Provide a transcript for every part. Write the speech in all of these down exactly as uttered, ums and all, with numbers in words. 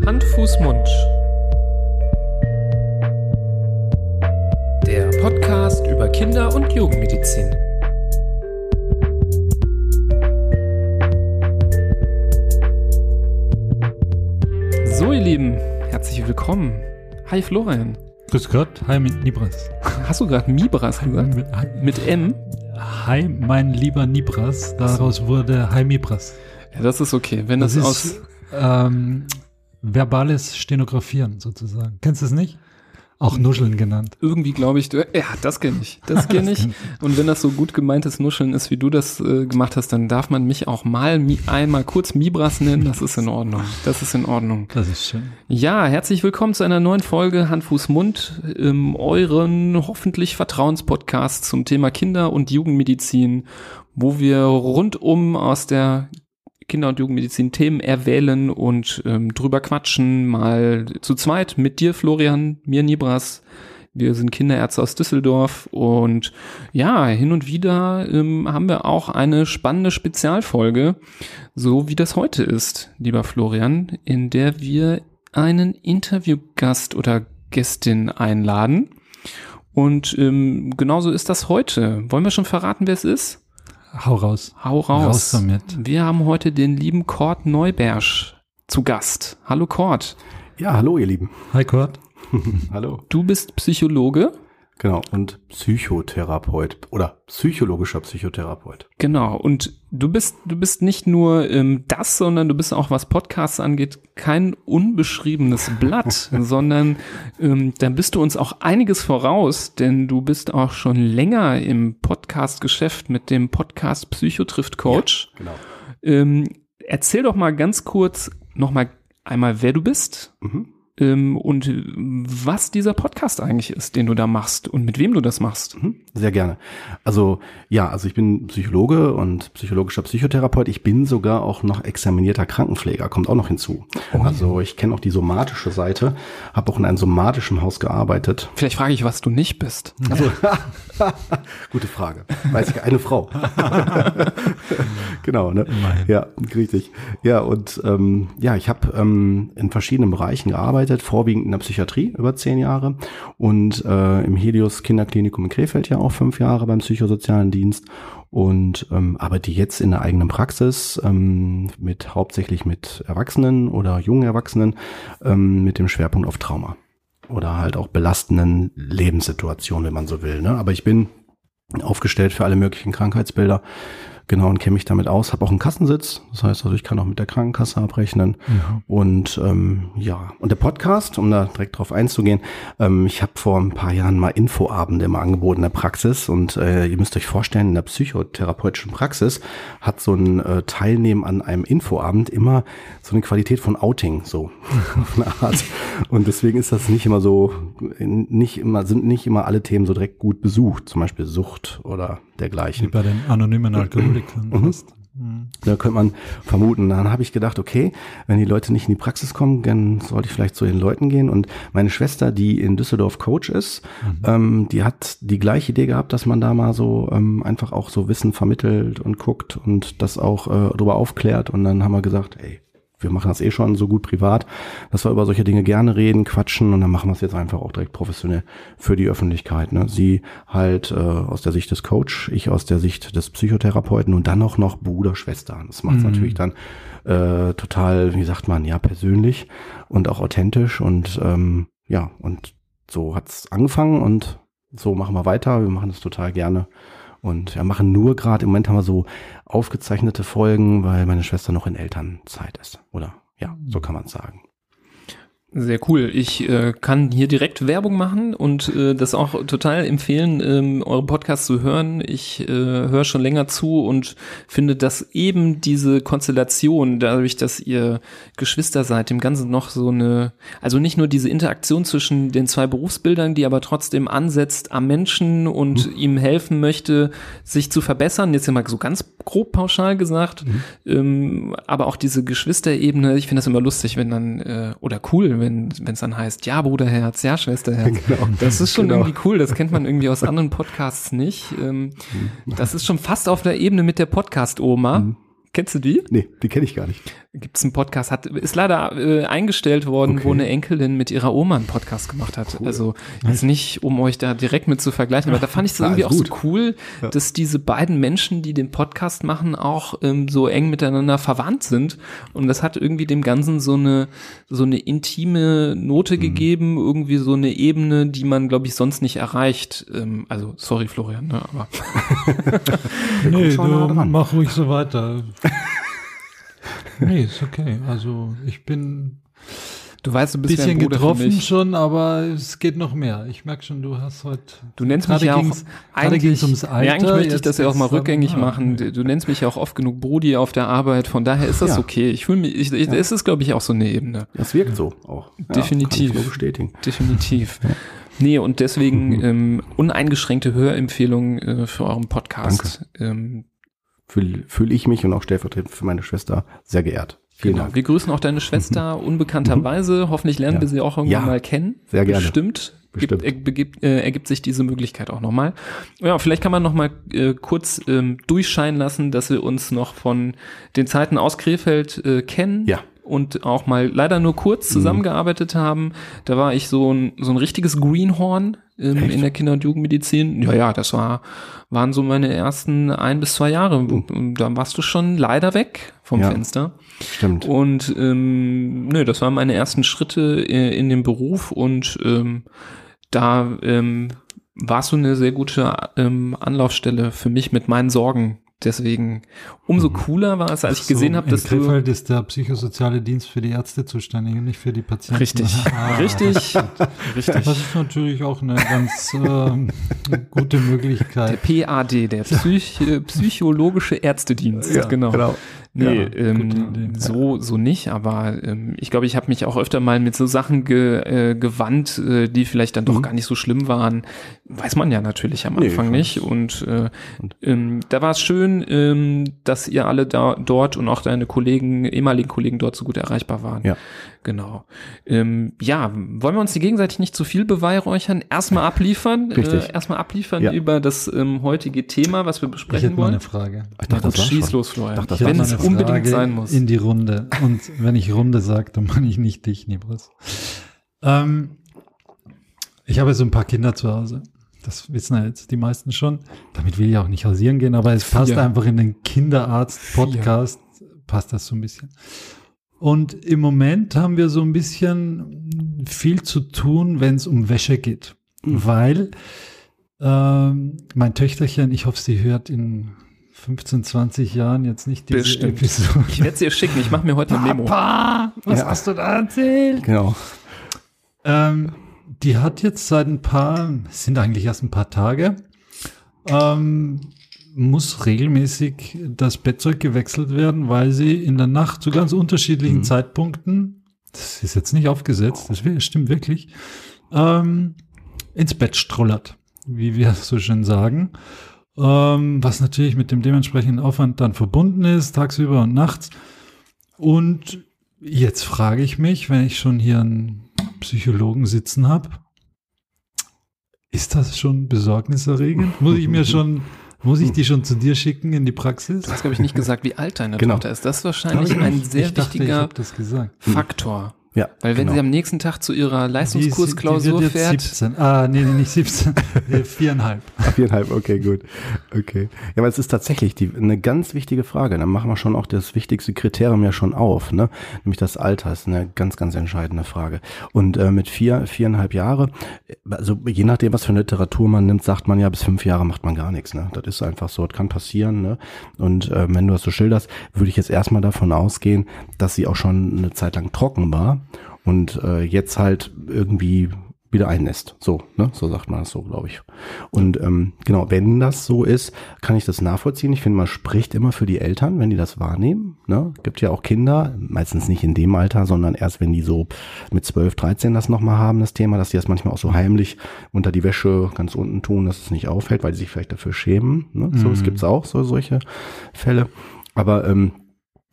Hand, Fuß, Mund. Der Podcast über Kinder- und Jugendmedizin. So, ihr Lieben, herzlich willkommen. Hi Florian. Grüß Gott, hi Nibras. Hast du gerade Mibras gesagt? Mit, hi, Mit M? Hi, mein lieber Nibras. Daraus wurde Hi Mibras. Ja, das ist okay. Wenn das, das aus ist ähm, verbales Stenografieren sozusagen. Kennst du es nicht? Auch Nuscheln genannt. Irgendwie glaube ich, du, ja, das kenne ich. Das kenne ich. Und wenn das so gut gemeintes Nuscheln ist, wie du das äh, gemacht hast, dann darf man mich auch mal mi- einmal kurz Mibras nennen. Das ist in Ordnung. Das ist in Ordnung. Das ist schön. Ja, herzlich willkommen zu einer neuen Folge Hand, Fuß, Mund, ähm, euren hoffentlich Vertrauenspodcast zum Thema Kinder- und Jugendmedizin, wo wir rundum aus der Kinder- und Jugendmedizin Themen erwählen und ähm, drüber quatschen, mal zu zweit mit dir, Florian, mir, Nibras. Wir sind Kinderärzte aus Düsseldorf und ja, hin und wieder ähm, haben wir auch eine spannende Spezialfolge, so wie das heute ist, lieber Florian, in der wir einen Interviewgast oder Gästin einladen. Und ähm, genauso ist das heute. Wollen wir schon verraten, wer es ist? Hau raus. Hau raus. Raus damit. Wir haben heute den lieben Kurt Neubersch zu Gast. Hallo Kurt. Ja, hallo ihr Lieben. Hi Kurt. Hallo. Du bist Psychologe. Genau, und Psychotherapeut oder psychologischer Psychotherapeut. Genau, und du bist du bist nicht nur ähm, das, sondern du bist auch, was Podcasts angeht, kein unbeschriebenes Blatt, sondern ähm, da bist du uns auch einiges voraus, denn du bist auch schon länger im Podcast-Geschäft mit dem Podcast Psycho trifft Coach. Ja, genau. Ähm, erzähl doch mal ganz kurz noch mal einmal, wer du bist. Mhm. Und was dieser Podcast eigentlich ist, den du da machst und mit wem du das machst. Sehr gerne. Also ja, also ich bin Psychologe und psychologischer Psychotherapeut. Ich bin sogar auch noch examinierter Krankenpfleger, kommt auch noch hinzu. Oh. Also ich kenne auch die somatische Seite, habe auch in einem somatischen Haus gearbeitet. Vielleicht frage ich, was du nicht bist. Also, gute Frage. Weiß ich, eine Frau. Genau, ne? Immerhin. Ja, richtig. Ja, und ähm, ja, ich habe ähm, in verschiedenen Bereichen gearbeitet. Vorwiegend in der Psychiatrie über zehn Jahre und äh, im Helios Kinderklinikum in Krefeld ja auch fünf Jahre beim psychosozialen Dienst und ähm, arbeite jetzt in der eigenen Praxis ähm, mit hauptsächlich mit Erwachsenen oder jungen Erwachsenen ähm, mit dem Schwerpunkt auf Trauma oder halt auch belastenden Lebenssituationen, wenn man so will. Ne? Aber ich bin aufgestellt für alle möglichen Krankheitsbilder. Genau, und kenne mich damit aus, habe auch einen Kassensitz, das heißt also, ich kann auch mit der Krankenkasse abrechnen. Mhm. Und ähm, ja, und der Podcast, um da direkt drauf einzugehen, ähm, ich habe vor ein paar Jahren mal Infoabende immer angeboten in der Praxis und äh, ihr müsst euch vorstellen, in der psychotherapeutischen Praxis hat so ein äh, Teilnehmen an einem Infoabend immer so eine Qualität von Outing, so auf eine Art. Und deswegen ist das nicht immer so, nicht immer, sind nicht immer alle Themen so direkt gut besucht, zum Beispiel Sucht oder dergleichen. Wie bei den anonymen Alkoholikern. Mhm. Mhm. Da könnte man vermuten. Dann habe ich gedacht, okay, wenn die Leute nicht in die Praxis kommen, dann sollte ich vielleicht zu den Leuten gehen. Und meine Schwester, die in Düsseldorf Coach ist, mhm. ähm, die hat die gleiche Idee gehabt, dass man da mal so ähm, einfach auch so Wissen vermittelt und guckt und das auch äh, darüber aufklärt. Und dann haben wir gesagt, ey, wir machen das eh schon so gut privat, dass wir über solche Dinge gerne reden, quatschen und dann machen wir es jetzt einfach auch direkt professionell für die Öffentlichkeit. Ne? Sie halt äh, aus der Sicht des Coach, ich aus der Sicht des Psychotherapeuten und dann auch noch Bruder, Schwester. Das macht es mhm. natürlich dann äh, total, wie sagt man, ja persönlich und auch authentisch und ähm, ja, und so hat's angefangen und so machen wir weiter. Wir machen das total gerne. Und wir machen nur gerade, im Moment haben wir so aufgezeichnete Folgen, weil meine Schwester noch in Elternzeit ist. Oder ja, so kann man es sagen. Sehr cool. Ich äh, kann hier direkt Werbung machen und äh, das auch total empfehlen, ähm, eure Podcasts zu hören. Ich äh, höre schon länger zu und finde, dass eben diese Konstellation, dadurch, dass ihr Geschwister seid, dem Ganzen noch so eine, also nicht nur diese Interaktion zwischen den zwei Berufsbildern, die aber trotzdem ansetzt am Menschen und mhm. ihm helfen möchte, sich zu verbessern. Jetzt mal so ganz grob pauschal gesagt, mhm. ähm, aber auch diese Geschwisterebene, ich finde das immer lustig, wenn dann, äh, oder cool, wenn wenn es dann heißt, ja Bruderherz, ja Schwesterherz. Genau. Das ist schon genau. irgendwie cool, das kennt man irgendwie aus anderen Podcasts nicht. Ähm, das ist schon fast auf der Ebene mit der Podcast-Oma. Mhm. Kennst du die? Nee, die kenne ich gar nicht. Gibt's einen Podcast, hat, ist leider äh, eingestellt worden, Okay. wo eine Enkelin mit ihrer Oma einen Podcast gemacht hat. Cool. Also jetzt nicht, um euch da direkt mit zu vergleichen, aber da fand ich es Ja, irgendwie ist auch so gut. cool, Ja. dass diese beiden Menschen, die den Podcast machen, auch ähm, so eng miteinander verwandt sind. Und das hat irgendwie dem Ganzen so eine so eine intime Note Mhm. gegeben, irgendwie so eine Ebene, die man, glaube ich, sonst nicht erreicht. Ähm, also sorry Florian, ne, aber Nee, schon nah du dran. mach ruhig so weiter. Nee, ist okay. Also ich bin du weißt, du ein bist ja ein bisschen Bruder für getroffen mich. schon, aber es geht noch mehr. Ich merke schon, du hast heute... Du nennst mich Gerade ja auch ging's- gerade eigentlich, ging's ums Alter, ja, eigentlich möchte ich jetzt das ja auch mal geht's dann- rückgängig ah, machen. okay. Du nennst mich ja auch oft genug Brudi auf der Arbeit, von daher ist das Ja. okay. Ich fühle mich, ich, ich, es ist, glaube ich, auch so eine Ebene. Das wirkt so auch. Ja, Definitiv. Kann ich nur bestätigen. Definitiv. Nee, und deswegen ähm, uneingeschränkte Hörempfehlung äh, für euren Podcast. Ähm, Fühle fühl ich mich und auch stellvertretend für meine Schwester sehr geehrt. Vielen genau. Dank. Wir grüßen auch deine Schwester unbekannterweise. Hoffentlich lernen Ja. wir sie auch irgendwann Ja. mal kennen. Sehr gerne. Bestimmt. Bestimmt. Gibt, ergibt, äh, ergibt sich diese Möglichkeit auch nochmal. Ja, vielleicht kann man nochmal äh, kurz ähm, durchscheinen lassen, dass wir uns noch von den Zeiten aus Krefeld äh, kennen. Ja. Und auch mal leider nur kurz zusammengearbeitet haben. Da war ich so ein, so ein richtiges Greenhorn ähm, Echt? in der Kinder- und Jugendmedizin. Ja, ja, das war, waren so meine ersten ein bis zwei Jahre. Und da warst du schon leider weg vom Ja. Fenster. Stimmt. Und ähm, nö, das waren meine ersten Schritte äh, in dem Beruf und ähm, da ähm, warst du eine sehr gute ähm, Anlaufstelle für mich mit meinen Sorgen. Deswegen umso cooler war es, als ich So, gesehen habe, in dass du Krefeld ist der psychosoziale Dienst für die Ärzte zuständig und nicht für die Patienten. richtig, Ah. richtig, richtig. Das ist natürlich auch eine ganz ähm, gute Der Möglichkeit. P A D, der Psych äh, psychologische Ärztedienst, Ja, genau. genau. Nee, Ja, gute ähm, Idee. so so nicht, aber ähm, ich glaube, ich habe mich auch öfter mal mit so Sachen ge, äh, gewandt, äh, die vielleicht dann doch Mhm. gar nicht so schlimm waren. Weiß man ja natürlich am Nee, Anfang ich nicht. Und, äh, ähm, da war es schön, ähm, dass ihr alle da dort und auch deine Kollegen, ehemaligen Kollegen dort so gut erreichbar waren. Ja. Genau. Ähm, ja, wollen wir uns die gegenseitig nicht zu viel beweihräuchern? Erstmal abliefern, Richtig. äh, erstmal abliefern Ja. über das ähm, heutige Thema, was wir Ich besprechen hätte mal wollen. eine Frage. Ich Na dachte, gut, das war schieß schon. los, Florian. Ich dachte, das Wenn war es meine unbedingt Frage sein muss. in die Runde. Und wenn ich Runde sage, dann meine ich nicht dich, Nibras. Ähm, ich habe so ein paar Kinder zu Hause. Das wissen ja jetzt die meisten schon. Damit will ich auch nicht hausieren gehen, aber es passt Vier. einfach in den Kinderarzt-Podcast, passt das so ein bisschen. Und im Moment haben wir so ein bisschen viel zu tun, wenn es um Wäsche geht. Mhm. Weil ähm, mein Töchterchen, ich hoffe, sie hört in fünfzehn, zwanzig Jahren jetzt nicht diese Bestimmt. Episode. Ich werde es ihr schicken, ich mache mir heute eine Memo. Papa, was Ja. hast du da erzählt? Genau. Ähm, die hat jetzt seit ein paar, es sind eigentlich erst ein paar Tage, ähm, muss regelmäßig das Bettzeug gewechselt werden, weil sie in der Nacht zu ganz unterschiedlichen Mhm. Zeitpunkten, das ist jetzt nicht aufgesetzt, das will- stimmt wirklich, ähm, ins Bett strollert, wie wir so schön sagen. Ähm, was natürlich mit dem dementsprechenden Aufwand dann verbunden ist, tagsüber und nachts. Und jetzt frage ich mich, wenn ich schon hier einen Psychologen sitzen habe, ist das schon besorgniserregend? Muss ich mir schon, muss ich die schon zu dir schicken in die Praxis? Du hast, glaube ich, nicht gesagt, wie alt deine Genau. Tochter ist. Das ist Hab wahrscheinlich ich ein nicht. sehr ich dachte, ich wichtiger habe das gesagt. Faktor. Ja. Weil wenn genau. sie am nächsten Tag zu ihrer Die Leistungskursklausur wird jetzt fährt, siebzehn. Ah, nee, nee, nicht siebzehn. Nee, viereinhalb. Viereinhalb, okay, gut. Okay. Ja, aber es ist tatsächlich die, eine ganz wichtige Frage. Dann machen wir schon auch das wichtigste Kriterium ja schon auf, ne? Nämlich das Alter ist eine ganz, ganz entscheidende Frage. Und äh, mit vier, viereinhalb Jahre, also je nachdem, was für eine Literatur man nimmt, sagt man ja, bis fünf Jahre macht man gar nichts, ne? Das ist einfach so, das kann passieren, ne? Und äh, wenn du das so schilderst, würde ich jetzt erstmal davon ausgehen, dass sie auch schon eine Zeit lang trocken war. Und äh, jetzt halt irgendwie wieder einnässt. So, ne? So sagt man das so, glaube ich. Und ähm, genau, wenn das so ist, kann ich das nachvollziehen. Ich finde, man spricht immer für die Eltern, wenn die das wahrnehmen. Ne? Gibt ja auch Kinder, meistens nicht in dem Alter, sondern erst, wenn die so mit zwölf, dreizehn das nochmal haben, das Thema, dass die das manchmal auch so heimlich unter die Wäsche ganz unten tun, dass es nicht auffällt, weil die sich vielleicht dafür schämen. Ne? So, es Mhm. gibt's auch, so solche Fälle. Aber ähm,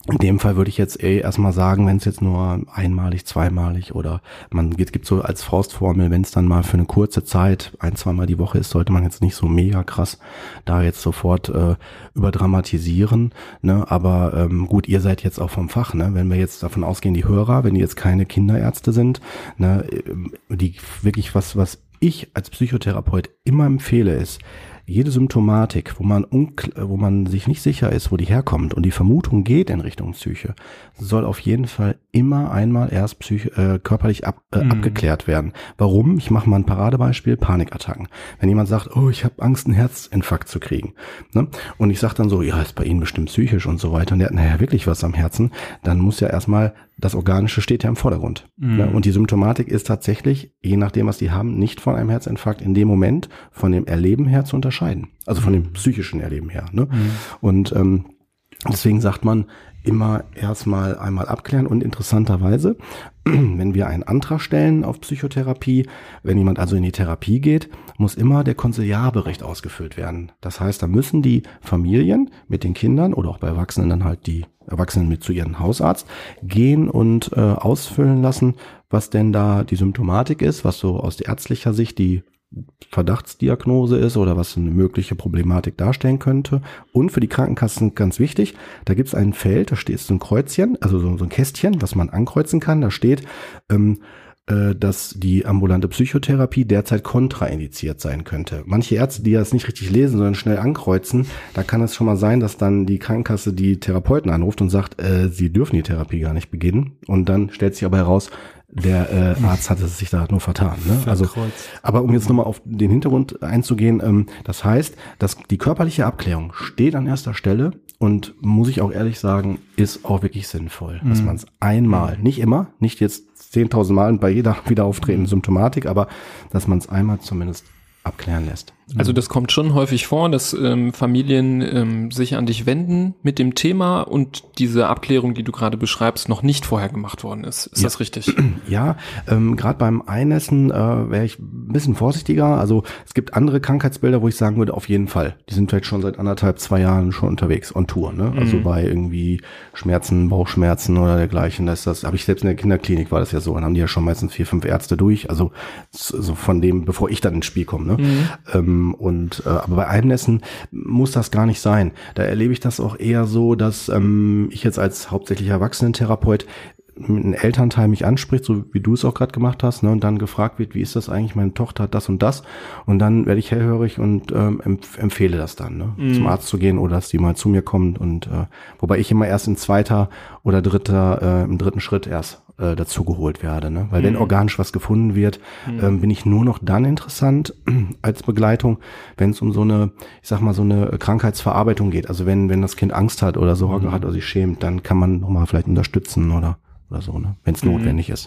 In dem Fall würde ich jetzt eh erstmal sagen, wenn es jetzt nur einmalig, zweimalig oder man gibt, gibt so als Faustformel, wenn es dann mal für eine kurze Zeit, ein, zweimal die Woche ist, sollte man jetzt nicht so mega krass da jetzt sofort äh, überdramatisieren. Ne? Aber ähm, gut, ihr seid jetzt auch vom Fach, ne? Wenn wir jetzt davon ausgehen, die Hörer, wenn die jetzt keine Kinderärzte sind, ne, die wirklich was, was ich als Psychotherapeut immer empfehle ist, jede Symptomatik, wo man unkl- wo man sich nicht sicher ist, wo die herkommt und die Vermutung geht in Richtung Psyche, soll auf jeden Fall immer einmal erst psych- äh, körperlich ab, äh, mhm. abgeklärt werden. Warum? Ich mache mal ein Paradebeispiel, Panikattacken. Wenn jemand sagt, oh, ich habe Angst, einen Herzinfarkt zu kriegen, ne? Und ich sage dann so, ja, ist bei Ihnen bestimmt psychisch und so weiter, und der hat naja wirklich was am Herzen, dann muss ja erstmal, das Organische steht ja im Vordergrund. Mhm. Ne? Und die Symptomatik ist tatsächlich, je nachdem, was die haben, nicht von einem Herzinfarkt in dem Moment von dem Erleben her zu unterscheiden. Also von dem psychischen Erleben her. Ne? Mhm. Und ähm, deswegen sagt man, immer erstmal einmal abklären und interessanterweise, wenn wir einen Antrag stellen auf Psychotherapie, wenn jemand also in die Therapie geht, muss immer der Konsiliarbericht ausgefüllt werden. Das heißt, da müssen die Familien mit den Kindern oder auch bei Erwachsenen dann halt die Erwachsenen mit zu ihrem Hausarzt gehen und äh, ausfüllen lassen, was denn da die Symptomatik ist, was so aus der ärztlicher Sicht die Verdachtsdiagnose ist oder was eine mögliche Problematik darstellen könnte. Und für die Krankenkassen ganz wichtig, da gibt es ein Feld, da steht so ein Kreuzchen, also so, so ein Kästchen, was man ankreuzen kann. Da steht, ähm, äh, dass die ambulante Psychotherapie derzeit kontraindiziert sein könnte. Manche Ärzte, die das nicht richtig lesen, sondern schnell ankreuzen, da kann es schon mal sein, dass dann die Krankenkasse die Therapeuten anruft und sagt, äh, sie dürfen die Therapie gar nicht beginnen. Und dann stellt sich aber heraus, der äh, Arzt hatte sich da nur vertan. Ne? Also, aber um jetzt nochmal auf den Hintergrund einzugehen, ähm, das heißt, dass die körperliche Abklärung steht an erster Stelle und muss ich auch ehrlich sagen, ist auch wirklich sinnvoll, mhm. dass man es einmal, nicht immer, nicht jetzt zehntausend Mal bei jeder wieder auftretenden Symptomatik, aber dass man es einmal zumindest abklären lässt. Also das kommt schon häufig vor, dass ähm, Familien ähm, sich an dich wenden mit dem Thema und diese Abklärung, die du gerade beschreibst, noch nicht vorher gemacht worden ist. Ist ja. das richtig? Ja, ähm, gerade beim Einnässen äh, wäre ich ein bisschen vorsichtiger. Also es gibt andere Krankheitsbilder, wo ich sagen würde, auf jeden Fall. Die sind vielleicht schon seit anderthalb, zwei Jahren schon unterwegs, on Tour. Ne? Also mhm. bei irgendwie Schmerzen, Bauchschmerzen oder dergleichen. Das, das habe ich selbst in der Kinderklinik, war das ja so. Dann haben die ja schon meistens vier, fünf Ärzte durch. Also so von dem, bevor ich dann ins Spiel komme. Ne? Mhm. Ähm, Und äh, aber bei Einnässen muss das gar nicht sein. Da erlebe ich das auch eher so, dass ähm, ich jetzt als hauptsächlich Erwachsenentherapeut mit einem Elternteil mich anspricht, so wie du es auch gerade gemacht hast, ne, und dann gefragt wird, wie ist das eigentlich, meine Tochter hat das und das, und dann werde ich hellhörig und ähm, empf- empfehle das dann, ne, mhm. zum Arzt zu gehen oder dass die mal zu mir kommt, und äh, wobei ich immer erst in zweiter oder dritter, äh, im dritten Schritt erst äh, dazu geholt werde, ne, weil mhm. wenn organisch was gefunden wird, mhm. ähm, bin ich nur noch dann interessant als Begleitung, wenn es um so eine, ich sag mal, so eine Krankheitsverarbeitung geht, also wenn wenn das Kind Angst hat oder Sorge mhm. hat oder sich schämt, dann kann man nochmal vielleicht unterstützen oder oder so, ne, wenn es notwendig ist.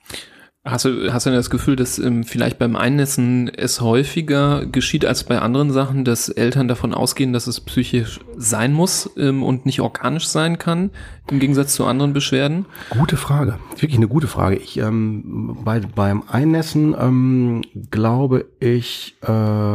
Hast du, hast du das Gefühl, dass ähm, vielleicht beim Einnässen es häufiger geschieht als bei anderen Sachen, dass Eltern davon ausgehen, dass es psychisch sein muss ähm, und nicht organisch sein kann, im Gegensatz zu anderen Beschwerden? Gute Frage, wirklich eine gute Frage. Ich ähm, bei beim Einnässen ähm, glaube ich, äh,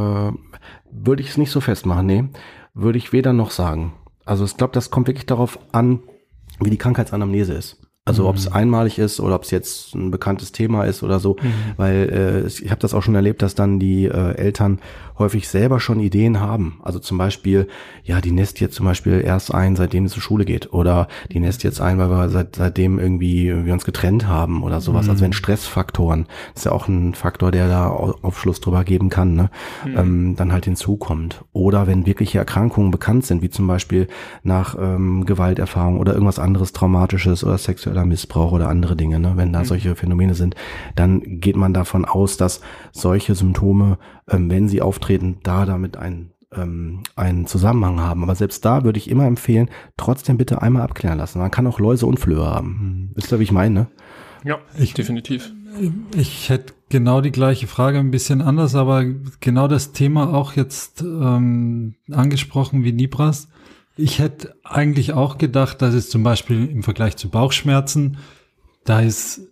würde ich es nicht so festmachen, nee, würde ich weder noch sagen. Also ich glaube, das kommt wirklich darauf an, wie die Krankheitsanamnese ist. Also mhm. ob es einmalig ist oder ob es jetzt ein bekanntes Thema ist oder so, mhm. weil äh, ich habe das auch schon erlebt, dass dann die äh, Eltern häufig selber schon Ideen haben. Also zum Beispiel, ja, die nässt jetzt zum Beispiel erst ein, seitdem sie zur Schule geht, oder die nässt jetzt ein, weil wir seit, seitdem irgendwie wir uns getrennt haben oder sowas. Mhm. Also wenn Stressfaktoren, das ist ja auch ein Faktor, der da Aufschluss drüber geben kann, ne? Mhm. Ähm, dann halt hinzukommt. Oder wenn wirkliche Erkrankungen bekannt sind, wie zum Beispiel nach ähm, Gewalterfahrung oder irgendwas anderes Traumatisches oder sexueller Missbrauch oder andere Dinge, ne? Wenn da mhm. solche Phänomene sind, dann geht man davon aus, dass solche Symptome, ähm, wenn sie auftreten, da damit einen, ähm, einen Zusammenhang haben. Aber selbst da würde ich immer empfehlen, trotzdem bitte einmal abklären lassen. Man kann auch Läuse und Flöhe haben. Mhm. Wisst ihr, wie ich meine? Ne? Ja, ich, definitiv. Ich hätte genau die gleiche Frage, ein bisschen anders, aber genau das Thema auch jetzt ähm, angesprochen wie Nibras. Ich hätte eigentlich auch gedacht, dass es zum Beispiel im Vergleich zu Bauchschmerzen, da ist,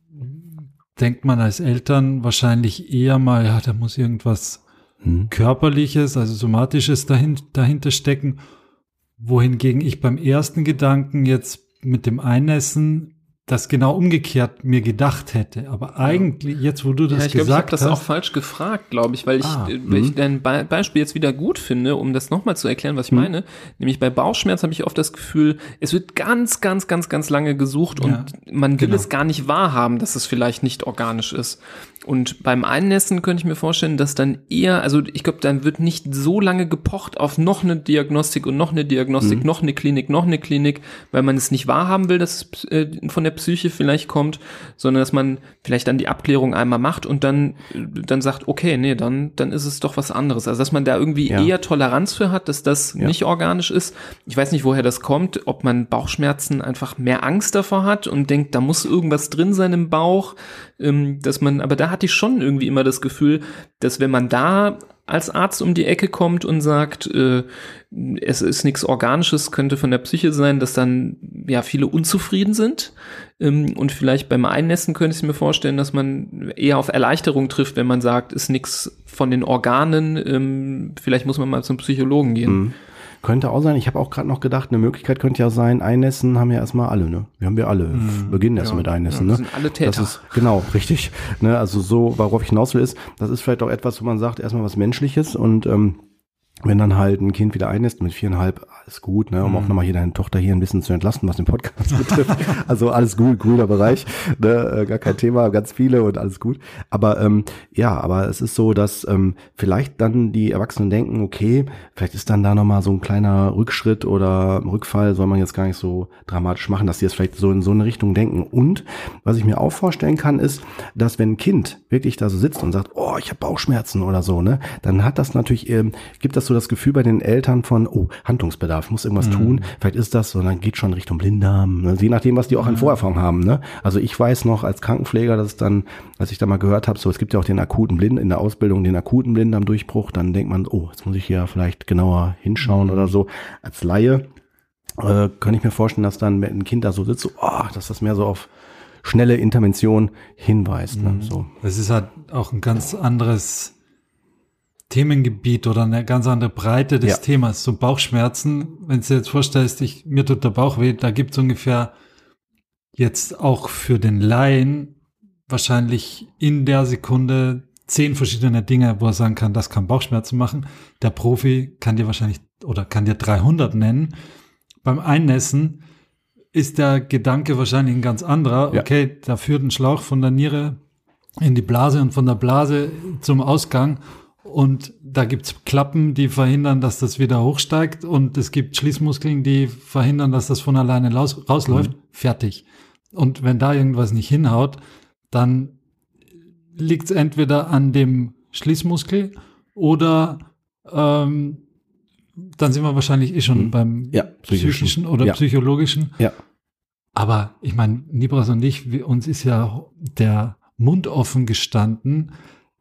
denkt man als Eltern wahrscheinlich eher mal, ja, da muss irgendwas hm. Körperliches, also Somatisches dahin, dahinter stecken. wohingegen ich beim ersten Gedanken jetzt mit dem Einnässen das genau umgekehrt mir gedacht hätte. Aber eigentlich, jetzt wo du das ja, ich glaub, gesagt hast. Ich habe das auch falsch gefragt, glaube ich, weil ich, ah, weil ich dein Be- Beispiel jetzt wieder gut finde, um das nochmal zu erklären, was ich meine. Mhm. Nämlich bei Bauchschmerz habe ich oft das Gefühl, es wird ganz, ganz, ganz, ganz lange gesucht und ja, man will genau. es gar nicht wahrhaben, dass es vielleicht nicht organisch ist. Und beim Einnässen könnte ich mir vorstellen, dass dann eher, also ich glaube, dann wird nicht so lange gepocht auf noch eine Diagnostik und noch eine Diagnostik, mhm. noch eine Klinik, noch eine Klinik, weil man es nicht wahrhaben will, dass es äh, von der Psyche vielleicht kommt, sondern dass man vielleicht dann die Abklärung einmal macht und dann dann sagt, okay, nee, dann dann ist es doch was anderes. Also dass man da irgendwie ja. eher Toleranz für hat, dass das ja. nicht organisch ist. Ich weiß nicht, woher das kommt, ob man Bauchschmerzen einfach mehr Angst davor hat und denkt, da muss irgendwas drin sein im Bauch, ähm, dass man, aber da hatte ich schon irgendwie immer das Gefühl, dass wenn man da als Arzt um die Ecke kommt und sagt, äh, es ist nichts Organisches, könnte von der Psyche sein, dass dann ja viele unzufrieden sind. Ähm, und vielleicht beim Einnässen könnte ich mir vorstellen, dass man eher auf Erleichterung trifft, wenn man sagt, ist nichts von den Organen, ähm, vielleicht muss man mal zum Psychologen gehen. Mhm. Könnte auch sein, ich habe auch gerade noch gedacht, eine Möglichkeit könnte ja sein, Einnässen haben ja erstmal alle, ne? Wir haben wir alle, mhm. beginnen erst ja, mit Einnässen, ja, ne? sind alle Täter. Das ist, genau, richtig. Ne? Also so, worauf ich hinaus will, ist, das ist vielleicht auch etwas, wo man sagt, erstmal was Menschliches und ähm, wenn dann halt ein Kind wieder einnässt mit viereinhalb, alles gut, ne, um mhm. auch nochmal hier deine Tochter hier ein bisschen zu entlasten, was den Podcast betrifft. Also alles gut, grüner Bereich, ne, gar kein Thema, ganz viele und alles gut. Aber ähm, ja, aber es ist so, dass ähm, vielleicht dann die Erwachsenen denken, okay, vielleicht ist dann da nochmal so ein kleiner Rückschritt oder Rückfall, soll man jetzt gar nicht so dramatisch machen, dass die jetzt vielleicht so in so eine Richtung denken. Und was ich mir auch vorstellen kann, ist, dass wenn ein Kind wirklich da so sitzt und sagt, oh, ich habe Bauchschmerzen oder so, ne, dann hat das natürlich, ähm, gibt das so das Gefühl bei den Eltern von, oh, Handlungsbedarf, muss irgendwas mhm. tun, vielleicht ist das, sondern geht schon Richtung Blinddarm, ne? Je nachdem, was die auch an Vorerfahrung haben, ne? Also ich weiß noch als Krankenpfleger, dass es dann, als ich da mal gehört habe, so, es gibt ja auch den akuten Blind, in der Ausbildung den akuten Blinddarmdurchbruch, dann denkt man, oh, jetzt muss ich hier vielleicht genauer hinschauen mhm. oder so. Als Laie äh, kann ich mir vorstellen, dass dann, wenn ein Kind da so sitzt, so, oh, dass das mehr so auf schnelle Intervention hinweist, ne? So. Es ist halt auch ein ganz anderes Themengebiet oder eine ganz andere Breite des ja. Themas. So Bauchschmerzen, wenn du dir jetzt vorstellst, ich, mir tut der Bauch weh, da gibt es ungefähr jetzt auch für den Laien wahrscheinlich in der Sekunde zehn verschiedene Dinge, wo er sagen kann, das kann Bauchschmerzen machen. Der Profi kann dir wahrscheinlich oder kann dir dreihundert nennen. Beim Einnässen ist der Gedanke wahrscheinlich ein ganz anderer. Ja. Okay, da führt ein Schlauch von der Niere in die Blase und von der Blase zum Ausgang. Und da gibt's Klappen, die verhindern, dass das wieder hochsteigt. Und es gibt Schließmuskeln, die verhindern, dass das von alleine raus, rausläuft. Mhm. Fertig. Und wenn da irgendwas nicht hinhaut, dann liegt's entweder an dem Schließmuskel oder ähm, dann sind wir wahrscheinlich eh schon mhm. beim ja, psychischen oder ja. psychologischen. Ja. Aber ich meine, Nibras und ich, wir, uns ist ja der Mund offen gestanden,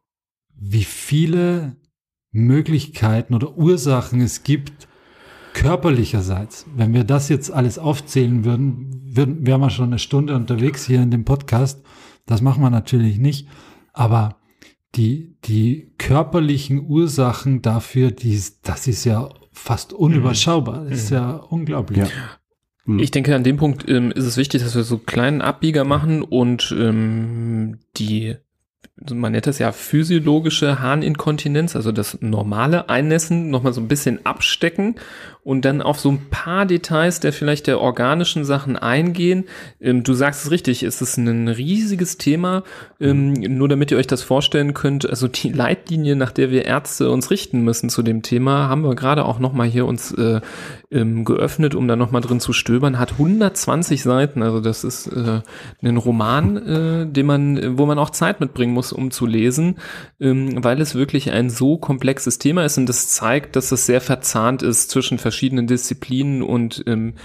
wie viele Möglichkeiten oder Ursachen es gibt, körperlicherseits. Wenn wir das jetzt alles aufzählen würden, würden wären wir schon eine Stunde unterwegs hier in dem Podcast. Das machen wir natürlich nicht. Aber die, die körperlichen Ursachen dafür, die, das ist ja fast unüberschaubar. Das ist ja unglaublich. Ja. Ich denke, an dem Punkt ähm, ist es wichtig, dass wir so kleinen Abbieger machen und ähm, die man nennt das ja physiologische Harninkontinenz, also das normale Einnässen, nochmal so ein bisschen abstecken und dann auf so ein paar Details der vielleicht der organischen Sachen eingehen. Ähm, du sagst es richtig, es ist ein riesiges Thema, ähm, nur damit ihr euch das vorstellen könnt, also die Leitlinie, nach der wir Ärzte uns richten müssen zu dem Thema, haben wir gerade auch nochmal hier uns äh, ähm, geöffnet, um da nochmal drin zu stöbern, hat hundertzwanzig Seiten, also das ist äh, ein Roman, äh, den man, wo man auch Zeit mitbringen muss, um zu lesen, ähm, weil es wirklich ein so komplexes Thema ist und das zeigt, dass es sehr verzahnt ist zwischen verschiedenen Disziplinen und ähm,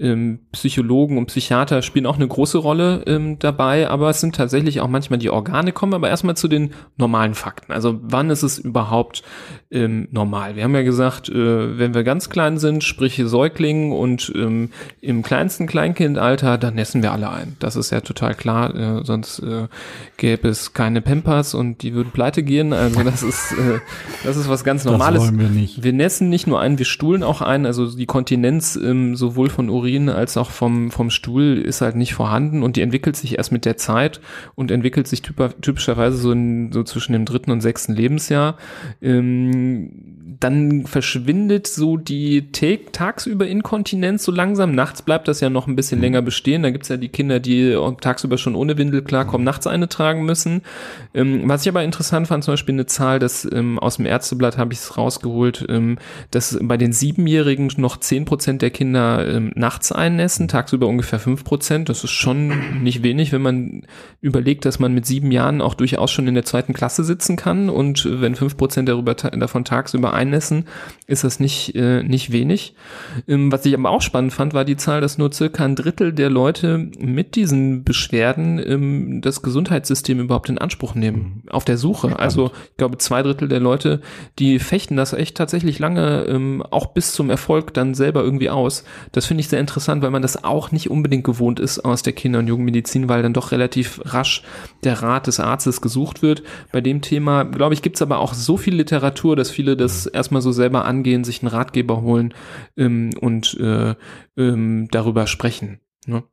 ähm, Psychologen und Psychiater spielen auch eine große Rolle ähm, dabei, aber es sind tatsächlich auch manchmal die Organe. Kommen aber erstmal zu den normalen Fakten. Also wann ist es überhaupt ähm, normal? Wir haben ja gesagt, äh, wenn wir ganz klein sind, sprich Säugling und ähm, im kleinsten Kleinkindalter, dann nässen wir alle ein. Das ist ja total klar, äh, sonst äh, gäbe es keine Pampers und die würden pleite gehen. Also das ist äh, das ist was ganz Normales. Das wollen wir nicht. Wir nässen nicht nur ein, wir stuhlen auch ein. Also die Kontinenz ähm, sowohl von Urin als auch vom vom Stuhl ist halt nicht vorhanden und die entwickelt sich erst mit der Zeit und entwickelt sich typ- typischerweise so, in, so zwischen dem dritten und sechsten Lebensjahr. Ähm, dann verschwindet so die T- tagsüber Inkontinenz so langsam. Nachts bleibt das ja noch ein bisschen länger bestehen. Da gibt's ja die Kinder, die tagsüber schon ohne Windel klarkommen, nachts eine tragen müssen. Ähm, was ich aber interessant fand, zum Beispiel eine Zahl, dass ähm, aus dem Ärzteblatt habe ich es rausgeholt, ähm, dass bei den Siebenjährigen noch zehn Prozent der Kinder ähm, nachts einnässen, tagsüber ungefähr fünf Prozent. Das ist schon nicht wenig, wenn man überlegt, dass man mit sieben Jahren auch durchaus schon in der zweiten Klasse sitzen kann und wenn fünf Prozent darüber, davon tagsüber einnässen, ist das nicht, äh, nicht wenig. Ähm, was ich aber auch spannend fand, war die Zahl, dass nur circa ein Drittel der Leute mit diesen Beschwerden ähm, das Gesundheitssystem überhaupt in Anspruch nehmen, auf der Suche. Spannend. Also ich glaube, zwei Drittel der Leute, die fechten das echt tatsächlich lange, ähm, auch bis zum Erfolg dann selber irgendwie aus. Das finde ich sehr interessant, weil man das auch nicht unbedingt gewohnt ist aus der Kinder- und Jugendmedizin, weil dann doch relativ rasch der Rat des Arztes gesucht wird. Bei dem Thema, glaube ich, gibt es aber auch so viel Literatur, dass viele das erstmal so selber angehen, sich einen Ratgeber holen ähm, und äh, ähm, darüber sprechen. Ne?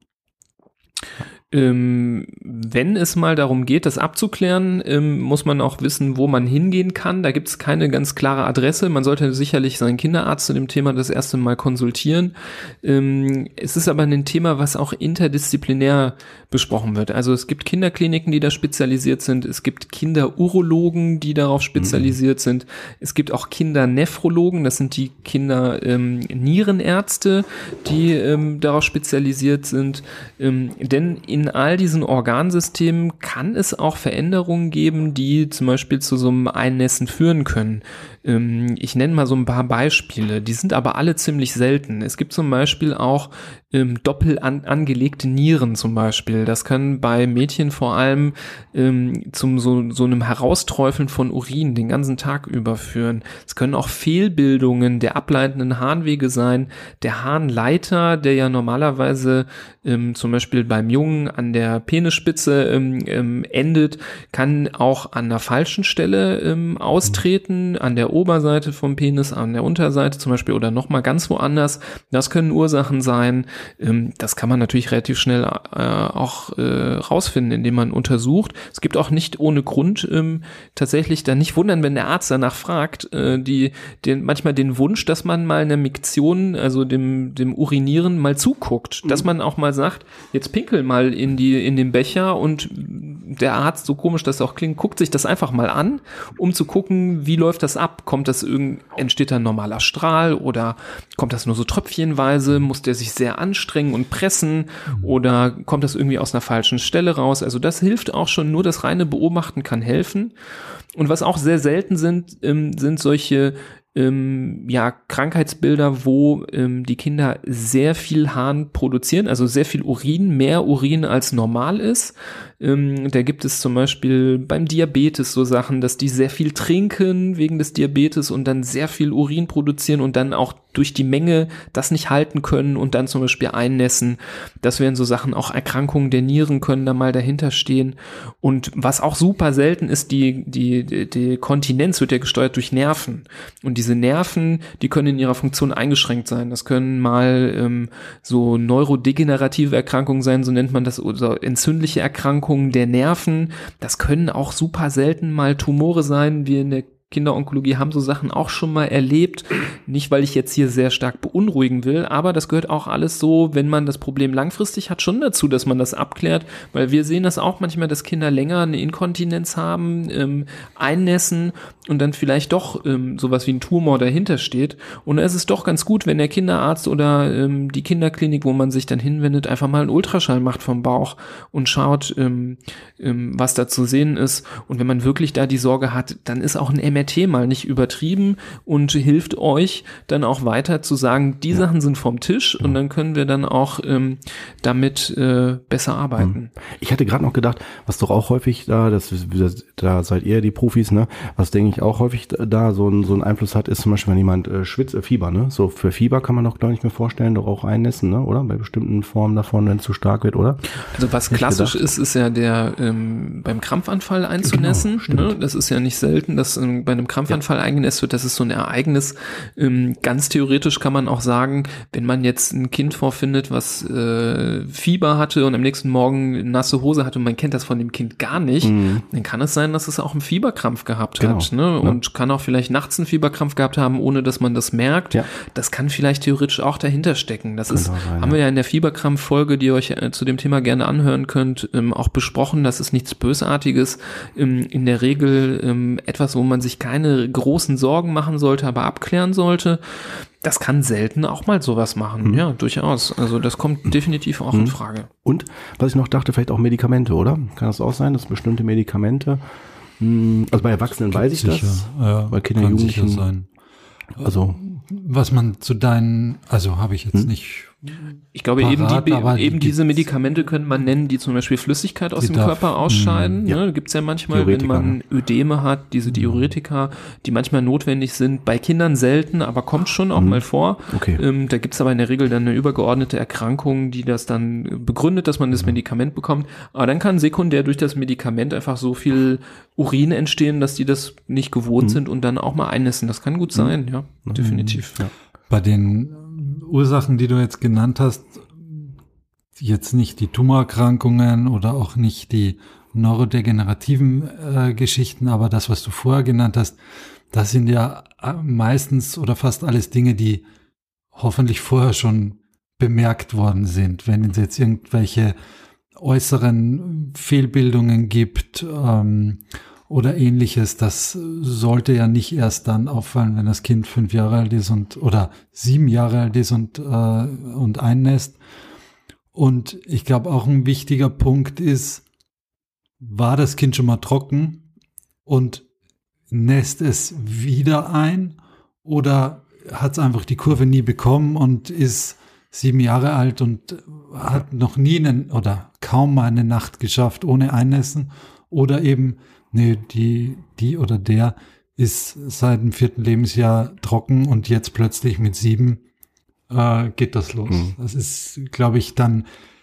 Ähm, wenn es mal darum geht, das abzuklären, ähm, muss man auch wissen, wo man hingehen kann. Da gibt es keine ganz klare Adresse. Man sollte sicherlich seinen Kinderarzt zu dem Thema das erste Mal konsultieren. Ähm, es ist aber ein Thema, was auch interdisziplinär besprochen wird. Also es gibt Kinderkliniken, die da spezialisiert sind. Es gibt Kinderurologen, die darauf spezialisiert mhm. sind. Es gibt auch Kindernephrologen. Das sind die Kinder-Nierenärzte, ähm, die ähm, darauf spezialisiert sind. Ähm, denn in In all diesen Organsystemen kann es auch Veränderungen geben, die zum Beispiel zu so einem Einnässen führen können. Ähm, ich nenne mal so ein paar Beispiele, die sind aber alle ziemlich selten. Es gibt zum Beispiel auch ähm, doppelt an, angelegte Nieren zum Beispiel. Das kann bei Mädchen vor allem ähm, zum so, so einem Herausträufeln von Urin den ganzen Tag über führen. Es können auch Fehlbildungen der ableitenden Harnwege sein. Der Harnleiter, der ja normalerweise ähm, zum Beispiel beim Jungen an der Penisspitze ähm, ähm, endet, kann auch an der falschen Stelle ähm, austreten, an der Oberseite vom Penis, an der Unterseite zum Beispiel oder nochmal ganz woanders. Das können Ursachen sein. Ähm, das kann man natürlich relativ schnell äh, auch äh, rausfinden, indem man untersucht. Es gibt auch nicht ohne Grund ähm, tatsächlich dann nicht wundern, wenn der Arzt danach fragt, äh, die den, manchmal den Wunsch, dass man mal einer Miktion, also dem, dem Urinieren mal zuguckt, mhm. dass man auch mal sagt, jetzt pinkel mal in die in den Becher und der Arzt, so komisch das auch klingt, guckt sich das einfach mal an, um zu gucken, wie läuft das ab? Kommt das irgend, entsteht da ein normaler Strahl oder kommt das nur so tröpfchenweise? Muss der sich sehr anstrengen und pressen oder kommt das irgendwie aus einer falschen Stelle raus? Also das hilft auch schon, nur das reine Beobachten kann helfen. Und was auch sehr selten sind, ähm, sind solche Ähm, ja, Krankheitsbilder, wo ähm, die Kinder sehr viel Harn produzieren, also sehr viel Urin, mehr Urin als normal ist. Ähm, da gibt es zum Beispiel beim Diabetes so Sachen, dass die sehr viel trinken wegen des Diabetes und dann sehr viel Urin produzieren und dann auch durch die Menge das nicht halten können und dann zum Beispiel einnässen. Das wären so Sachen, auch Erkrankungen der Nieren können da mal dahinter stehen. Und was auch super selten ist, die, die, die, die Kontinenz wird ja gesteuert durch Nerven. Und diese Nerven, die können in ihrer Funktion eingeschränkt sein. Das können mal ähm, so neurodegenerative Erkrankungen sein, so nennt man das, oder entzündliche Erkrankungen der Nerven. Das können auch super selten mal Tumore sein, wie in der Kinderonkologie haben so Sachen auch schon mal erlebt. Nicht, weil ich jetzt hier sehr stark beunruhigen will, aber das gehört auch alles so, wenn man das Problem langfristig hat, schon dazu, dass man das abklärt, weil wir sehen das auch manchmal, dass Kinder länger eine Inkontinenz haben, ähm, einnässen und dann vielleicht doch ähm, sowas wie ein Tumor dahinter steht. Und da ist es doch ganz gut, wenn der Kinderarzt oder ähm, die Kinderklinik, wo man sich dann hinwendet, einfach mal einen Ultraschall macht vom Bauch und schaut, ähm, ähm, was da zu sehen ist. Und wenn man wirklich da die Sorge hat, dann ist auch ein M M R T mal nicht übertrieben und hilft euch dann auch weiter zu sagen, die ja. Sachen sind vom Tisch und dann können wir dann auch ähm, damit äh, besser arbeiten. Ich hatte gerade noch gedacht, was doch auch häufig da, das, das, da seid ihr die Profis, ne? Was denke ich auch häufig da so ein so ein Einfluss hat, ist zum Beispiel, wenn jemand äh, schwitzt, äh, Fieber, ne? So für Fieber kann man doch gar nicht mehr vorstellen, doch auch einnässen, ne? Oder bei bestimmten Formen davon, wenn es zu stark wird, oder? Also was nicht klassisch gedacht. ist, ist ja der ähm, beim Krampfanfall einzunässen. Genau, ne? Das ist ja nicht selten, dass ähm, bei einem Krampfanfall ja. eingenässt wird. Das ist so ein Ereignis. Ähm, ganz theoretisch kann man auch sagen, wenn man jetzt ein Kind vorfindet, was äh, Fieber hatte und am nächsten Morgen nasse Hose hatte und man kennt das von dem Kind gar nicht, mhm. dann kann es sein, dass es auch einen Fieberkrampf gehabt genau. hat. Ne? Und ja. kann auch vielleicht nachts einen Fieberkrampf gehabt haben, ohne dass man das merkt. Ja. Das kann vielleicht theoretisch auch dahinter stecken. Das ist, sein, haben ja. wir ja in der Fieberkrampf-Folge, die ihr euch äh, zu dem Thema gerne anhören könnt, ähm, auch besprochen. Das ist nichts Bösartiges. Ähm, in der Regel ähm, etwas, wo man sich keine großen Sorgen machen sollte, aber abklären sollte. Das kann selten auch mal sowas machen. Mhm. Ja, durchaus. Also das kommt definitiv auch mhm. in Frage. Und, was ich noch dachte, vielleicht auch Medikamente, oder? Kann das auch sein, dass bestimmte Medikamente, mh, also bei Erwachsenen weiß ich sicher. das, ja, bei Kindern und Jugendlichen sein. Also was man zu deinen, also habe ich jetzt hm? nicht. Ich glaube, parat, eben, die, eben diese Medikamente könnte man nennen, die zum Beispiel Flüssigkeit aus dem darf, Körper ausscheiden. Ja. Ne, gibt's ja manchmal, wenn man Ödeme hat, diese Diuretika, die manchmal notwendig sind. Bei Kindern selten, aber kommt schon auch mhm. mal vor. Okay. Ähm, da gibt's aber in der Regel dann eine übergeordnete Erkrankung, die das dann begründet, dass man das mhm. Medikament bekommt. Aber dann kann sekundär durch das Medikament einfach so viel Urin entstehen, dass die das nicht gewohnt mhm. sind und dann auch mal einnässen. Das kann gut sein, mhm. ja, mhm. definitiv. Ja. Bei den Ursachen, die du jetzt genannt hast, jetzt nicht die Tumorerkrankungen oder auch nicht die neurodegenerativen äh, Geschichten, aber das, was du vorher genannt hast, das sind ja meistens oder fast alles Dinge, die hoffentlich vorher schon bemerkt worden sind. Wenn es jetzt irgendwelche äußeren Fehlbildungen gibt, ähm, oder ähnliches, das sollte ja nicht erst dann auffallen, wenn das Kind fünf Jahre alt ist und oder sieben Jahre alt ist und äh, und einnässt. Und ich glaube auch ein wichtiger Punkt ist, war das Kind schon mal trocken und nässt es wieder ein oder hat es einfach die Kurve nie bekommen und ist sieben Jahre alt und hat noch nie einen, oder kaum mal eine Nacht geschafft ohne Einnässen oder eben nee, die, die oder der ist seit dem vierten Lebensjahr trocken und jetzt plötzlich mit sieben äh, geht das los. Mhm. Das ist, glaube ich, dann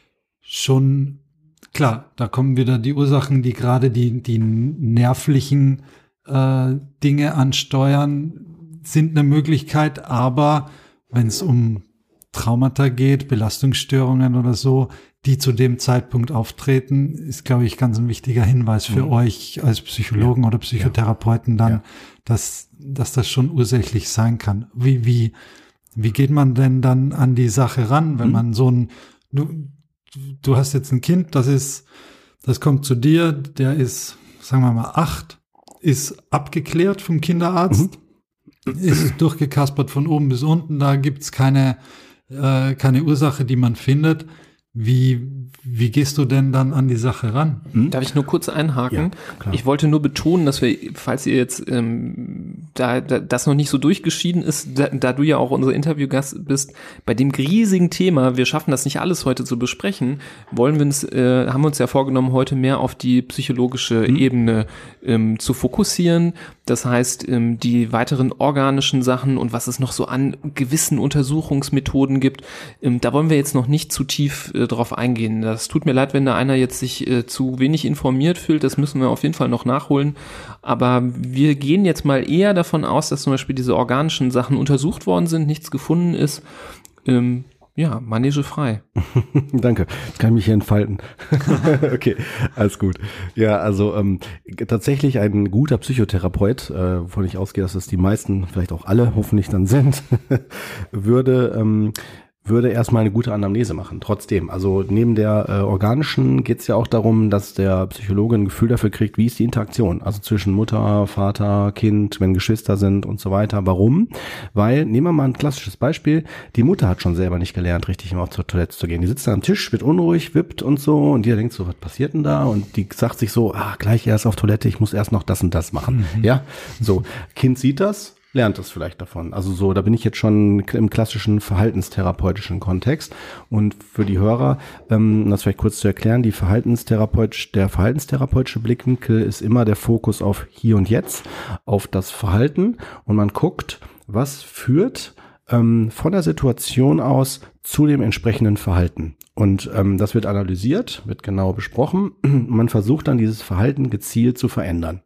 schon, klar, da kommen wieder die Ursachen, die gerade die, die nervlichen äh, Dinge ansteuern, sind eine Möglichkeit, aber wenn es um Traumata geht, Belastungsstörungen oder so, die zu dem Zeitpunkt auftreten, ist, glaube ich, ganz ein wichtiger Hinweis für mhm. euch als Psychologen ja. oder Psychotherapeuten dann, ja. dass, dass das schon ursächlich sein kann. Wie, wie, wie geht man denn dann an die Sache ran, wenn mhm. man so ein, du, du hast jetzt ein Kind, das ist, das kommt zu dir, der ist, sagen wir mal, acht, ist abgeklärt vom Kinderarzt, mhm. ist durchgekaspert von oben bis unten, da gibt's keine, äh, keine Ursache, die man findet. Wie, wie gehst du denn dann an die Sache ran? Hm? Darf ich nur kurz einhaken? Ja, ich wollte nur betonen, dass wir, falls ihr jetzt ähm, da, da das noch nicht so durchgeschieden ist, da, da du ja auch unser Interviewgast bist, bei dem riesigen Thema, wir schaffen das nicht alles heute zu besprechen, wollen wir uns, äh, haben wir uns ja vorgenommen, heute mehr auf die psychologische hm? Ebene ähm, zu fokussieren. Das heißt, ähm, die weiteren organischen Sachen und was es noch so an gewissen Untersuchungsmethoden gibt, ähm, da wollen wir jetzt noch nicht zu tief äh, drauf eingehen. Das tut mir leid, wenn da einer jetzt sich äh, zu wenig informiert fühlt. Das müssen wir auf jeden Fall noch nachholen. Aber wir gehen jetzt mal eher davon aus, dass zum Beispiel diese organischen Sachen untersucht worden sind, nichts gefunden ist. Ähm, ja, Manege frei. Danke, jetzt kann ich mich hier entfalten. Okay, alles gut. Ja, also ähm, tatsächlich ein guter Psychotherapeut, äh, wovon ich ausgehe, dass es die meisten, vielleicht auch alle, hoffentlich dann sind, würde ähm, würde erstmal eine gute Anamnese machen, trotzdem. Also neben der äh, organischen geht es ja auch darum, dass der Psychologe ein Gefühl dafür kriegt, wie ist die Interaktion, also zwischen Mutter, Vater, Kind, wenn Geschwister sind und so weiter. Warum? Weil, nehmen wir mal ein klassisches Beispiel, die Mutter hat schon selber nicht gelernt, richtig immer auf zur Toilette zu gehen. Die sitzt da am Tisch, wird unruhig, wippt und so und die denkt so, was passiert denn da? Und die sagt sich so, ah, gleich erst auf Toilette, ich muss erst noch das und das machen. Mhm. Ja, so, Kind sieht das, lernt es vielleicht davon. Also so, da bin ich jetzt schon im klassischen verhaltenstherapeutischen Kontext. Und für die Hörer, ähm, um das vielleicht kurz zu erklären, die Verhaltenstherapeut, der verhaltenstherapeutische Blickwinkel ist immer der Fokus auf Hier und Jetzt, auf das Verhalten. Und man guckt, was führt ähm, von der Situation aus zu dem entsprechenden Verhalten. Und ähm, das wird analysiert, wird genau besprochen. Man versucht dann, dieses Verhalten gezielt zu verändern.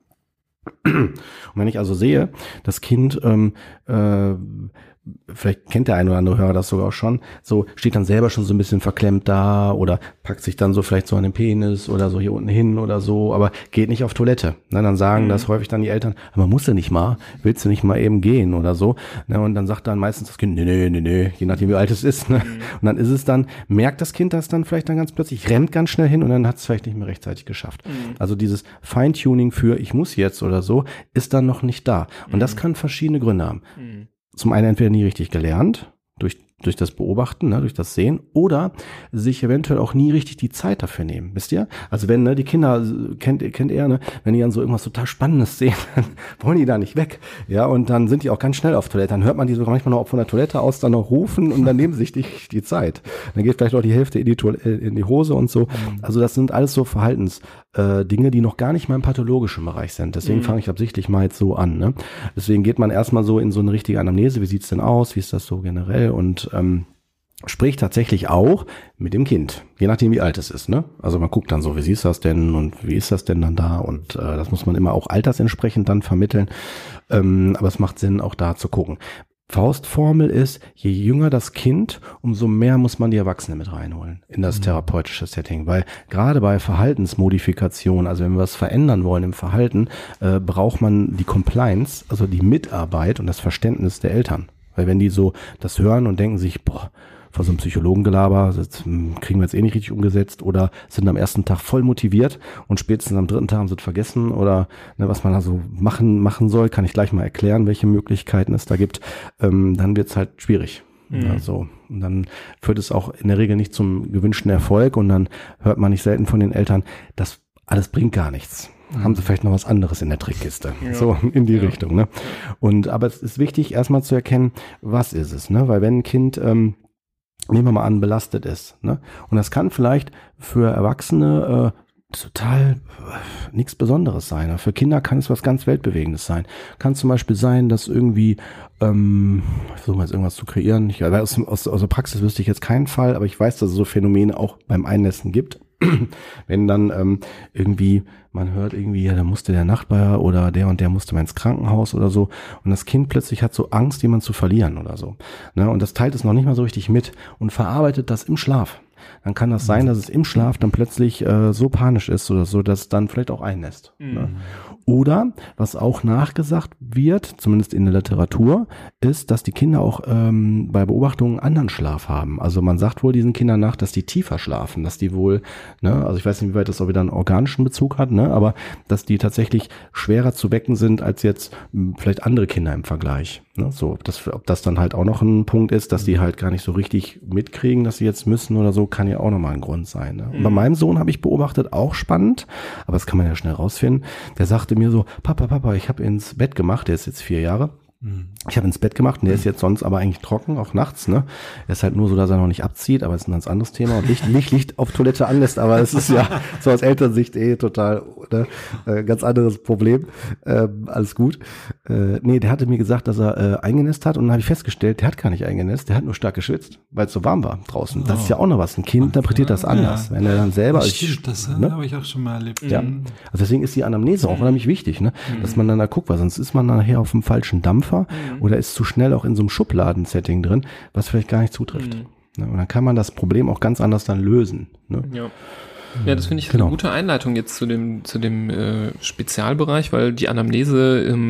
Und wenn ich also sehe, das Kind, ähm, äh, vielleicht kennt der eine oder andere Hörer das sogar auch schon, so steht dann selber schon so ein bisschen verklemmt da oder packt sich dann so vielleicht so an den Penis oder so hier unten hin oder so, aber geht nicht auf Toilette. Ne, dann sagen mhm. das häufig dann die Eltern, aber muss du nicht mal, willst du nicht mal eben gehen oder so. Ne, und dann sagt dann meistens das Kind, nee, nee, nee, nee, je nachdem wie alt es ist. Ne? Mhm. Und dann ist es dann, merkt das Kind das dann vielleicht dann ganz plötzlich, rennt ganz schnell hin und dann hat es vielleicht nicht mehr rechtzeitig geschafft. Mhm. Also dieses Feintuning für ich muss jetzt oder so, ist dann noch nicht da. Und mhm. das kann verschiedene Gründe haben. Mhm. Zum einen entweder nie richtig gelernt, durch, durch das Beobachten, ne, durch das Sehen, oder sich eventuell auch nie richtig die Zeit dafür nehmen, wisst ihr? Also wenn, ne, die Kinder, kennt, kennt ihr, ne, wenn die dann so irgendwas total Spannendes sehen, dann wollen die da nicht weg, ja, und dann sind die auch ganz schnell auf Toilette, dann hört man die sogar manchmal noch von der Toilette aus dann noch rufen und dann nehmen sich die, die Zeit. Dann geht vielleicht auch die Hälfte in die, in die Hose und so. Also das sind alles so Verhaltens, äh, Dinge, die noch gar nicht mal im pathologischen Bereich sind. Deswegen mhm. fange ich absichtlich mal jetzt so an, ne. Deswegen geht man erstmal so in so eine richtige Anamnese, wie sieht's denn aus, wie ist das so generell und ähm, spricht tatsächlich auch mit dem Kind, je nachdem wie alt es ist, ne? Also man guckt dann so, wie siehst du das denn und wie ist das denn dann da und äh, das muss man immer auch altersentsprechend dann vermitteln, ähm, aber es macht Sinn, auch da zu gucken. Faustformel ist, je jünger das Kind, umso mehr muss man die Erwachsene mit reinholen in das mhm. therapeutische Setting, weil gerade bei Verhaltensmodifikation, also wenn wir was verändern wollen im Verhalten, äh, braucht man die Compliance, also die Mitarbeit und das Verständnis der Eltern. Weil wenn die so das hören und denken sich, boah, vor so einem Psychologengelaber, das kriegen wir jetzt eh nicht richtig umgesetzt oder sind am ersten Tag voll motiviert und spätestens am dritten Tag haben sie es vergessen oder ne, was man also machen machen soll, kann ich gleich mal erklären, welche Möglichkeiten es da gibt, ähm, dann wird es halt schwierig. Mhm. Ja, so. Und dann führt es auch in der Regel nicht zum gewünschten Erfolg und dann hört man nicht selten von den Eltern, das alles bringt gar nichts. Mhm. Haben sie vielleicht noch was anderes in der Trickkiste. Ja. So in die ja. Richtung. Ne? Und aber es ist wichtig, erstmal zu erkennen, was ist es, ne? Weil wenn ein Kind ähm, nehmen wir mal an, belastet ist. Ne? Und das kann vielleicht für Erwachsene äh, total äh, nichts Besonderes sein. Für Kinder kann es was ganz Weltbewegendes sein. Kann zum Beispiel sein, dass irgendwie, ähm, ich versuche mal jetzt irgendwas zu kreieren. Ich, aus, aus, aus der Praxis wüsste ich jetzt keinen Fall, aber ich weiß, dass es so Phänomene auch beim Einnässen gibt. Wenn dann ähm, irgendwie, man hört irgendwie, ja, da musste der Nachbar oder der und der musste mal ins Krankenhaus oder so und das Kind plötzlich hat so Angst, jemanden zu verlieren oder so. Ne? Und das teilt es noch nicht mal so richtig mit und verarbeitet das im Schlaf. Dann kann das sein, dass es im Schlaf dann plötzlich äh, so panisch ist oder so, dass es dann vielleicht auch einnässt. Mhm. Ne? Oder, was auch nachgesagt wird, zumindest in der Literatur, ist, dass die Kinder auch ähm, bei Beobachtungen anderen Schlaf haben. Also man sagt wohl diesen Kindern nach, dass die tiefer schlafen, dass die wohl, ne, also ich weiß nicht, wie weit das auch wieder einen organischen Bezug hat, ne, aber dass die tatsächlich schwerer zu wecken sind als jetzt m, vielleicht andere Kinder im Vergleich. Ne? So, das, ob das dann halt auch noch ein Punkt ist, dass die halt gar nicht so richtig mitkriegen, dass sie jetzt müssen oder so, kann ja auch nochmal ein Grund sein. Ne? Und bei meinem Sohn habe ich beobachtet, auch spannend, aber das kann man ja schnell rausfinden, der sagte mir so, Papa, Papa, ich habe ins Bett gemacht, der ist jetzt vier Jahre, ich habe ins Bett gemacht und der ist jetzt sonst aber eigentlich trocken, auch nachts, ne? Er ist halt nur so, dass er noch nicht abzieht, aber das ist ein ganz anderes Thema und nicht, nicht Licht auf Toilette anlässt, aber es ist ja so aus Elternsicht eh total, ne? Äh, ganz anderes Problem. Ähm, alles gut. Äh, nee, der hatte mir gesagt, dass er äh, eingenässt hat und dann habe ich festgestellt, der hat gar nicht eingenässt, der hat nur stark geschwitzt, weil es so warm war draußen. Oh. Das ist ja auch noch was. Ein Kind interpretiert das anders. Ja. Wenn er dann selber... Das stimmt, das ne? habe ich auch schon mal erlebt. Ja. Also deswegen ist die Anamnese auch unheimlich wichtig, ne? Mhm. Dass man dann da guckt, weil sonst ist man nachher auf dem falschen Dampfer. Mhm. Oder ist zu schnell auch in so einem Schubladen-Setting drin, was vielleicht gar nicht zutrifft. Mhm. Und dann kann man das Problem auch ganz anders dann lösen. Ne? Ja. Ja, das finde ich genau. eine gute Einleitung jetzt zu dem zu dem äh, Spezialbereich, weil die Anamnese ähm,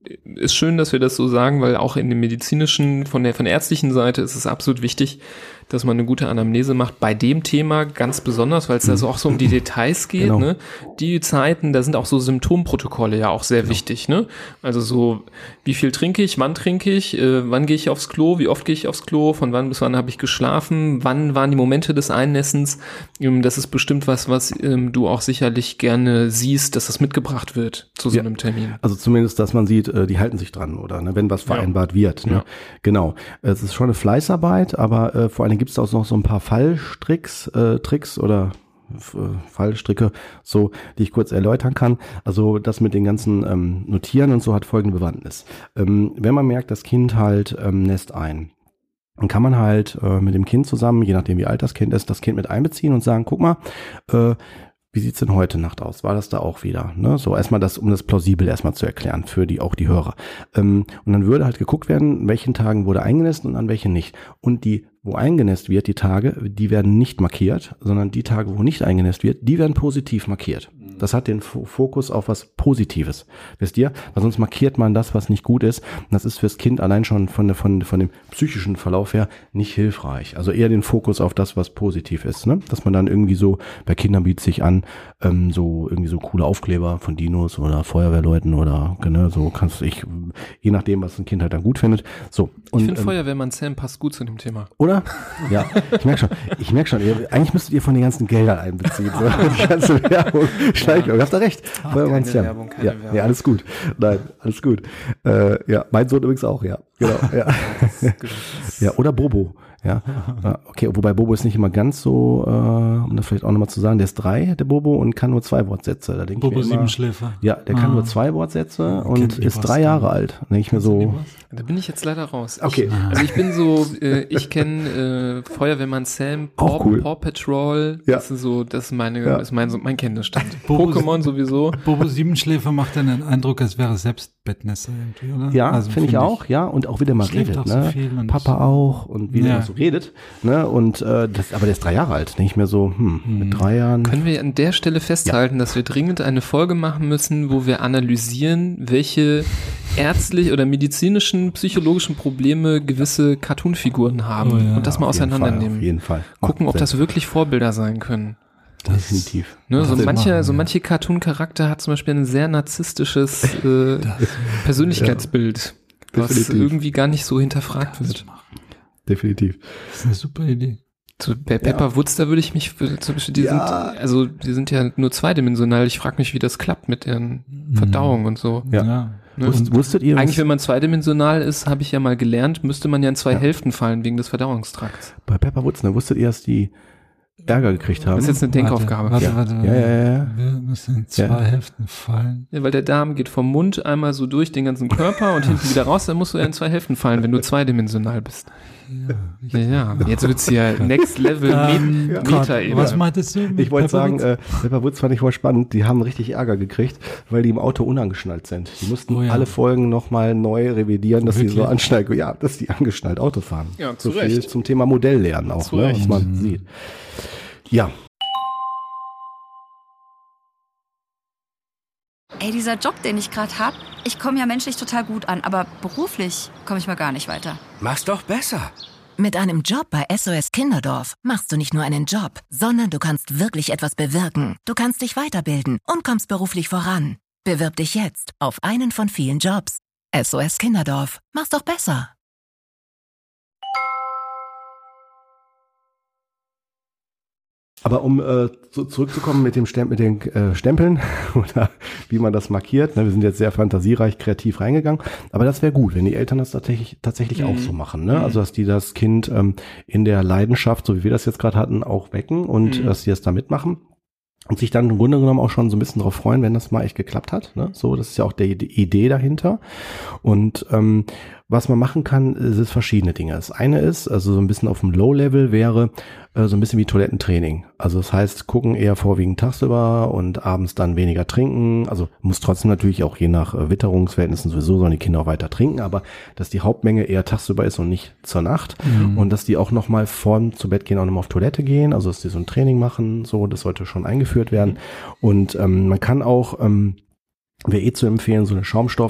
ist schön, dass wir das so sagen, weil auch in dem medizinischen, von der, von der ärztlichen Seite ist es absolut wichtig, dass man eine gute Anamnese macht. Bei dem Thema ganz besonders, weil es da so auch so um die Details geht, Genau. ne? Die Zeiten, da sind auch so Symptomprotokolle ja auch sehr Genau. wichtig, ne? Also so, wie viel trinke ich, wann trinke ich, äh, wann gehe ich aufs Klo, wie oft gehe ich aufs Klo, von wann bis wann habe ich geschlafen, wann waren die Momente des Einnässens. Ähm, das ist bestimmt was, was ähm, du auch sicherlich gerne siehst, dass das mitgebracht wird zu so Ja. einem Termin. Also zumindest, dass man sieht, äh, die halten sich dran, oder ne, wenn was vereinbart wird. Ne? Ja. Genau. Es ist schon eine Fleißarbeit, aber äh, vor allen Dingen gibt es auch noch so ein paar Fallstricks, äh, Tricks oder F- äh, Fallstricke, so, die ich kurz erläutern kann. Also das mit den ganzen ähm, Notieren und so hat folgende Bewandtnis. Ähm, wenn man merkt, das Kind halt ähm, nässt ein, dann kann man halt äh, mit dem Kind zusammen, je nachdem wie alt das Kind ist, das Kind mit einbeziehen und sagen, guck mal, äh, wie sieht's denn heute Nacht aus? War das da auch wieder? Ne? So erstmal das, um das plausibel erstmal zu erklären für die auch die Hörer. Ähm, und dann würde halt geguckt werden, an welchen Tagen wurde eingenässt und an welchen nicht. Und die, wo eingenässt wird, die Tage, die werden nicht markiert, sondern die Tage, wo nicht eingenässt wird, die werden positiv markiert. Das hat den F- Fokus auf was Positives. Wisst ihr? Weil sonst markiert man das, was nicht gut ist. Und das ist fürs Kind allein schon von, der, von, von dem psychischen Verlauf her nicht hilfreich. Also eher den Fokus auf das, was positiv ist. Ne? Dass man dann irgendwie so, bei Kindern bietet sich an, ähm, so irgendwie so coole Aufkleber von Dinos oder Feuerwehrleuten oder ne, so kannst du ich, je nachdem, was ein Kind halt dann gut findet. So. Und, Ich finde ähm, Feuerwehrmann Sam passt gut zu dem Thema. oder? Ja, ich merke schon. Ich merke schon. Ihr, eigentlich müsstet ihr von den ganzen Geldern einbeziehen. So. Die ganze Werbung. Schleichwerbung. Ihr habt da recht. Ach, Feuerwehrmann keine Sam. Werbung, keine ja, Werbung. ja, alles gut. Nein, alles gut. Äh, ja, mein Sohn übrigens auch, ja. Genau. Ja, ja oder Bobo. Ja, Ja, okay, wobei Bobo ist nicht immer ganz so, äh, um das vielleicht auch nochmal zu sagen, der ist drei, der Bobo, und kann nur zwei Wortsätze. Da denke ich Bobo mir immer, Siebenschläfer. ja, der kann Ah. nur zwei Wortsätze und Kennt mich ist was drei gar Jahre nicht. alt. Da denke ich mir Kennst du so, die was? Da bin ich jetzt leider raus. okay. Ich, also ich bin so, äh, ich kenne äh, Feuerwehrmann Sam, Auch Paw, cool. Paw Patrol. Ja. Das ist so, das ist meine, Ja. ist mein, so mein Kenntnisstand. Bobo- Pokémon sowieso. Bobo Siebenschläfer macht dann den Eindruck, als wäre er selbst Bettnässer irgendwie, oder? Ja, Also finde ich auch, ja, und auch wie der mal Schläft redet, auch so ne? viel und- Papa auch und wie Ja. der so redet, ne? Und äh, das, aber der ist drei Jahre alt, nicht mehr so, hm, mit drei Jahren. Können wir an der Stelle festhalten, dass wir dringend eine Folge machen müssen, wo wir analysieren, welche ärztlich oder medizinischen, psychologischen Probleme gewisse Cartoonfiguren haben Oh ja, und das mal Auf jeden Fall, auseinandernehmen. Auf jeden Fall. Gucken, ob Macht das wirklich Vorbilder sein können. Das, definitiv. Ne, so Das manche, machen, so ja. manche Cartoon-Charakter hat zum Beispiel ein sehr narzisstisches äh, Persönlichkeitsbild, was Definitiv. irgendwie gar nicht so hinterfragt wird. Definitiv. Das ist eine super Idee. So, bei Pepper Woods, da würde ich mich, für, zum Beispiel, die Ja. sind, also die sind ja nur zweidimensional. Ich frage mich, wie das klappt mit deren Verdauung und so. Ja. Ja. Ne? Wusst, wusstet ihr, Eigentlich, was wenn man zweidimensional ist, habe ich ja mal gelernt, müsste man ja in zwei Ja. Hälften fallen wegen des Verdauungstrakts. bei Pepper Woods, ne, wusstet ihr, dass die Ärger gekriegt haben? Das ist jetzt eine Denkaufgabe. Warte, Ja. warte, warte. Ja, ja, ja. Wir müssen in zwei Ja. Hälften fallen. Ja, weil der Darm geht vom Mund einmal so durch den ganzen Körper und hinten wieder raus, dann musst du ja in zwei Hälften fallen, wenn du zweidimensional bist. Ja. Ja, jetzt wird's hier Next Level Ähm, Met Gott, Meta-Ebene. was meintest du? mit Ich wollte Pepper sagen, Woods? äh, Pepper Woods fand ich voll spannend. Die haben richtig Ärger gekriegt, weil die im Auto unangeschnallt sind. Die mussten Oh ja. alle Folgen nochmal neu revidieren, dass sie so Wirklich? anschnallen, ja, dass die angeschnallt Auto fahren. Ja, zu so viel Recht. zum Thema Modelllernen auch, Zu ne, Recht. was man sieht. Ja, Ey, dieser Job, den ich gerade hab, ich komme ja menschlich total gut an, aber beruflich komme ich mal gar nicht weiter. Mach's doch besser. Mit einem Job bei S O S Kinderdorf machst du nicht nur einen Job, sondern du kannst wirklich etwas bewirken. Du kannst dich weiterbilden und kommst beruflich voran. Bewirb dich jetzt auf einen von vielen Jobs. S O S Kinderdorf. Mach's doch besser. aber um äh, zu, zurückzukommen mit dem Stem mit den äh, Stempeln oder wie man das markiert, ne, wir sind jetzt sehr fantasiereich, kreativ reingegangen, aber das wäre gut, wenn die Eltern das tatsächlich, tatsächlich auch so machen, ne? Also dass die das Kind ähm, in der Leidenschaft, so wie wir das jetzt gerade hatten, auch wecken und Mhm. dass die das da mitmachen. Und sich dann im Grunde genommen auch schon so ein bisschen darauf freuen, wenn das mal echt geklappt hat. Ne? So, das ist ja auch die, die Idee dahinter. Und ähm, was man machen kann, ist verschiedene Dinge. Das eine ist, also so ein bisschen auf dem Low-Level wäre äh, so ein bisschen wie Toilettentraining. Also das heißt, gucken eher vorwiegend tagsüber und abends dann weniger trinken. Also muss trotzdem natürlich auch je nach äh, Witterungsverhältnissen sowieso sollen die Kinder auch weiter trinken, aber dass die Hauptmenge eher tagsüber ist und nicht zur Nacht. Mhm. Und dass die auch nochmal vorm zu Bett gehen auch nochmal auf Toilette gehen. Also dass die so ein Training machen, so, das sollte schon eingeführt werden. Und ähm, man kann auch, ähm, wäre eh zu empfehlen, so eine Schaumstoff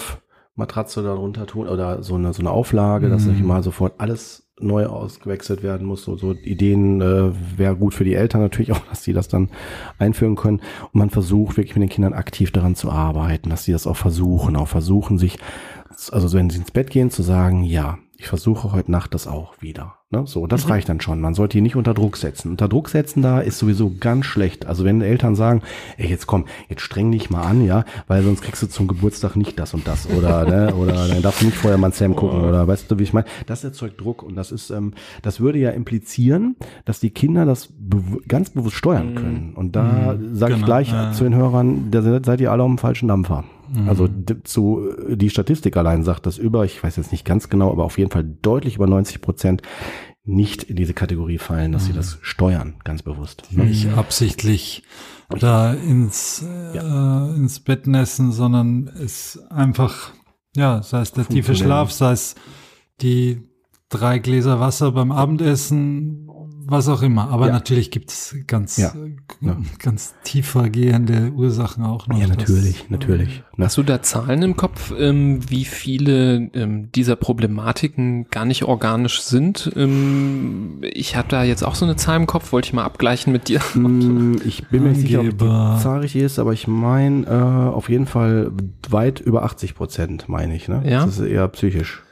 Matratze darunter tun oder so eine, so eine Auflage, dass nicht mal sofort alles neu ausgewechselt werden muss. So, so Ideen äh, wäre gut für die Eltern natürlich auch, dass die das dann einführen können. Und man versucht wirklich mit den Kindern aktiv daran zu arbeiten, dass sie das auch versuchen, auch versuchen sich, also wenn sie ins Bett gehen, zu sagen, ja, ich versuche heute Nacht das auch wieder. Ne? So, das mhm. reicht dann schon. Man sollte die nicht unter Druck setzen. Unter Druck setzen da ist sowieso ganz schlecht. Also wenn Eltern sagen, ey, jetzt komm, jetzt streng dich mal an, ja, weil sonst kriegst du zum Geburtstag nicht das und das oder ne, oder dann darfst du nicht vorher mal Sam gucken oder weißt du, wie ich meine? Das erzeugt Druck und das ist, ähm, das würde ja implizieren, dass die Kinder das bew- ganz bewusst steuern können. Und da mhm. sage ich genau. gleich äh. zu den Hörern, da seid ihr alle auf dem falschen Dampfer. Also d- zu, die Statistik allein sagt, dass über, ich weiß jetzt nicht ganz genau, aber auf jeden Fall deutlich über neunzig Prozent nicht in diese Kategorie fallen, dass mhm. sie das steuern, ganz bewusst. Nicht absichtlich da ins, ja. äh, ins Bett nässen, sondern es einfach, ja, sei es der tiefe Schlaf, sei es die drei Gläser Wasser beim Abendessen, was auch immer. Aber ja. natürlich gibt es ganz, ja. Ja. ganz tiefer gehende Ursachen auch noch. Ja, natürlich, das, natürlich. Äh, Hast du da Zahlen im Kopf, ähm, wie viele ähm, dieser Problematiken gar nicht organisch sind? Ähm, ich habe da jetzt auch so eine Zahl im Kopf, wollte ich mal abgleichen mit dir. Ich bin mir nicht sicher, ob die Zahl richtig ist, aber ich meine äh, auf jeden Fall weit über achtzig Prozent, meine ich. Ne? Ja? Das ist eher psychisch.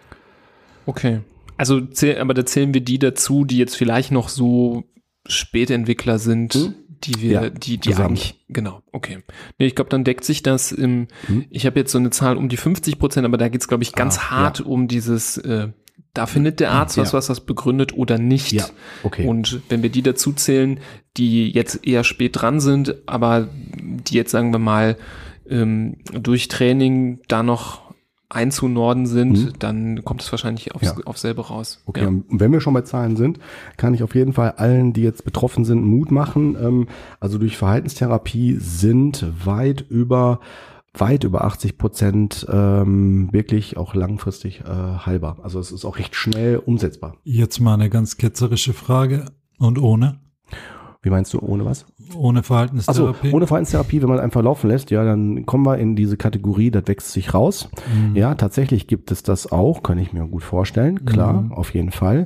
Okay. Also, zähl, aber da zählen wir die dazu, die jetzt vielleicht noch so Spätentwickler sind, hm? die wir, ja, die, die eigentlich, genau, okay. Nee, ich glaube, dann deckt sich das im, hm? ich habe jetzt so eine Zahl um die fünfzig Prozent, aber da geht's, glaube ich, ganz ah, hart ja. um dieses, äh, da findet der Arzt ja. was, was das begründet oder nicht. Ja, okay. Und wenn wir die dazu zählen, die jetzt eher spät dran sind, aber die jetzt, sagen wir mal, ähm, durch Training da noch einzunorden sind, mhm. dann kommt es wahrscheinlich aufs, ja. auf selbe raus. Okay, ja. Und wenn wir schon bei Zahlen sind, kann ich auf jeden Fall allen, die jetzt betroffen sind, Mut machen. Ähm, also durch Verhaltenstherapie sind weit über weit über achtzig Prozent ähm, wirklich auch langfristig äh, heilbar. Also es ist auch recht schnell umsetzbar. Jetzt mal eine ganz ketzerische Frage. Und ohne? Wie meinst du, ohne was? Ohne Verhaltenstherapie? Also ohne Verhaltenstherapie, wenn man einfach laufen lässt, ja, dann kommen wir in diese Kategorie, das wächst sich raus. Mhm. Ja, tatsächlich gibt es das auch, kann ich mir gut vorstellen, klar, mhm. auf jeden Fall.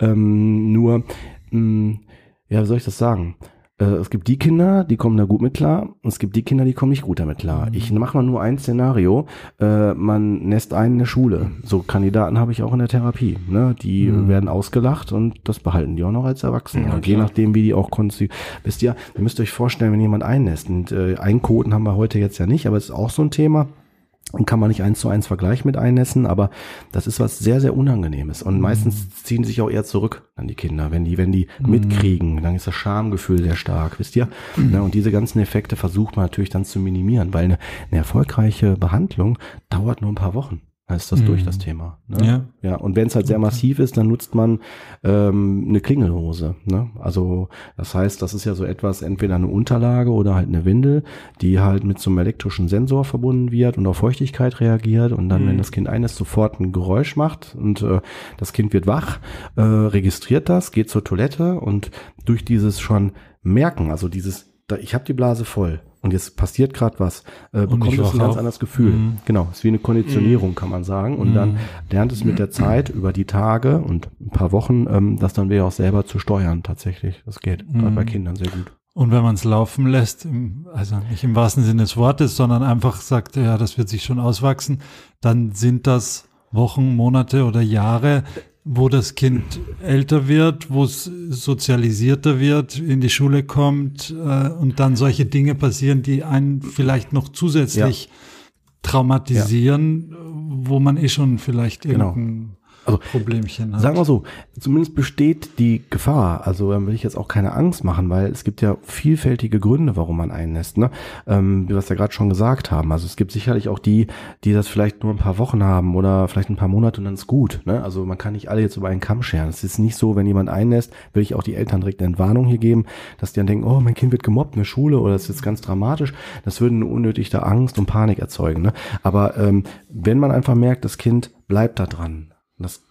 Ähm, nur, mh, ja, wie soll ich das sagen? Es gibt die Kinder, die kommen da gut mit klar, und es gibt die Kinder, die kommen nicht gut damit klar. Mhm. Ich mache mal nur ein Szenario, äh, man nässt einen in der Schule. So Kandidaten habe ich auch in der Therapie. Ne? Die mhm. werden ausgelacht und das behalten die auch noch als Erwachsene. Ja, und je nachdem, wie die auch konstruieren. Wisst ihr, ihr müsst euch vorstellen, wenn jemand einnässt, und äh, Einkoten haben wir heute jetzt ja nicht, aber es ist auch so ein Thema. Und kann man nicht eins zu eins vergleichen mit Einnässen, aber das ist was sehr, sehr Unangenehmes. Und mhm. meistens ziehen sich auch eher zurück an die Kinder. Wenn die, wenn die mhm. mitkriegen, dann ist das Schamgefühl sehr stark, wisst ihr? Mhm. Ja, und diese ganzen Effekte versucht man natürlich dann zu minimieren, weil eine, eine erfolgreiche Behandlung dauert nur ein paar Wochen. Dann ist das mhm. durch das Thema. Ne? Ja. ja. Und wenn es halt sehr massiv ist, dann nutzt man ähm, eine Klingelhose. Ne? Also das heißt, das ist ja so etwas, entweder eine Unterlage oder halt eine Windel, die halt mit so einem elektrischen Sensor verbunden wird und auf Feuchtigkeit reagiert und dann, mhm. wenn das Kind eines sofort ein Geräusch macht und äh, das Kind wird wach, äh, registriert das, geht zur Toilette und durch dieses schon Merken, also dieses, da, ich habe die Blase voll. Und jetzt passiert gerade was, äh, bekommt es ein ganz anderes Gefühl. Mhm. Genau, ist wie eine Konditionierung, mhm. kann man sagen. Und mhm. dann lernt es mit der Zeit über die Tage und ein paar Wochen, ähm, das dann wieder auch selber zu steuern tatsächlich. Das geht mhm. gerade bei Kindern sehr gut. Und wenn man es laufen lässt, im, also nicht im wahrsten Sinne des Wortes, sondern einfach sagt, ja, das wird sich schon auswachsen, dann sind das Wochen, Monate oder Jahre, wo das Kind älter wird, wo es sozialisierter wird, in die Schule kommt äh, und dann solche Dinge passieren, die einen vielleicht noch zusätzlich ja. traumatisieren, ja. wo man eh schon vielleicht irgendein genau. also, Problemchen hat. Sagen wir so, zumindest besteht die Gefahr, also ähm, will ich jetzt auch keine Angst machen, weil es gibt ja vielfältige Gründe, warum man einnässt, ne? Ähm, wie wir es ja gerade schon gesagt haben. Also es gibt sicherlich auch die, die das vielleicht nur ein paar Wochen haben oder vielleicht ein paar Monate und dann ist gut, ne? Also man kann nicht alle jetzt über einen Kamm scheren. Es ist nicht so, wenn jemand einnässt, will ich auch die Eltern direkt eine Entwarnung hier geben, dass die dann denken, oh, mein Kind wird gemobbt in der Schule oder das ist jetzt ganz dramatisch. Das würde eine unnötige Angst und Panik erzeugen, ne? Aber ähm, wenn man einfach merkt, das Kind bleibt da dran, das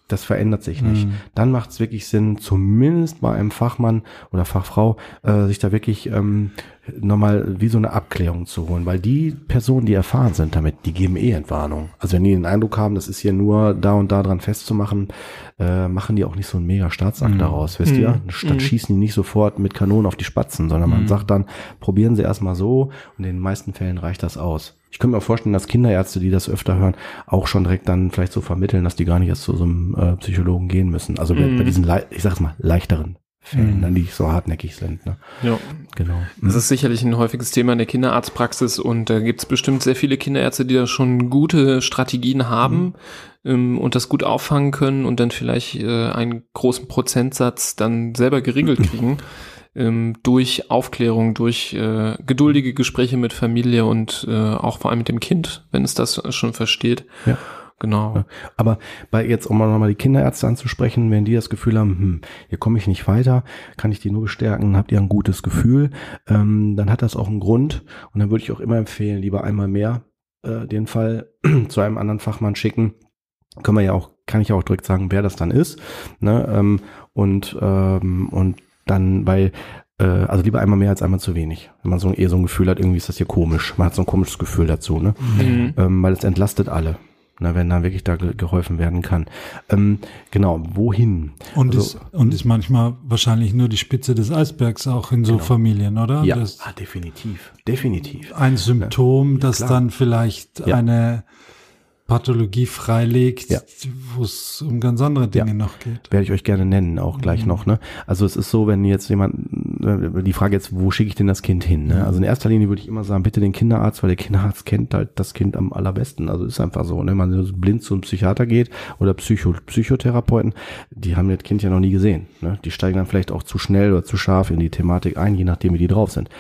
Das verändert sich nicht. Mhm. Dann macht es wirklich Sinn, zumindest bei einem Fachmann oder Fachfrau, äh, sich da wirklich ähm, nochmal wie so eine Abklärung zu holen. Weil die Personen, die erfahren sind damit, die geben eh Entwarnung. Also wenn die den Eindruck haben, das ist hier nur da und da dran festzumachen, äh, machen die auch nicht so einen mega Staatsakt mhm. daraus, wisst mhm. ihr? Statt mhm. schießen die nicht sofort mit Kanonen auf die Spatzen, sondern man mhm. sagt dann, probieren sie erstmal so und in den meisten Fällen reicht das aus. Ich könnte mir auch vorstellen, dass Kinderärzte, die das öfter hören, auch schon direkt dann vielleicht so vermitteln, dass die gar nicht erst zu so einem äh, Psychologen gehen müssen. Also mm. bei diesen, ich sag's mal, leichteren Fällen, mm. dann die so hartnäckig sind. Ne? Ja, genau. Das ist sicherlich ein häufiges Thema in der Kinderarztpraxis und da gibt's bestimmt sehr viele Kinderärzte, die da schon gute Strategien haben mm. ähm, und das gut auffangen können und dann vielleicht äh, einen großen Prozentsatz dann selber geregelt kriegen. Ähm, durch Aufklärung, durch äh, geduldige Gespräche mit Familie und äh, auch vor allem mit dem Kind, wenn es das schon versteht. Ja. Genau. Ja. Aber bei jetzt, um nochmal die Kinderärzte anzusprechen, wenn die das Gefühl haben, hm, hier komme ich nicht weiter, kann ich die nur bestärken, habt ihr ein gutes Gefühl, ähm, dann hat das auch einen Grund und dann würde ich auch immer empfehlen, lieber einmal mehr äh, den Fall zu einem anderen Fachmann schicken. Können wir ja auch, kann ich auch direkt sagen, wer das dann ist. Ne? Ähm, und ähm, und dann, weil, äh, also lieber einmal mehr als einmal zu wenig. Wenn man so eher so ein Gefühl hat, irgendwie ist das hier komisch. Man hat so ein komisches Gefühl dazu, ne? Mhm. Ähm, weil es entlastet alle, ne, wenn dann wirklich da ge- geholfen werden kann. Ähm, genau, wohin? Und, also, ist, und ist manchmal wahrscheinlich nur die Spitze des Eisbergs auch in so genau. Familien, oder? Ja, das ah, definitiv, definitiv. Ein Symptom, ja, das klar. dann vielleicht ja. eine Pathologie freilegt, ja. wo es um ganz andere Dinge ja. noch geht. Werde ich euch gerne nennen, auch gleich mhm. noch. Ne? Also es ist so, wenn jetzt jemand, die Frage jetzt, wo schicke ich denn das Kind hin? Ne? Mhm. Also in erster Linie würde ich immer sagen, bitte den Kinderarzt, weil der Kinderarzt kennt halt das Kind am allerbesten. Also ist einfach so, ne? Wenn man blind zu einem Psychiater geht oder Psycho, Psychotherapeuten, die haben das Kind ja noch nie gesehen. Ne? Die steigen dann vielleicht auch zu schnell oder zu scharf in die Thematik ein, je nachdem wie die drauf sind.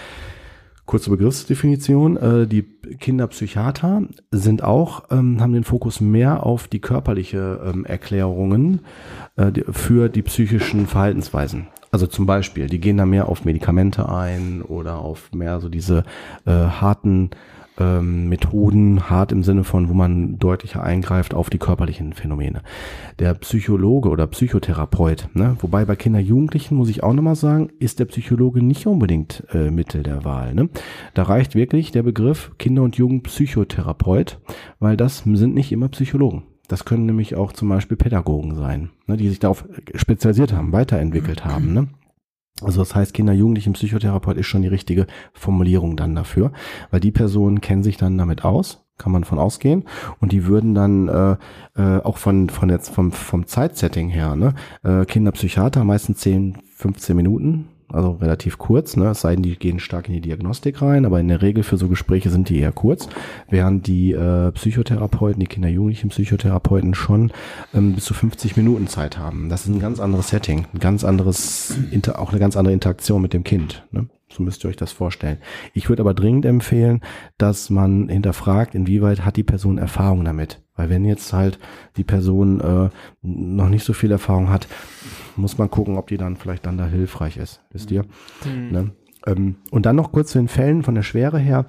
Kurze Begriffsdefinition, äh, die Kinderpsychiater sind auch, ähm, haben den Fokus mehr auf die körperliche ähm, Erklärungen äh, die, für die psychischen Verhaltensweisen. Also zum Beispiel, die gehen da mehr auf Medikamente ein oder auf mehr so diese äh, harten ähm, Methoden, hart im Sinne von, wo man deutlicher eingreift auf die körperlichen Phänomene. Der Psychologe oder Psychotherapeut, ne, wobei bei Kinder, Jugendlichen, muss ich auch nochmal sagen, ist der Psychologe nicht unbedingt äh, Mittel der Wahl. Ne? Da reicht wirklich der Begriff Kinder- und Jugendpsychotherapeut, weil das sind nicht immer Psychologen. Das können nämlich auch zum Beispiel Pädagogen sein, ne, die sich darauf spezialisiert haben, weiterentwickelt haben, ne? Also das heißt, Kinder-, Jugendlichen Psychotherapeut ist schon die richtige Formulierung dann dafür, weil die Personen kennen sich dann damit aus, kann man von ausgehen, und die würden dann äh, äh, auch von von jetzt vom vom Zeitsetting her, ne, äh, Kinderpsychiater meistens zehn, fünfzehn Minuten, also relativ kurz, ne, es sei denn, die gehen stark in die Diagnostik rein, aber in der Regel für so Gespräche sind die eher kurz, während die äh, Psychotherapeuten, die Kinder-, Jugendlichen Psychotherapeuten schon ähm, bis zu fünfzig Minuten Zeit haben. Das ist ein ganz anderes Setting, ein ganz anderes, inter, auch eine ganz andere Interaktion mit dem Kind, ne? So müsst ihr euch das vorstellen. Ich würde aber dringend empfehlen, dass man hinterfragt, inwieweit hat die Person Erfahrung damit. Weil wenn jetzt halt die Person äh, noch nicht so viel Erfahrung hat, muss man gucken, ob die dann vielleicht dann da hilfreich ist. Wisst ihr? Mhm. Ne? Ähm, und dann noch kurz zu den Fällen von der Schwere her.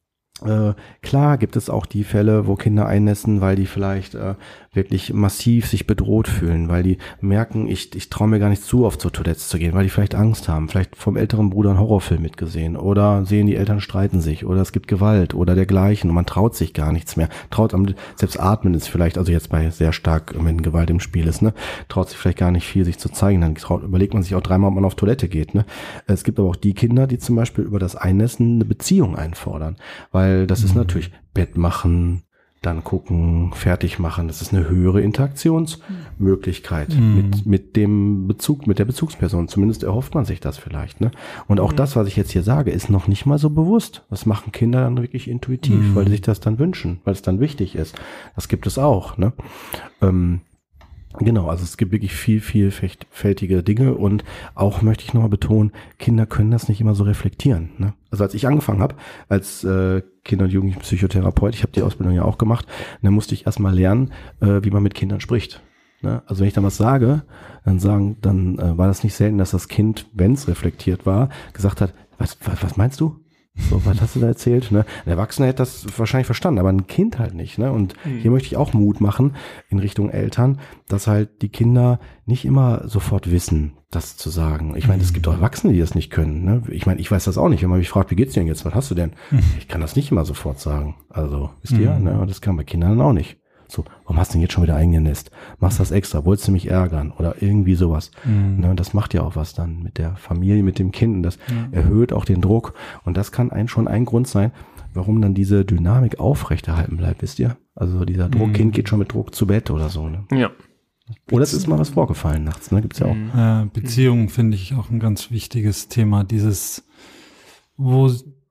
Äh, klar gibt es auch die Fälle, wo Kinder einnässen, weil die vielleicht äh, wirklich massiv sich bedroht fühlen, weil die merken, ich ich traue mir gar nicht zu, auf zur Toilette zu gehen, weil die vielleicht Angst haben, vielleicht vom älteren Bruder einen Horrorfilm mitgesehen oder sehen, die Eltern streiten sich oder es gibt Gewalt oder dergleichen und man traut sich gar nichts mehr. Traut am, selbst atmen ist vielleicht, also jetzt bei sehr stark, wenn Gewalt im Spiel ist, ne, traut sich vielleicht gar nicht viel, sich zu zeigen, dann traut, überlegt man sich auch dreimal, ob man auf Toilette geht, ne. Es gibt aber auch die Kinder, die zum Beispiel über das Einnässen eine Beziehung einfordern, weil Weil das ist natürlich Bett machen, dann gucken, fertig machen. Das ist eine höhere Interaktionsmöglichkeit mhm. mit, mit dem Bezug, mit der Bezugsperson. Zumindest erhofft man sich das vielleicht, ne? Und auch mhm. das, was ich jetzt hier sage, ist noch nicht mal so bewusst. Das machen Kinder dann wirklich intuitiv, mhm. weil sie sich das dann wünschen, weil es dann wichtig ist. Das gibt es auch, ne? Ähm, Genau, also es gibt wirklich viel, vielfältige Dinge und auch möchte ich nochmal betonen, Kinder können das nicht immer so reflektieren. Ne? Also als ich angefangen habe als äh, Kinder- und Jugendpsychotherapeut, ich habe die Ausbildung ja auch gemacht, dann musste ich erstmal lernen, äh, wie man mit Kindern spricht. Ne? Also wenn ich dann was sage, dann sagen, dann äh, war das nicht selten, dass das Kind, wenn es reflektiert war, gesagt hat, was, was, was meinst du? So, was hast du da erzählt? Ne? Ein Erwachsener hätte das wahrscheinlich verstanden, aber ein Kind halt nicht. Ne? Und mhm. hier möchte ich auch Mut machen in Richtung Eltern, dass halt die Kinder nicht immer sofort wissen, das zu sagen. Ich meine, es gibt auch Erwachsene, die das nicht können. Ne? Ich meine, ich weiß das auch nicht. Wenn man mich fragt, wie geht's dir denn jetzt? Was hast du denn? Mhm. Ich kann das nicht immer sofort sagen. Also, wisst ihr? Mhm. Ne? Und das kann bei Kindern auch nicht. So, warum hast du denn jetzt schon wieder eingenässt? Machst das extra? Wolltest du mich ärgern? Oder irgendwie sowas. Mhm. Ne, das macht ja auch was dann mit der Familie, mit dem Kind. Und das mhm. erhöht auch den Druck. Und das kann ein, schon ein Grund sein, warum dann diese Dynamik aufrechterhalten bleibt, wisst ihr? Also dieser Druck, mhm. Kind geht schon mit Druck zu Bett oder so. Ne? Ja. Oder es ist mal was vorgefallen nachts, ne? Gibt's ja auch. Äh, Beziehungen finde ich auch ein ganz wichtiges Thema. Dieses, wo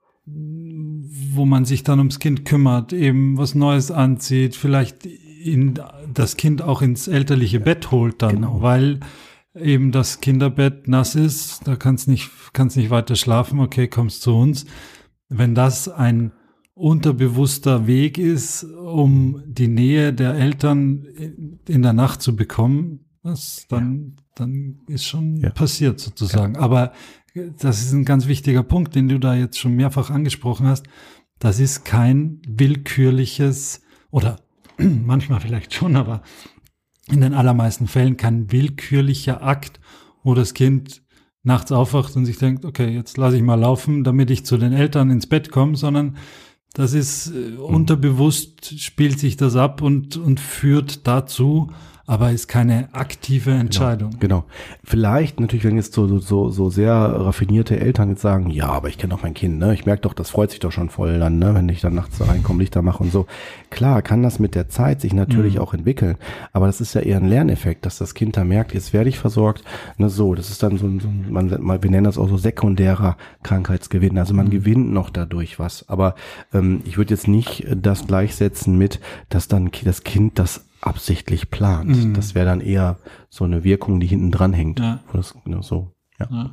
wo man sich dann ums Kind kümmert, eben was Neues anzieht, vielleicht in, das Kind auch ins elterliche Bett holt dann, genau. weil eben das Kinderbett nass ist, da kannst nicht, kannst nicht weiter schlafen, okay, kommst zu uns. Wenn das ein unterbewusster Weg ist, um die Nähe der Eltern in der Nacht zu bekommen, das dann, ja. dann ist schon ja. passiert sozusagen. Ja. Aber das ist ein ganz wichtiger Punkt, den du da jetzt schon mehrfach angesprochen hast. Das ist kein willkürliches oder manchmal vielleicht schon, aber in den allermeisten Fällen kein willkürlicher Akt, wo das Kind nachts aufwacht und sich denkt, okay, jetzt lasse ich mal laufen, damit ich zu den Eltern ins Bett komme, sondern das ist äh, unterbewusst, spielt sich das ab und, und führt dazu, aber ist keine aktive Entscheidung. Genau, genau. Vielleicht natürlich, wenn jetzt so, so, so sehr raffinierte Eltern jetzt sagen, ja, aber ich kenne doch mein Kind, ne? Ich merke doch, das freut sich doch schon voll dann, ne? Wenn ich dann nachts da reinkomme, Lichter mache und so. Klar, kann das mit der Zeit sich natürlich mhm. auch entwickeln, aber das ist ja eher ein Lerneffekt, dass das Kind da merkt, jetzt werde ich versorgt, ne? So, das ist dann so, so man, wir nennen das auch so sekundärer Krankheitsgewinn, also man mhm. gewinnt noch dadurch was, aber ähm, ich würde jetzt nicht das gleichsetzen mit, dass dann das Kind das absichtlich plant. Mhm. Das wäre dann eher so eine Wirkung, die hinten dran hängt. Ja. Das, so, ja. Ja.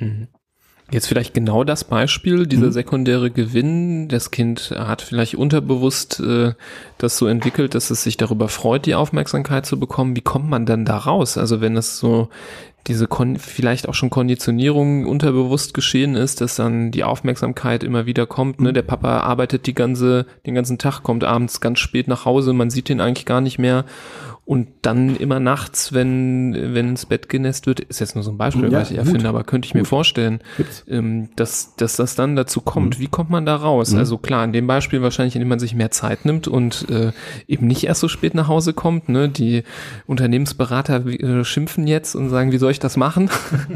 Jetzt vielleicht genau das Beispiel, dieser mhm. sekundäre Gewinn. Das Kind hat vielleicht unterbewusst äh, das so entwickelt, dass es sich darüber freut, die Aufmerksamkeit zu bekommen. Wie kommt man dann da raus? Also wenn es so diese Kon- vielleicht auch schon Konditionierung unterbewusst geschehen ist, dass dann die Aufmerksamkeit immer wieder kommt, ne? Der Papa arbeitet die ganze, den ganzen Tag, kommt abends ganz spät nach Hause, man sieht ihn eigentlich gar nicht mehr. Und dann immer nachts, wenn wenn ins Bett genässt wird, ist jetzt nur so ein Beispiel, ja, was ich erfinde, aber könnte ich gut. mir vorstellen, ähm, dass dass das dann dazu kommt. Mhm. Wie kommt man da raus? Mhm. Also klar, in dem Beispiel wahrscheinlich, indem man sich mehr Zeit nimmt und äh, eben nicht erst so spät nach Hause kommt. Ne? Die Unternehmensberater äh, schimpfen jetzt und sagen, wie soll ich das machen?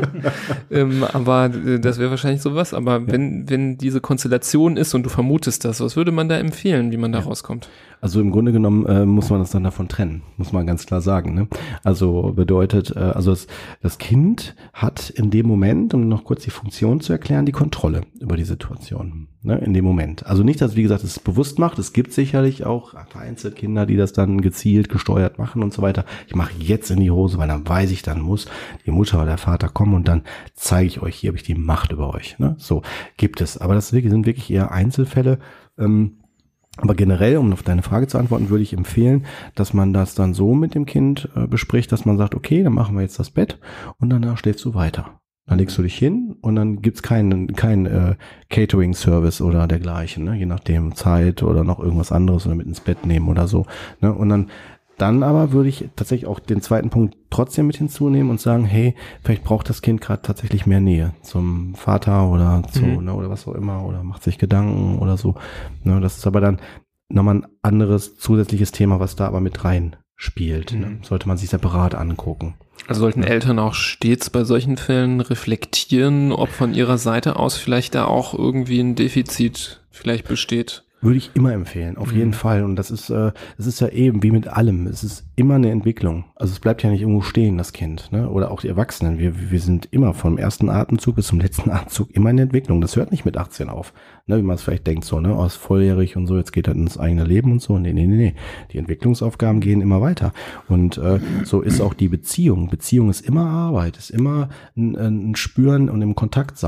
ähm, aber äh, das wäre wahrscheinlich sowas. Aber ja. wenn wenn diese Konstellation ist und du vermutest das, was würde man da empfehlen, wie man da ja. rauskommt? Also im Grunde genommen äh, muss man das dann davon trennen, muss man ganz klar sagen. Ne? Also bedeutet, äh, also das, das Kind hat in dem Moment, um noch kurz die Funktion zu erklären, die Kontrolle über die Situation. Ne? In dem Moment. Also nicht, dass, wie gesagt, es bewusst macht. Es gibt sicherlich auch vereinzelt Kinder, die das dann gezielt, gesteuert machen und so weiter. Ich mache jetzt in die Hose, weil dann weiß ich, dann muss die Mutter oder der Vater kommen und dann zeige ich euch, hier habe ich die Macht über euch. Ne? So gibt es. Aber das sind wirklich eher Einzelfälle. Ähm, Aber generell, um auf deine Frage zu antworten, würde ich empfehlen, dass man das dann so mit dem Kind äh, bespricht, dass man sagt, okay, dann machen wir jetzt das Bett und danach schläfst du weiter. Dann legst du dich hin und dann gibt's keinen kein, äh, Catering-Service oder dergleichen, ne? Je nachdem Zeit oder noch irgendwas anderes oder mit ins Bett nehmen oder so. Ne? Und dann Dann aber würde ich tatsächlich auch den zweiten Punkt trotzdem mit hinzunehmen und sagen, hey, vielleicht braucht das Kind gerade tatsächlich mehr Nähe zum Vater oder zu, mhm. ne, oder was auch immer, oder macht sich Gedanken oder so. Ne, das ist aber dann nochmal ein anderes zusätzliches Thema, was da aber mit rein spielt. Mhm. Ne? Sollte man sich separat angucken. Also sollten Eltern auch stets bei solchen Fällen reflektieren, ob von ihrer Seite aus vielleicht da auch irgendwie ein Defizit vielleicht besteht? Würde ich immer empfehlen, auf mhm. jeden Fall. Und das ist, äh, das ist ja eben wie mit allem. Es ist immer eine Entwicklung. Also es bleibt ja nicht irgendwo stehen, das Kind, ne? Oder auch die Erwachsenen. Wir, wir sind immer vom ersten Atemzug bis zum letzten Atemzug immer in der Entwicklung. Das hört nicht mit achtzehn auf, ne? Wie man es vielleicht denkt, so, ne? Oh, ist volljährig und so, jetzt geht er ins eigene Leben und so. Nee, nee, nee, nee. Die Entwicklungsaufgaben gehen immer weiter. Und äh, so ist auch die Beziehung. Beziehung ist immer Arbeit, ist immer ein, ein Spüren und im Kontakt sein.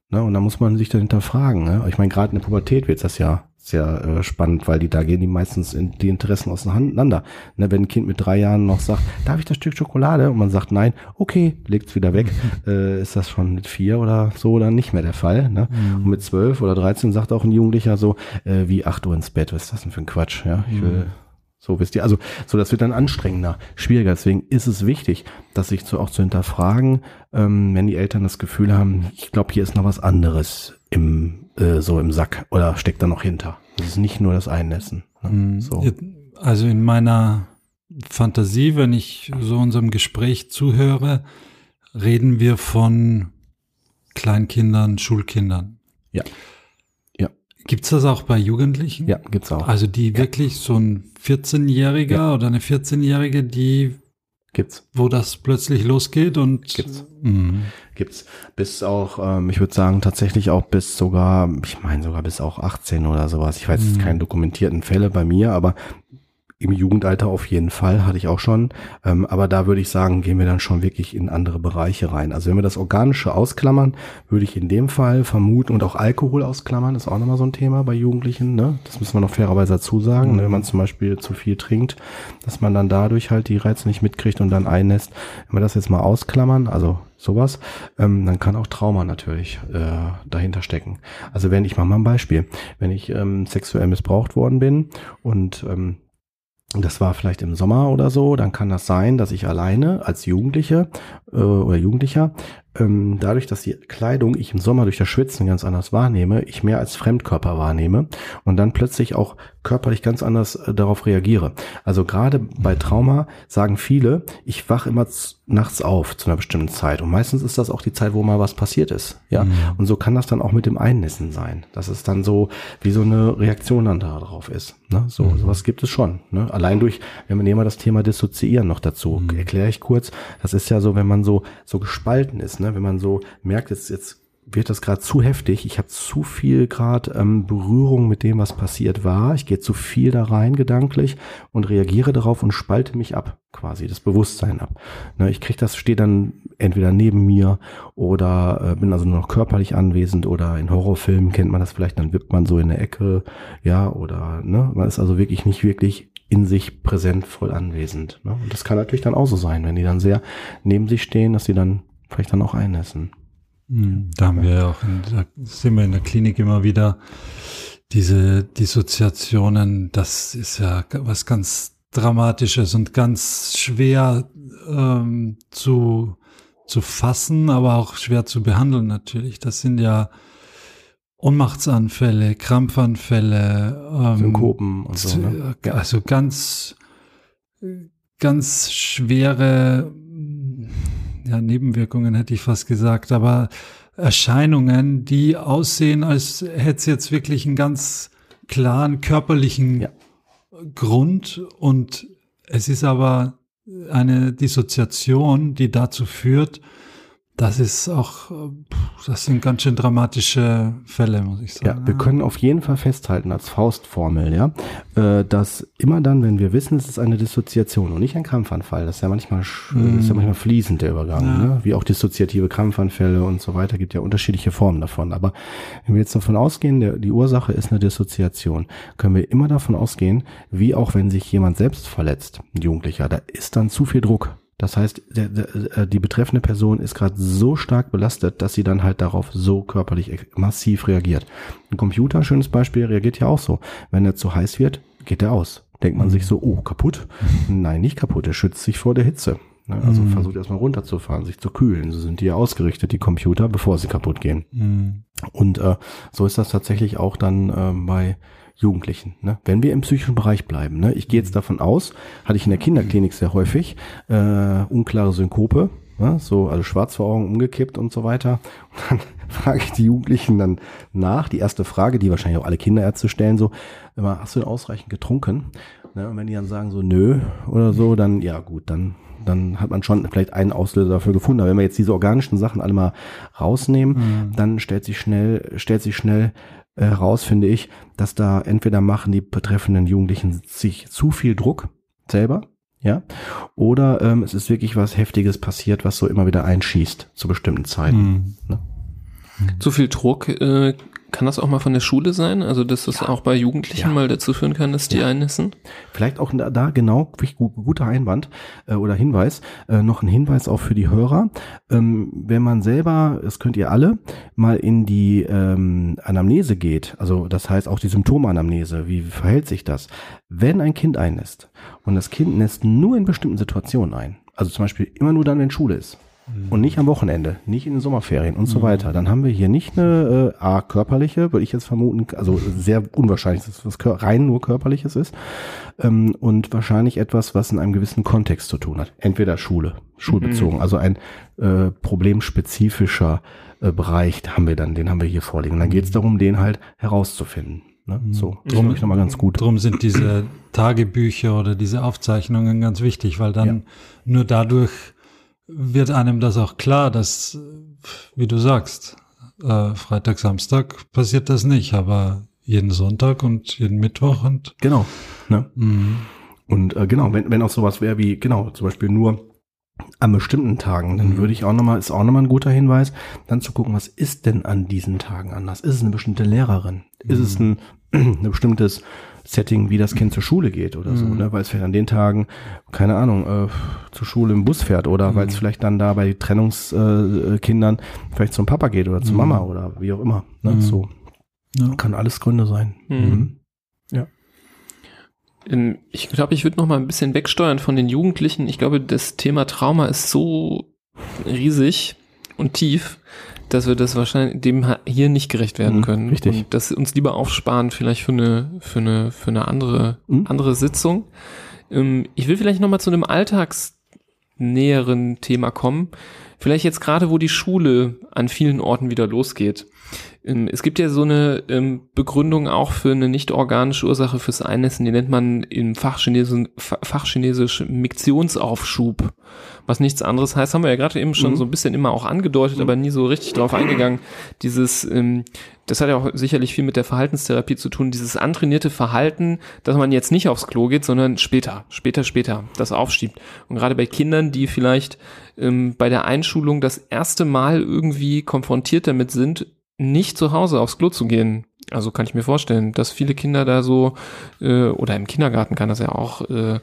Ne? Und da muss man sich dann hinterfragen. Ne? Ich meine, gerade in der Pubertät wird das ja sehr äh, spannend, weil die da gehen die meistens in die Interessen auseinander. Ne? Wenn ein Kind mit drei Jahren noch sagt, darf ich das Stück Schokolade? Und man sagt nein, okay, legt's wieder weg. äh, ist das schon mit vier oder so dann nicht mehr der Fall. Ne? Mhm. Und mit zwölf oder dreizehn sagt auch ein Jugendlicher so, äh, wie acht Uhr ins Bett, was ist das denn für ein Quatsch? Ja, ich will... Mhm. So, wisst ihr, also, so, das wird dann anstrengender, schwieriger. Deswegen ist es wichtig, dass sich so auch zu hinterfragen, ähm, wenn die Eltern das Gefühl haben, ich glaube, hier ist noch was anderes im, äh, so im Sack oder steckt da noch hinter. Das ist nicht nur das Einnässen. Ne? So. Also in meiner Fantasie, wenn ich so unserem Gespräch zuhöre, reden wir von Kleinkindern, Schulkindern. Ja. Gibt's das auch bei Jugendlichen? Ja, gibt's auch. Also die ja. wirklich so ein vierzehnjähriger ja. oder eine vierzehnjährige, die gibt's, wo das plötzlich losgeht und gibt's, mh. gibt's bis auch, ähm, ich würde sagen tatsächlich auch bis sogar, ich meine sogar bis auch achtzehn oder sowas. Ich weiß jetzt mhm. keine dokumentierten Fälle bei mir, aber im Jugendalter auf jeden Fall, hatte ich auch schon. Ähm, aber da würde ich sagen, gehen wir dann schon wirklich in andere Bereiche rein. Also wenn wir das Organische ausklammern, würde ich in dem Fall vermuten, und auch Alkohol ausklammern, ist auch nochmal so ein Thema bei Jugendlichen. Ne? Das müssen wir noch fairerweise dazu sagen. Mhm. Wenn man zum Beispiel zu viel trinkt, dass man dann dadurch halt die Reize nicht mitkriegt und dann einnässt. Wenn wir das jetzt mal ausklammern, also sowas, ähm, dann kann auch Trauma natürlich äh, dahinter stecken. Also wenn ich mache mal ein Beispiel. Wenn ich ähm, sexuell missbraucht worden bin und ähm, das war vielleicht im Sommer oder so, dann kann das sein, dass ich alleine als Jugendliche äh, oder Jugendlicher, ähm, dadurch, dass die Kleidung ich im Sommer durch das Schwitzen ganz anders wahrnehme, ich mehr als Fremdkörper wahrnehme und dann plötzlich auch körperlich ganz anders äh, darauf reagiere. Also gerade bei Trauma sagen viele, ich wach immer z- nachts auf zu einer bestimmten Zeit und meistens ist das auch die Zeit, wo mal was passiert ist. Ja, mhm. Und so kann das dann auch mit dem Einnässen sein, dass es dann so wie so eine Reaktion dann darauf ist. Ne? So mhm. sowas gibt es schon. Ne? Allein durch, wenn wir nehmen wir das Thema Dissoziieren noch dazu, mhm. erkläre ich kurz. Das ist ja so, wenn man so so gespalten ist, ne? Wenn man so merkt, jetzt jetzt wird das gerade zu heftig, ich habe zu viel gerade ähm, Berührung mit dem, was passiert war, ich gehe zu viel da rein gedanklich und reagiere darauf und spalte mich ab, quasi das Bewusstsein ab. Ne, ich kriege das, stehe dann entweder neben mir oder äh, bin also nur noch körperlich anwesend oder in Horrorfilmen kennt man das vielleicht, dann wippt man so in der Ecke, ja, oder ne, man ist also wirklich nicht wirklich in sich präsent, voll anwesend. Ne? Und das kann natürlich dann auch so sein, wenn die dann sehr neben sich stehen, dass sie dann vielleicht dann auch einnässen. Da haben wir ja auch, in der, sehen wir in der Klinik immer wieder diese Dissoziationen. Das ist ja was ganz Dramatisches und ganz schwer ähm, zu, zu fassen, aber auch schwer zu behandeln natürlich. Das sind ja Ohnmachtsanfälle, Krampfanfälle, ähm, Synkopen und so. Ne? Also ganz, ganz schwere ja, Nebenwirkungen hätte ich fast gesagt, aber Erscheinungen, die aussehen, als hätte es jetzt wirklich einen ganz klaren körperlichen ja. Grund und es ist aber eine Dissoziation, die dazu führt, das ist auch, das sind ganz schön dramatische Fälle, muss ich sagen. Ja, wir können auf jeden Fall festhalten als Faustformel, ja, dass immer dann, wenn wir wissen, es ist eine Dissoziation und nicht ein Krampfanfall, das ist ja manchmal, mm. ist ja manchmal fließend der Übergang, ja. ne? Wie auch dissoziative Krampfanfälle und so weiter, gibt ja unterschiedliche Formen davon. Aber wenn wir jetzt davon ausgehen, der, die Ursache ist eine Dissoziation, können wir immer davon ausgehen, wie auch wenn sich jemand selbst verletzt, ein Jugendlicher, da ist dann zu viel Druck. Das heißt, der, der, die betreffende Person ist gerade so stark belastet, dass sie dann halt darauf so körperlich massiv reagiert. Ein Computer, schönes Beispiel, reagiert ja auch so. Wenn er zu heiß wird, geht er aus. Denkt man sich so, oh, kaputt? Nein, nicht kaputt, er schützt sich vor der Hitze. Also mhm. versucht erstmal runterzufahren, sich zu kühlen. So sind die ja ausgerichtet, die Computer, bevor sie kaputt gehen. Mhm. Und äh, so ist das tatsächlich auch dann äh, bei Jugendlichen, ne? Wenn wir im psychischen Bereich bleiben, ne? Ich gehe jetzt davon aus, hatte ich in der Kinderklinik sehr häufig, äh, unklare Synkope, ne? So, also schwarz vor Augen umgekippt und so weiter. Und dann frage ich die Jugendlichen dann nach, die erste Frage, die wahrscheinlich auch alle Kinderärzte stellen, so, immer, hast du denn ausreichend getrunken? Ne? Und wenn die dann sagen so, nö, oder so, dann, ja gut, dann dann hat man schon vielleicht einen Auslöser dafür gefunden. Aber wenn wir jetzt diese organischen Sachen alle mal rausnehmen, mhm. dann stellt sich schnell, stellt sich schnell heraus, finde ich, dass da entweder machen die betreffenden Jugendlichen sich zu viel Druck selber, ja, oder ähm, es ist wirklich was Heftiges passiert, was so immer wieder einschießt zu bestimmten Zeiten. Mhm. Ne? Zu viel Druck, äh, kann das auch mal von der Schule sein? Also, dass das ja. auch bei Jugendlichen ja. mal dazu führen kann, dass die ja. einnässen? Vielleicht auch da, da genau, guter Einwand äh, oder Hinweis, äh, noch ein Hinweis auch für die Hörer. Ähm, wenn man selber, das könnt ihr alle, mal in die ähm, Anamnese geht, also das heißt auch die Symptomanamnese, wie verhält sich das? Wenn ein Kind einnässt und das Kind nässt nur in bestimmten Situationen ein, also zum Beispiel immer nur dann, wenn Schule ist, und nicht am Wochenende, nicht in den Sommerferien und so weiter. Dann haben wir hier nicht eine äh, A, körperliche, würde ich jetzt vermuten, also sehr unwahrscheinlich, dass das rein nur körperliches ist ähm, und wahrscheinlich etwas, was in einem gewissen Kontext zu tun hat. Entweder Schule, schulbezogen, mhm. also ein äh, problemspezifischer äh, Bereich haben wir dann, den haben wir hier vorliegen. Und dann geht es darum, den halt herauszufinden. Ne? So, das drum, ich noch mal ganz gut. Drum sind diese Tagebücher oder diese Aufzeichnungen ganz wichtig, weil dann ja. nur dadurch wird einem das auch klar, dass, wie du sagst, äh, Freitag, Samstag passiert das nicht, aber jeden Sonntag und jeden Mittwoch und genau. Ne? Mhm. Und äh, genau, wenn wenn auch sowas wäre wie genau, zum Beispiel nur an bestimmten Tagen, dann mhm. würde ich auch nochmal, ist auch nochmal ein guter Hinweis, dann zu gucken, was ist denn an diesen Tagen anders? Ist es eine bestimmte Lehrerin? Mhm. Ist es ein, ein bestimmtes Setting, wie das Kind zur Schule geht oder so, mhm. ne? Weil es vielleicht an den Tagen, keine Ahnung, äh, zur Schule im Bus fährt oder mhm. weil es vielleicht dann da bei Trennungskindern äh, vielleicht zum Papa geht oder zur mhm. Mama oder wie auch immer. Ne? Mhm. So ja. Kann alles Gründe sein. Mhm. Mhm. Ja. Ich glaube, ich würde noch mal ein bisschen wegsteuern von den Jugendlichen. Ich glaube, das Thema Trauma ist so riesig und tief, dass wir das wahrscheinlich dem hier nicht gerecht werden können. Mhm, richtig. Und dass uns lieber aufsparen, vielleicht für eine, für eine, für eine andere, mhm. andere Sitzung. Ähm, ich will vielleicht nochmal zu einem alltagsnäheren Thema kommen. Vielleicht jetzt gerade, wo die Schule an vielen Orten wieder losgeht. Ähm, es gibt ja so eine ähm, Begründung auch für eine nicht organische Ursache fürs Einnässen, die nennt man im Fachchinesisch, Fachchinesisch Miktionsaufschub. Was nichts anderes heißt, haben wir ja gerade eben schon mhm. so ein bisschen immer auch angedeutet, aber nie so richtig drauf eingegangen. Dieses, ähm, das hat ja auch sicherlich viel mit der Verhaltenstherapie zu tun, dieses antrainierte Verhalten, dass man jetzt nicht aufs Klo geht, sondern später, später, später das aufschiebt. Und gerade bei Kindern, die vielleicht ähm, bei der Einschulung das erste Mal irgendwie konfrontiert damit sind, nicht zu Hause aufs Klo zu gehen. Also kann ich mir vorstellen, dass viele Kinder da so, äh, oder im Kindergarten kann das ja auch, äh,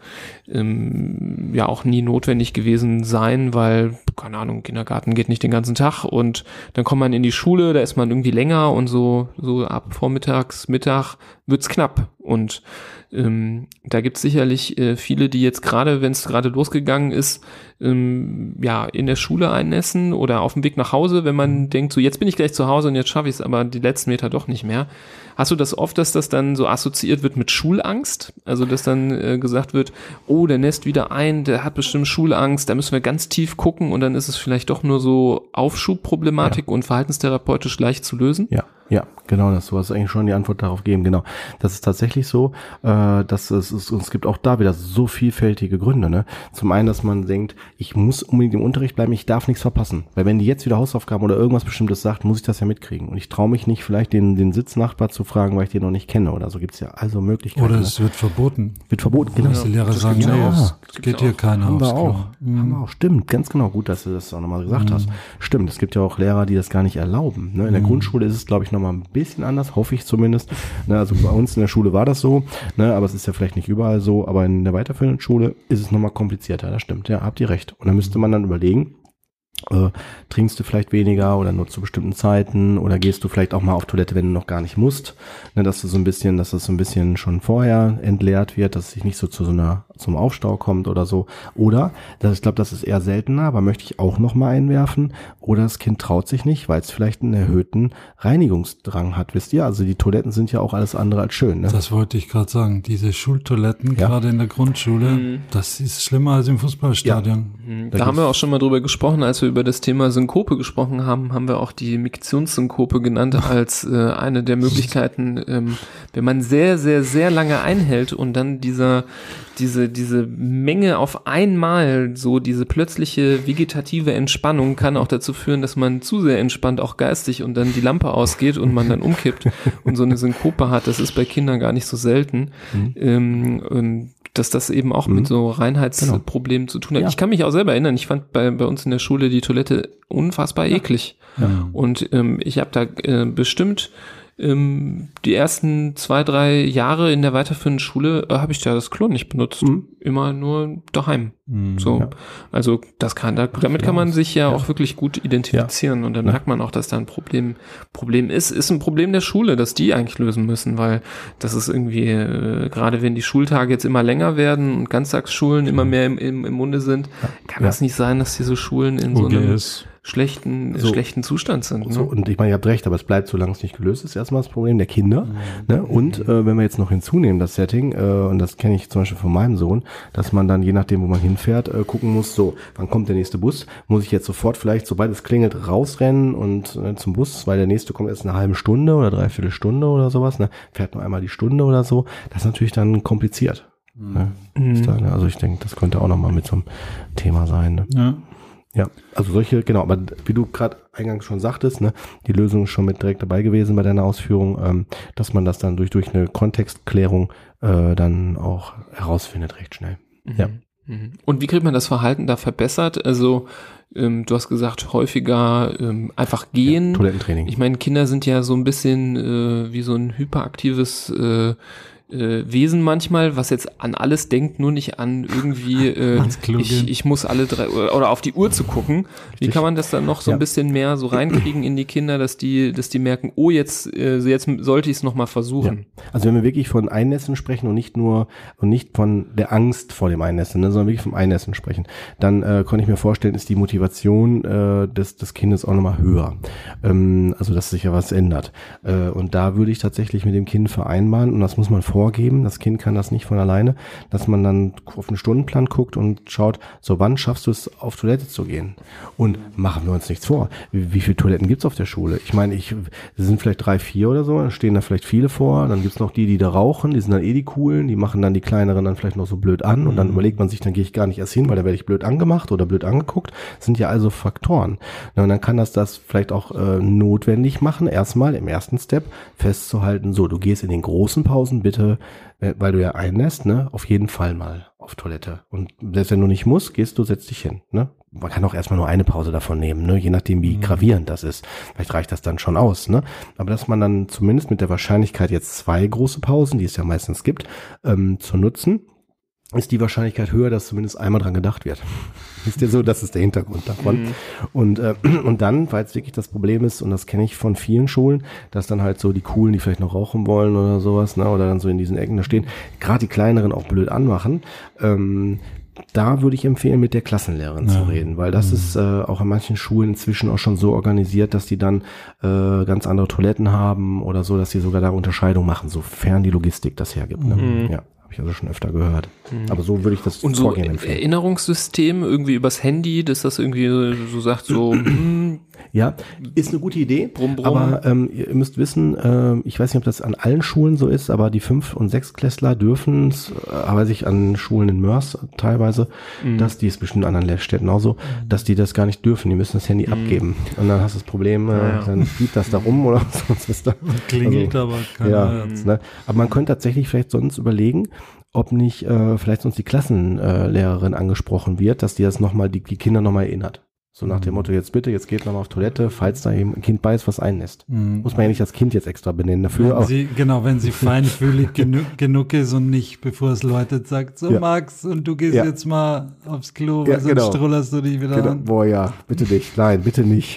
ähm, ja auch nie notwendig gewesen sein, weil, keine Ahnung, Kindergarten geht nicht den ganzen Tag und dann kommt man in die Schule, da ist man irgendwie länger und so, so ab vormittags, Mittag wird's knapp und ähm, da gibt's sicherlich äh, viele, die jetzt gerade, wenn es gerade losgegangen ist, ähm, ja, in der Schule einnässen oder auf dem Weg nach Hause, wenn man denkt, so jetzt bin ich gleich zu Hause und jetzt schaffe ich es aber die letzten Meter doch nicht mehr. Hast du das oft, dass das dann so assoziiert wird mit Schulangst? Also, dass dann äh, gesagt wird, oh, der nässt wieder ein, der hat bestimmt Schulangst, da müssen wir ganz tief gucken und dann ist es vielleicht doch nur so Aufschubproblematik ja. und verhaltenstherapeutisch leicht zu lösen? Ja. Ja, genau, das, du hast eigentlich schon die Antwort darauf gegeben, genau. Das ist tatsächlich so, äh, dass es, es, es gibt auch da wieder so vielfältige Gründe, ne. Zum einen, dass man denkt, ich muss unbedingt im Unterricht bleiben, ich darf nichts verpassen. Weil wenn die jetzt wieder Hausaufgaben oder irgendwas Bestimmtes sagt, muss ich das ja mitkriegen. Und ich traue mich nicht, vielleicht den, den Sitznachbar zu fragen, weil ich den noch nicht kenne oder so. Gibt's ja also Möglichkeiten. Oder es ne? wird verboten. Wird verboten, genau. Dass die Lehrer das sagen, nee, ja, es geht hier keiner Haben aufs wir Klo. auch. Mhm. Haben wir auch. Stimmt, ganz genau. Gut, dass du das auch nochmal gesagt mhm. hast. Stimmt, es gibt ja auch Lehrer, die das gar nicht erlauben. Ne? In der mhm. Grundschule ist es, glaube ich, nochmal ein bisschen anders. Anders, hoffe ich zumindest. Ne, also bei uns in der Schule war das so, ne, aber es ist ja vielleicht nicht überall so, aber in der weiterführenden Schule ist es nochmal komplizierter, das stimmt, ja, habt ihr recht. Und da müsste man dann überlegen, äh, trinkst du vielleicht weniger oder nur zu bestimmten Zeiten oder gehst du vielleicht auch mal auf Toilette, wenn du noch gar nicht musst, ne, dass du so ein bisschen, dass das so ein bisschen schon vorher entleert wird, dass es sich nicht so zu so einer, zum Aufstau kommt oder so. Oder, das, ich glaube, das ist eher seltener, aber möchte ich auch noch mal einwerfen, oder das Kind traut sich nicht, weil es vielleicht einen erhöhten Reinigungsdrang hat, wisst ihr? Also die Toiletten sind ja auch alles andere als schön, ne? Das wollte ich gerade sagen. Diese Schultoiletten, ja. gerade in der Grundschule, mhm. das ist schlimmer als im Fußballstadion. Ja. Mhm. Da, da haben wir auch schon mal drüber gesprochen, als wir über das Thema Synkope gesprochen haben, haben wir auch die Miktionssynkope genannt als äh, eine der Möglichkeiten, ähm, wenn man sehr, sehr, sehr lange einhält und dann dieser diese diese Menge auf einmal, so diese plötzliche vegetative Entspannung kann auch dazu führen, dass man zu sehr entspannt, auch geistig, und dann die Lampe ausgeht und man dann umkippt und so eine Synkope hat. Das ist bei Kindern gar nicht so selten. Mhm. Ähm, und dass das eben auch Mhm. mit so Reinheitsproblemen Genau. zu tun hat. Ja. Ich kann mich auch selber erinnern, ich fand bei, bei uns in der Schule die Toilette unfassbar eklig. Ja. Und ähm, ich habe da äh, bestimmt ähm, die ersten zwei, drei Jahre in der weiterführenden Schule äh, habe ich da das Klo nicht benutzt. Mhm. Immer nur daheim. Mhm. So. Ja. Also das kann, da, damit kann man sich ja, Ja. auch wirklich gut identifizieren und dann Ja. merkt man auch, dass da ein Problem, Problem ist. Ist ein Problem der Schule, dass die eigentlich lösen müssen, weil das ist irgendwie, äh, gerade wenn die Schultage jetzt immer länger werden und Ganztagsschulen immer mehr im, im, im Munde sind, kann Ja. das nicht sein, dass diese Schulen in so einem O G S. schlechten, So. schlechten Zustand sind. Ne? So, und ich meine, ihr habt recht, aber es bleibt, solange es nicht gelöst ist, erstmal das Problem der Kinder. Ne? Und äh, wenn wir jetzt noch hinzunehmen, das Setting, äh, und das kenne ich zum Beispiel von meinem Sohn, dass man dann, je nachdem, wo man hinfährt, äh, gucken muss, so, wann kommt der nächste Bus? Muss ich jetzt sofort vielleicht, sobald es klingelt, rausrennen und äh, zum Bus, weil der nächste kommt erst in einer halben Stunde oder dreiviertel Stunde oder sowas, ne? Fährt nur einmal die Stunde oder so. Das ist natürlich dann kompliziert. Ne? Ist da, ne? Also ich denke, das könnte auch nochmal mit so einem Thema sein. Ne? Ja. Ja, also solche, genau, aber wie du gerade eingangs schon sagtest, ne, die Lösung ist schon mit direkt dabei gewesen bei deiner Ausführung, ähm, dass man das dann durch, durch eine Kontextklärung äh, dann auch herausfindet recht schnell. Ja. Mhm. Und wie kriegt man das Verhalten da verbessert? Also ähm, du hast gesagt, häufiger ähm, einfach gehen. Toilettentraining. Ich meine, Kinder sind ja so ein bisschen äh, wie so ein hyperaktives äh, äh, Wesen manchmal, was jetzt an alles denkt, nur nicht an irgendwie, äh, Ans Klo ich, gehen. ich muss alle drei, oder, oder auf die Uhr zu gucken. Wie kann man das dann noch so Ja. ein bisschen mehr so reinkriegen in die Kinder, dass die, dass die merken, oh, jetzt, äh, jetzt sollte ich es nochmal versuchen. Also wenn wir wirklich von Einnässen sprechen und nicht nur und nicht von der Angst vor dem Einnässen, ne, sondern wirklich vom Einnässen sprechen, dann äh, kann ich mir vorstellen, ist die Motivation äh, des, des Kindes auch nochmal höher. Ähm, also dass sich ja was ändert. Äh, und da würde ich tatsächlich mit dem Kind vereinbaren, und das muss man vorgeben, das Kind kann das nicht von alleine, dass man dann auf einen Stundenplan guckt und schaut, so wann schaffst du es, auf Toilette zu gehen? Und machen wir uns nichts vor. Wie, wie viele Toiletten gibt's auf der Schule? Ich meine, ich, es sind vielleicht drei, vier oder so, dann stehen da vielleicht viele vor, dann gibt's noch die, die da rauchen, die sind dann eh die coolen, die machen dann die kleineren dann vielleicht noch so blöd an und dann überlegt man sich, dann gehe ich gar nicht erst hin, weil da werde ich blöd angemacht oder blöd angeguckt. Das sind ja also Faktoren. Na, und dann kann das das vielleicht auch äh, notwendig machen, erstmal im ersten Step festzuhalten, so, du gehst in den großen Pausen bitte, äh, weil du ja einnässt, ne, auf jeden Fall mal auf Toilette. Und selbst wenn du nicht musst, gehst du, setz dich hin, ne. Man kann auch erstmal nur eine Pause davon nehmen, ne, je nachdem wie gravierend das ist. Vielleicht reicht das dann schon aus, ne. Aber dass man dann zumindest mit der Wahrscheinlichkeit jetzt zwei große Pausen, die es ja meistens gibt, ähm, zu nutzen, ist die Wahrscheinlichkeit höher, dass zumindest einmal dran gedacht wird. Ist ja so, das ist der Hintergrund davon. Mhm. Und, äh, und dann, weil es wirklich das Problem ist, und das kenne ich von vielen Schulen, dass dann halt so die Coolen, die vielleicht noch rauchen wollen oder sowas, ne, oder dann so in diesen Ecken da stehen, gerade die Kleineren auch blöd anmachen, ähm, da würde ich empfehlen, mit der Klassenlehrerin Ja. zu reden, weil das Mhm. ist äh, auch an manchen Schulen inzwischen auch schon so organisiert, dass die dann äh, ganz andere Toiletten haben oder so, dass sie sogar da Unterscheidung machen, sofern die Logistik das hergibt. Ne? Mhm. Ja, habe ich also schon öfter gehört. Aber so würde ich das Und so Vorgehen empfehlen. Erinnerungssystem irgendwie übers Handy, dass das irgendwie so sagt, so, hm, Ja, ist eine gute Idee, Brumm, brumm. aber ähm, ihr müsst wissen, ähm, ich weiß nicht, ob das an allen Schulen so ist, aber die Fünf- und Sechstklässler dürfen es, äh, weiß ich, an Schulen in Mörs teilweise, Mhm. dass die, ist bestimmt an anderen Lehrstätten auch so, dass die das gar nicht dürfen, die müssen das Handy abgeben. Und dann hast du das Problem, äh, Ja, ja. dann fliegt das da rum oder sonst was da. Klingelt aber keiner. Ja, ne? Aber man könnte tatsächlich vielleicht sonst überlegen, ob nicht äh, vielleicht sonst die Klassenlehrerin äh, angesprochen wird, dass die das nochmal, die, die Kinder nochmal erinnert. So nach dem Motto, jetzt bitte, jetzt geht nochmal auf Toilette, falls da eben ein Kind bei ist, was einnässt. Mhm. Muss man ja nicht das Kind jetzt extra benennen dafür. Wenn Aber, sie, genau, wenn sie feinfühlig genug, genug ist und nicht, bevor es läutet, sagt, so Ja. Max, und du gehst Ja. jetzt mal aufs Klo, weil Ja, sonst genau. strullerst du dich wieder genau, an. boah, ja, bitte nicht. Nein, bitte nicht.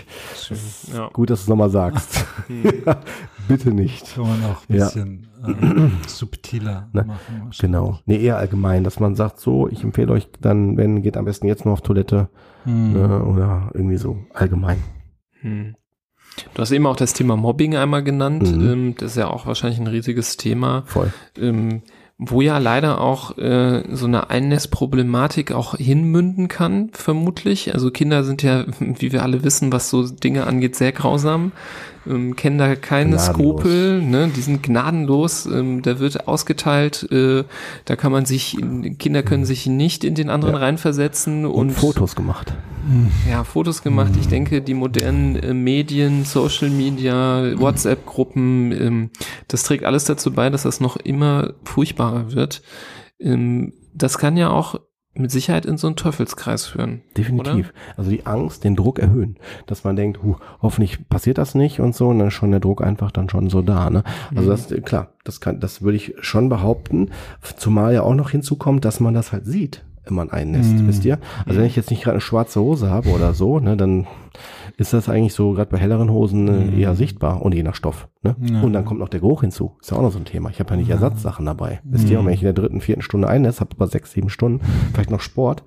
ja. Gut, dass du es nochmal sagst. ja, bitte nicht. Kann man auch ein Ja. bisschen äh, subtiler Ne? machen. Genau. Nee, eher allgemein, dass man sagt, so, ich empfehle euch dann, wenn, geht am besten jetzt nur auf Toilette, Hm. ne, oder irgendwie so allgemein. Hm. Du hast eben auch das Thema Mobbing einmal genannt. Mhm. Ähm, das ist ja auch wahrscheinlich ein riesiges Thema, Voll. ähm, wo ja leider auch äh, so eine Einnässproblematik auch hinmünden kann, vermutlich. Also Kinder sind ja, wie wir alle wissen, was so Dinge angeht, sehr grausam. Ähm, kennen da keine Gnadenlos. Skrupel, ne? Die sind gnadenlos, ähm, da wird ausgeteilt, äh, da kann man sich, Kinder können sich nicht in den anderen Ja. reinversetzen Und, und, Fotos gemacht. ja, Fotos gemacht. Ich denke, die modernen äh, Medien, Social Media, WhatsApp-Gruppen, ähm, das trägt alles dazu bei, dass das noch immer furchtbarer wird. Ähm, das kann ja auch mit Sicherheit in so einen Teufelskreis führen. Definitiv. Oder? Also die Angst, den Druck erhöhen, dass man denkt, huh, hoffentlich passiert das nicht und so, und dann ist schon der Druck einfach dann schon so da. Ne? Also Mhm. das, klar, das kann, das würde ich schon behaupten, zumal ja auch noch hinzukommt, dass man das halt sieht, wenn man einnässt, Mhm. wisst ihr? Also wenn ich jetzt nicht gerade eine schwarze Hose habe oder so, ne, dann ist das eigentlich so gerade bei helleren Hosen äh, Mhm. eher sichtbar und je nach Stoff. Ne? Ja. Und dann kommt noch der Geruch hinzu. Ist ja auch noch so ein Thema. Ich habe ja nicht Ersatzsachen dabei. Wisst ihr, Mhm. und wenn ich in der dritten, vierten Stunde einnässe, habe aber sechs, sieben Stunden, vielleicht noch Sport.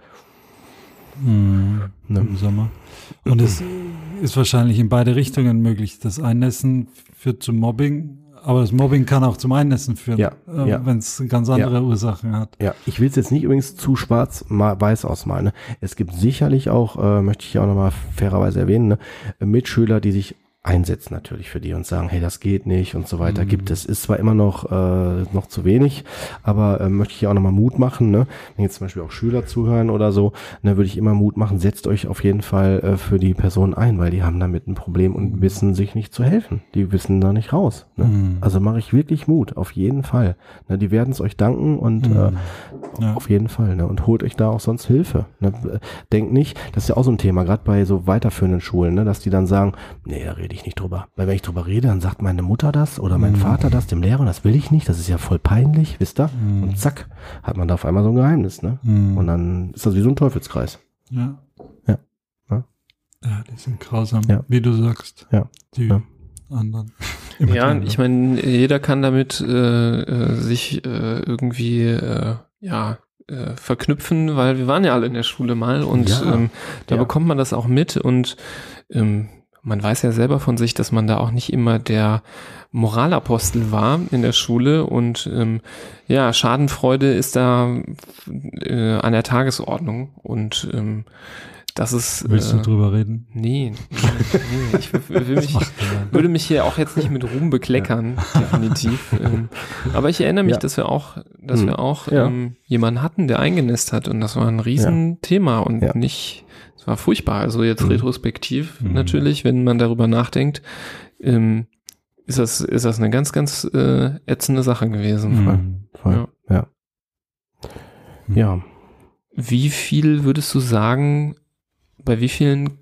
Mhm. Ne? Im Sommer. Und es ist wahrscheinlich in beide Richtungen möglich. Das Einnässen führt zum Mobbing, aber das Mobbing kann auch zum Einnässen führen, Ja, äh, ja. wenn es ganz andere Ja. Ursachen hat. Ja, ich will es jetzt nicht übrigens zu schwarz-weiß ausmalen. Ne? Es gibt sicherlich auch, äh, möchte ich auch nochmal fairerweise erwähnen, ne, Mitschüler, die sich einsetzen natürlich für die und sagen, hey, das geht nicht und so weiter. Mhm. Gibt es. Ist zwar immer noch äh, noch zu wenig, aber äh, möchte ich auch nochmal Mut machen. Ne? Wenn jetzt zum Beispiel auch Schüler zuhören oder so, ne, würde ich immer Mut machen, setzt euch auf jeden Fall äh, für die Person ein, weil die haben damit ein Problem und wissen sich nicht zu helfen. Die wissen da nicht raus. Ne? Mhm. Also mache ich wirklich Mut, auf jeden Fall. Ne, die werden es euch danken und Mhm. äh, Ja. auf jeden Fall. Ne? Und holt euch da auch sonst Hilfe. Ne? Denkt nicht, das ist ja auch so ein Thema, gerade bei so weiterführenden Schulen, ne? dass die dann sagen, nee, da rede ich nicht drüber. Weil wenn ich drüber rede, dann sagt meine Mutter das oder mein Mhm. Vater das dem Lehrer und das will ich nicht, das ist ja voll peinlich, wisst ihr? Mhm. Und zack, hat man da auf einmal so ein Geheimnis. Ne? Mhm. Und dann ist das wie so ein Teufelskreis. Ja. Ja. Ja. Ja, die sind grausam, Ja. wie du sagst. Ja. Die Ja. anderen. Immer Ja, die ich meine, jeder kann damit äh, äh, sich äh, irgendwie äh, ja äh, verknüpfen, weil wir waren ja alle in der Schule mal und Ja. ähm, da Ja. bekommt man das auch mit und ähm, man weiß ja selber von sich, dass man da auch nicht immer der Moralapostel war in der Schule und ähm, ja, Schadenfreude ist da äh, an der Tagesordnung und ähm, das ist Willst äh, du drüber reden? nee, nee, nee, ich will, will mich, würde mich hier auch jetzt nicht mit Ruhm bekleckern, definitiv. Ähm, aber ich erinnere mich, Ja. dass wir auch, dass Hm. wir auch Ja. ähm, jemanden hatten, der eingenässt hat und das war ein Riesenthema und Ja. nicht, es war furchtbar. Also jetzt Mhm. retrospektiv Mhm. natürlich, wenn man darüber nachdenkt, ähm, ist das, ist das eine ganz, ganz äh, ätzende Sache gewesen. Mhm. Voll. Ja. Ja. Wie viel würdest du sagen, bei wie vielen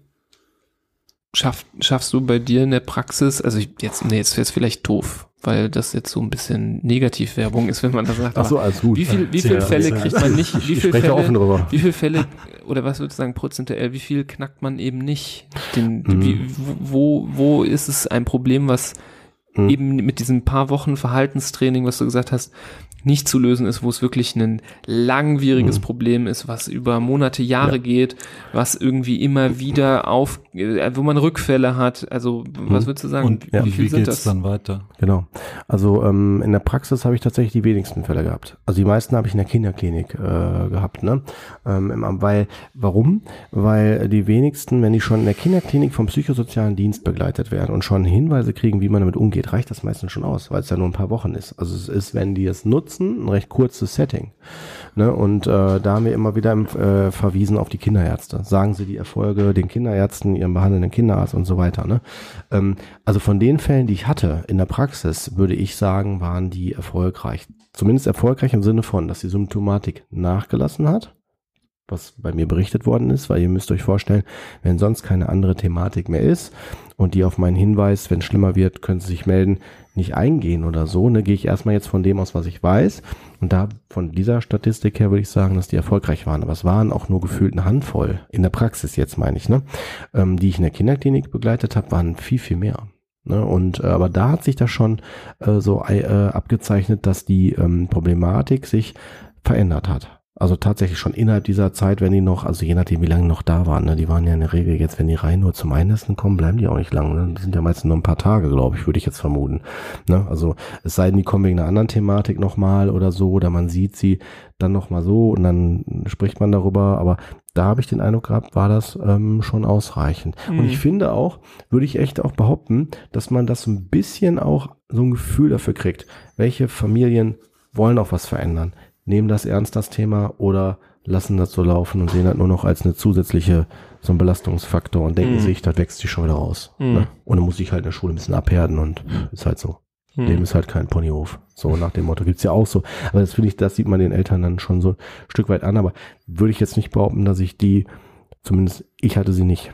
schaff, schaffst du bei dir in der Praxis, also ich- jetzt, nee, jetzt wäre es vielleicht doof, weil das jetzt so ein bisschen Negativwerbung ist, wenn man das sagt. Ach so, aber alles gut. wie viel, wie Sehr, viele Fälle sehr kriegt gut. man nicht, wie Ich viele spreche offen Fälle, drüber. wie viele Fälle, oder was würdest du sagen, prozentuell, wie viel knackt man eben nicht? Den, Mhm. wie, wo, wo ist es ein Problem, was Mhm. eben mit diesem paar Wochen Verhaltenstraining, was du gesagt hast, nicht zu lösen ist, wo es wirklich ein langwieriges Mhm. Problem ist, was über Monate, Jahre Ja. geht, was irgendwie immer wieder auf, äh, wo man Rückfälle hat. Also was würdest du sagen? Und Ja. wie wie, viel wie sind geht's das? dann weiter? Genau. Also ähm, in der Praxis habe ich tatsächlich die wenigsten Fälle gehabt. Also die meisten habe ich in der Kinderklinik äh, gehabt. Ne? Ähm, im- weil, warum? Weil die wenigsten, wenn die schon in der Kinderklinik vom psychosozialen Dienst begleitet werden und schon Hinweise kriegen, wie man damit umgeht, reicht das meistens schon aus, weil es ja nur ein paar Wochen ist. Also es ist, wenn die es nutzen, ein recht kurzes Setting. Ne? Und äh, da haben wir immer wieder äh, verwiesen auf die Kinderärzte. Sagen sie die Erfolge den Kinderärzten, ihrem behandelnden Kinderarzt und so weiter. Ne? Ähm, also von den Fällen, die ich hatte in der Praxis, würde ich sagen, waren die erfolgreich. Zumindest erfolgreich im Sinne von, dass die Symptomatik nachgelassen hat, was bei mir berichtet worden ist, weil ihr müsst euch vorstellen, wenn sonst keine andere Thematik mehr ist und die auf meinen Hinweis, wenn es schlimmer wird, können sie sich melden, nicht eingehen oder so, ne, gehe ich erstmal jetzt von dem aus, was ich weiß. Und da von dieser Statistik her würde ich sagen, dass die erfolgreich waren. Aber es waren auch nur gefühlt eine Handvoll, in der Praxis jetzt meine ich, ne, ähm, die ich in der Kinderklinik begleitet habe, waren viel, viel mehr. Ne, und äh, aber da hat sich das schon äh, so äh, abgezeichnet, dass die ähm, Problematik sich verändert hat. Also tatsächlich schon innerhalb dieser Zeit, wenn die noch, also je nachdem, wie lange die noch da waren, ne, die waren ja in der Regel jetzt, wenn die rein nur zum Einnässen kommen, bleiben die auch nicht lang. Ne? Die sind ja meistens nur ein paar Tage, glaube ich, würde ich jetzt vermuten. Ne? Also es sei denn, die kommen wegen einer anderen Thematik nochmal oder so, oder man sieht sie dann nochmal so und dann spricht man darüber, aber da habe ich den Eindruck gehabt, war das ähm, schon ausreichend. Mhm. Und ich finde auch, würde ich echt auch behaupten, dass man das so ein bisschen auch so ein Gefühl dafür kriegt, welche Familien wollen auch was verändern. Nehmen das ernst, das Thema, oder lassen das so laufen und sehen das nur noch als eine zusätzliche, so ein Belastungsfaktor und denken Mhm. sich, das wächst sich schon wieder raus. Mhm. Ne? Und dann muss ich halt in der Schule ein bisschen abhärten und ist halt so. Hm. Leben ist halt kein Ponyhof. So nach dem Motto gibt's ja auch so. Aber das finde ich, das sieht man den Eltern dann schon so ein Stück weit an. Aber würde ich jetzt nicht behaupten, dass ich die, zumindest ich hatte sie nicht.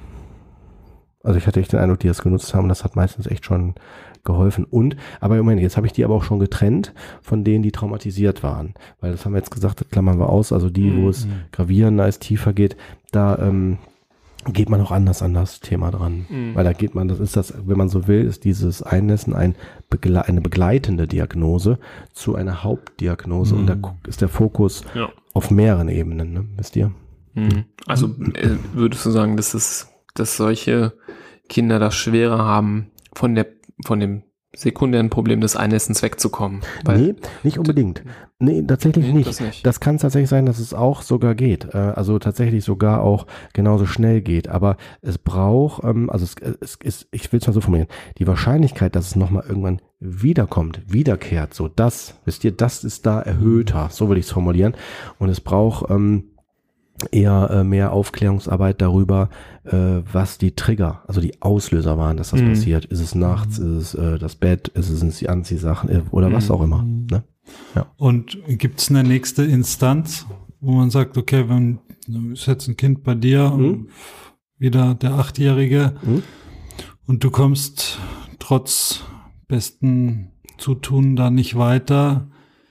Also ich hatte echt den Eindruck, die das genutzt haben. Das hat meistens echt schon geholfen. Und, aber Moment, jetzt habe ich die aber auch schon getrennt von denen, die traumatisiert waren. Weil das haben wir jetzt gesagt, das klammern wir aus. Also die, mhm. wo es gravierender ist, tiefer geht, da ähm, geht man auch anders an das Thema dran. Mhm. Weil da geht man, das ist das, wenn man so will, ist dieses Einnässen ein Begle- eine begleitende Diagnose zu einer Hauptdiagnose. Mhm. Und da ist der Fokus ja. auf mehreren Ebenen, ne? Wisst ihr? Mhm. Also äh, würdest du sagen, dass es, dass solche Kinder das schwerer haben, von der, von dem sekundären Problem des Einnässens wegzukommen? Weil nee, nicht unbedingt. Nee, tatsächlich nee, nicht. Das, nicht. Das kann tatsächlich sein, dass es auch sogar geht. Also tatsächlich sogar auch genauso schnell geht. Aber es braucht, also es, es ist, ich will es mal so formulieren, die Wahrscheinlichkeit, dass es nochmal irgendwann wiederkommt, wiederkehrt, so das, wisst ihr, das ist da erhöhter, so würde ich es formulieren. Und es braucht ähm, eher äh, mehr Aufklärungsarbeit darüber, äh, was die Trigger, also die Auslöser waren, dass das mhm. passiert. Ist es nachts, ist es äh, das Bett, ist es sind es die Anziehsachen äh, oder mhm. was auch immer. Ne? Ja. Und gibt es eine nächste Instanz, wo man sagt, okay, wenn ist jetzt ein Kind bei dir, mhm. wieder der Achtjährige mhm. und du kommst trotz besten Zutun da nicht weiter,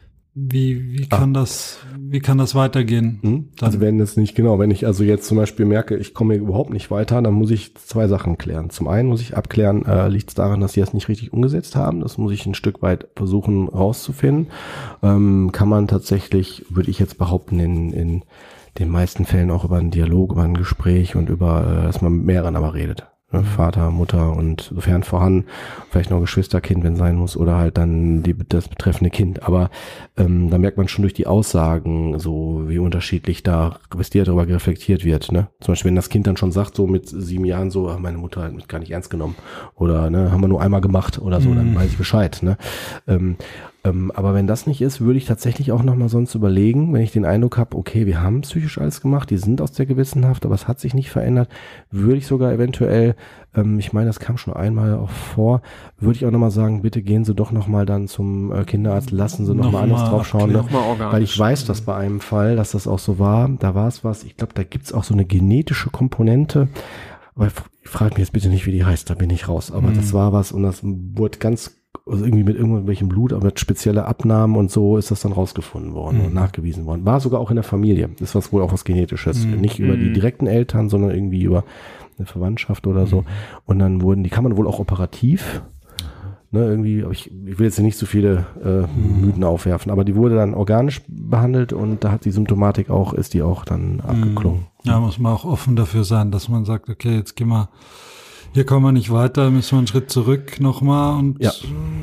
Wie, wie kann ah. das, wie kann das weitergehen? Hm? Also wenn es nicht, genau, wenn ich also jetzt zum Beispiel merke, ich komme überhaupt nicht weiter, dann muss ich zwei Sachen klären. Zum einen muss ich abklären, äh, liegt es daran, dass sie das nicht richtig umgesetzt haben? Das muss ich ein Stück weit versuchen rauszufinden. Ähm, kann man tatsächlich, würde ich jetzt behaupten, in, in den meisten Fällen auch über einen Dialog, über ein Gespräch und über, äh, dass man mit mehreren aber redet. Vater, Mutter und sofern vorhanden, vielleicht noch Geschwisterkind, wenn sein muss, oder halt dann die, das betreffende Kind. Aber ähm, da merkt man schon durch die Aussagen, so wie unterschiedlich da, wisst ihr, darüber reflektiert wird. Ne? Zum Beispiel, wenn das Kind dann schon sagt, so mit sieben Jahren so, ach, meine Mutter hat mich gar nicht ernst genommen oder ne, haben wir nur einmal gemacht oder so, mhm. dann weiß ich Bescheid. Ne? Ähm, Ähm, aber wenn das nicht ist, würde ich tatsächlich auch nochmal sonst überlegen, wenn ich den Eindruck habe, okay, wir haben psychisch alles gemacht, die sind aus der Gewissenhaft, aber es hat sich nicht verändert, würde ich sogar eventuell, ähm, ich meine, das kam schon einmal auch vor, würde ich auch nochmal sagen, bitte gehen Sie doch nochmal dann zum äh, Kinderarzt, lassen Sie nochmal noch anders drauf schauen, ne? Weil ich weiß, dass bei einem Fall, dass das auch so war, da war es was, ich glaube, da gibt's auch so eine genetische Komponente, aber ich frage mich jetzt bitte nicht, wie die heißt, da bin ich raus, aber mhm. das war was und das wurde ganz also irgendwie mit irgendwelchem Blut, aber mit spezielle Abnahmen und so ist das dann rausgefunden worden mhm. und nachgewiesen worden. War sogar auch in der Familie. Das ist was wohl auch was Genetisches. Mhm. Nicht über die direkten Eltern, sondern irgendwie über eine Verwandtschaft oder so. Mhm. Und dann wurden, die kann man wohl auch operativ, ne, irgendwie, aber ich, ich will jetzt nicht so viele äh, mhm. Mythen aufwerfen, aber die wurde dann organisch behandelt und da hat die Symptomatik auch, ist die auch dann abgeklungen. Ja, muss man auch offen dafür sein, dass man sagt, okay, jetzt gehen wir hier kommen wir nicht weiter, müssen wir einen Schritt zurück nochmal und ja.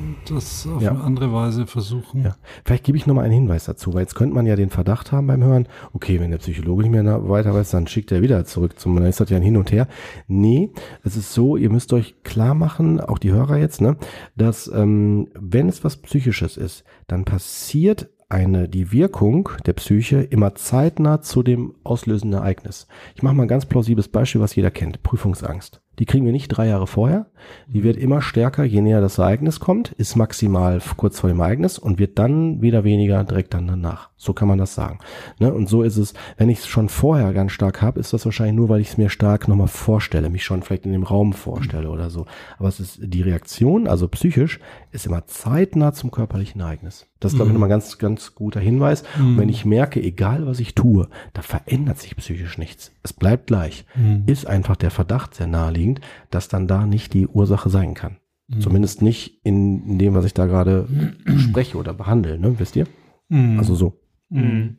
das auf ja. eine andere Weise versuchen. Ja. Vielleicht gebe ich nochmal einen Hinweis dazu, weil jetzt könnte man ja den Verdacht haben beim Hören, okay, wenn der Psychologe nicht mehr weiter weiß, dann schickt er wieder zurück zum, dann ist das ja ein Hin und Her. Nee, es ist so, ihr müsst euch klar machen, auch die Hörer jetzt, ne, dass ähm, wenn es was Psychisches ist, dann passiert eine, die Wirkung der Psyche immer zeitnah zu dem auslösenden Ereignis. Ich mache mal ein ganz plausibles Beispiel, was jeder kennt, Prüfungsangst. Die kriegen wir nicht drei Jahre vorher. Die wird immer stärker, je näher das Ereignis kommt, ist maximal kurz vor dem Ereignis und wird dann wieder weniger direkt dann danach. So kann man das sagen. Ne? Und so ist es, wenn ich es schon vorher ganz stark habe, ist das wahrscheinlich nur, weil ich es mir stark nochmal vorstelle, mich schon vielleicht in dem Raum vorstelle oder so. Aber es ist die Reaktion, also psychisch, ist immer zeitnah zum körperlichen Ereignis. Das ist, glaube ich, nochmal ein ganz, ganz guter Hinweis. Mhm. Und wenn ich merke, egal was ich tue, da verändert sich psychisch nichts. Es bleibt gleich. Mhm. Ist einfach der Verdacht sehr naheliegend, dass dann da nicht die Ursache sein kann. Mhm. Zumindest nicht in, in dem, was ich da gerade mhm. spreche oder behandle, ne? Wisst ihr? Mhm. Also so. Mhm.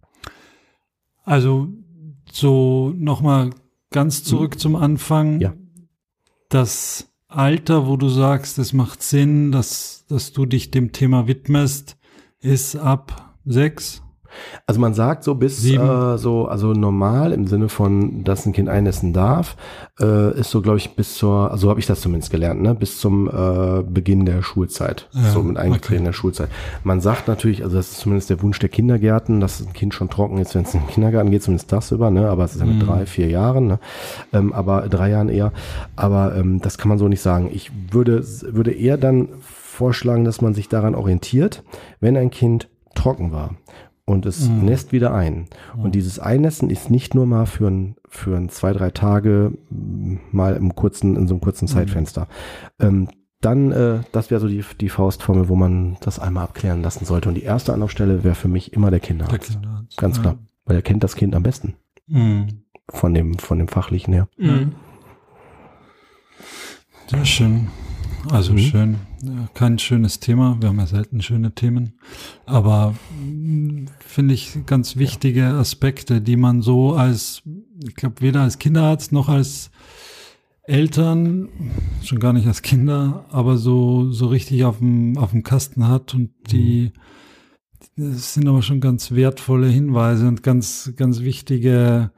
Also so nochmal ganz zurück mhm. zum Anfang. Ja. Das Alter, wo du sagst, es macht Sinn, dass, dass du dich dem Thema widmest, ist ab sechs? Also man sagt so bis äh, so, also normal im Sinne von, dass ein Kind einnässen darf, äh, ist so, glaube ich, bis zur, also habe ich das zumindest gelernt, ne, bis zum äh, Beginn der Schulzeit, ja, so mit Eingetreten der Schulzeit. Man sagt natürlich, also das ist zumindest der Wunsch der Kindergärten, dass ein Kind schon trocken ist, wenn es in den Kindergarten geht, zumindest das über, ne, aber es ist ja mit mhm. drei, vier Jahren, ne, ähm, aber drei Jahren eher, aber ähm, das kann man so nicht sagen. Ich würde, würde eher dann vorschlagen, dass man sich daran orientiert, wenn ein Kind trocken war und es Mhm. nässt wieder ein. Mhm. Und dieses Einnässen ist nicht nur mal für ein, für ein zwei, drei Tage m, mal im kurzen, in so einem kurzen Zeitfenster. Ähm, dann, äh, das wäre so die, die Faustformel, wo man das einmal abklären lassen sollte. Und die erste Anlaufstelle wäre für mich immer der Kinderarzt. Der Kinderarzt. Ganz Ja. klar. Weil er kennt das Kind am besten. Mhm. Von dem, von dem Fachlichen her. Mhm. Sehr schön. Also Mhm. schön. Ja, kein schönes Thema. Wir haben ja selten schöne Themen. Aber mh, finde ich ganz wichtige Aspekte, die man so als, ich glaube, weder als Kinderarzt noch als Eltern, schon gar nicht als Kinder, aber so, so richtig auf dem, auf dem Kasten hat. Und die, das sind aber schon ganz wertvolle Hinweise und ganz, ganz wichtige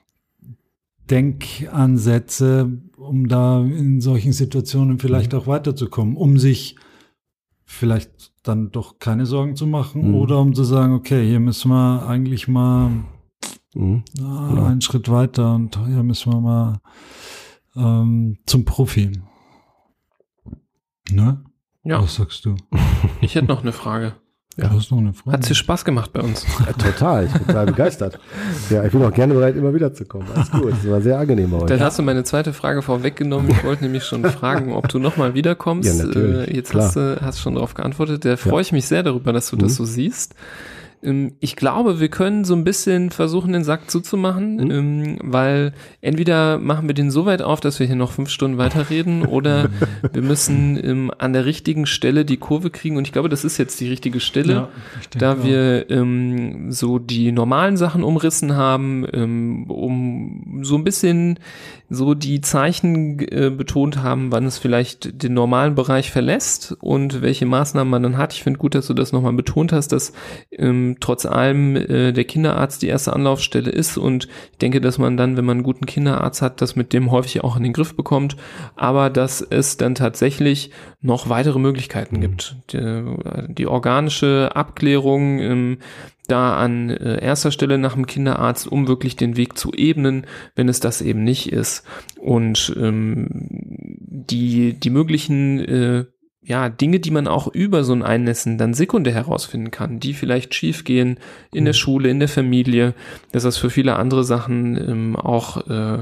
Denkansätze, um da in solchen Situationen vielleicht auch weiterzukommen, um sich vielleicht dann doch keine Sorgen zu machen Mhm. oder um zu sagen, okay, hier müssen wir eigentlich mal Mhm. na, Genau. einen Schritt weiter und hier müssen wir mal ähm, zum Profi. Ne? Ja, Was sagst du? ich hätte noch eine Frage. Ja. Du hast noch eine Frage. Hat dir Spaß gemacht bei uns? Ja, total, ich bin total begeistert. Ja, ich bin auch gerne bereit, immer wieder zu kommen. Alles gut, das war sehr angenehm bei euch. Dann hast du meine zweite Frage vorweggenommen. Ich wollte nämlich schon fragen, ob du nochmal wiederkommst. Ja, natürlich, Äh, Jetzt klar. hast du hast schon darauf geantwortet. Da freue Ja. ich mich sehr darüber, dass du das Mhm. so siehst. Ähm, Ich glaube, wir können so ein bisschen versuchen, den Sack zuzumachen, Mhm. ähm, weil entweder machen wir den so weit auf, dass wir hier noch fünf Stunden weiterreden, oder wir müssen ähm, an der richtigen Stelle die Kurve kriegen. Und ich glaube, das ist jetzt die richtige Stelle. Ja, ich denke Da auch. wir ähm, so die normalen Sachen umrissen haben, ähm, um so ein bisschen so die Zeichen äh, betont haben, wann es vielleicht den normalen Bereich verlässt und welche Maßnahmen man dann hat. Ich finde gut, dass du das nochmal betont hast, dass ähm, trotz allem äh, der Kinderarzt die erste Anlaufstelle ist, und ich denke, dass man dann, wenn man einen guten Kinderarzt hat, das mit dem häufig auch in den Griff bekommt, aber dass es dann tatsächlich noch weitere Möglichkeiten gibt. Die, die organische Abklärung ähm, da an äh, erster Stelle nach dem Kinderarzt, um wirklich den Weg zu ebnen, wenn es das eben nicht ist. Und ähm, die, die möglichen äh, ja, Dinge, die man auch über so ein Einnässen dann sekundär herausfinden kann, die vielleicht schiefgehen in der Schule, in der Familie, dass das für viele andere Sachen ähm, auch äh,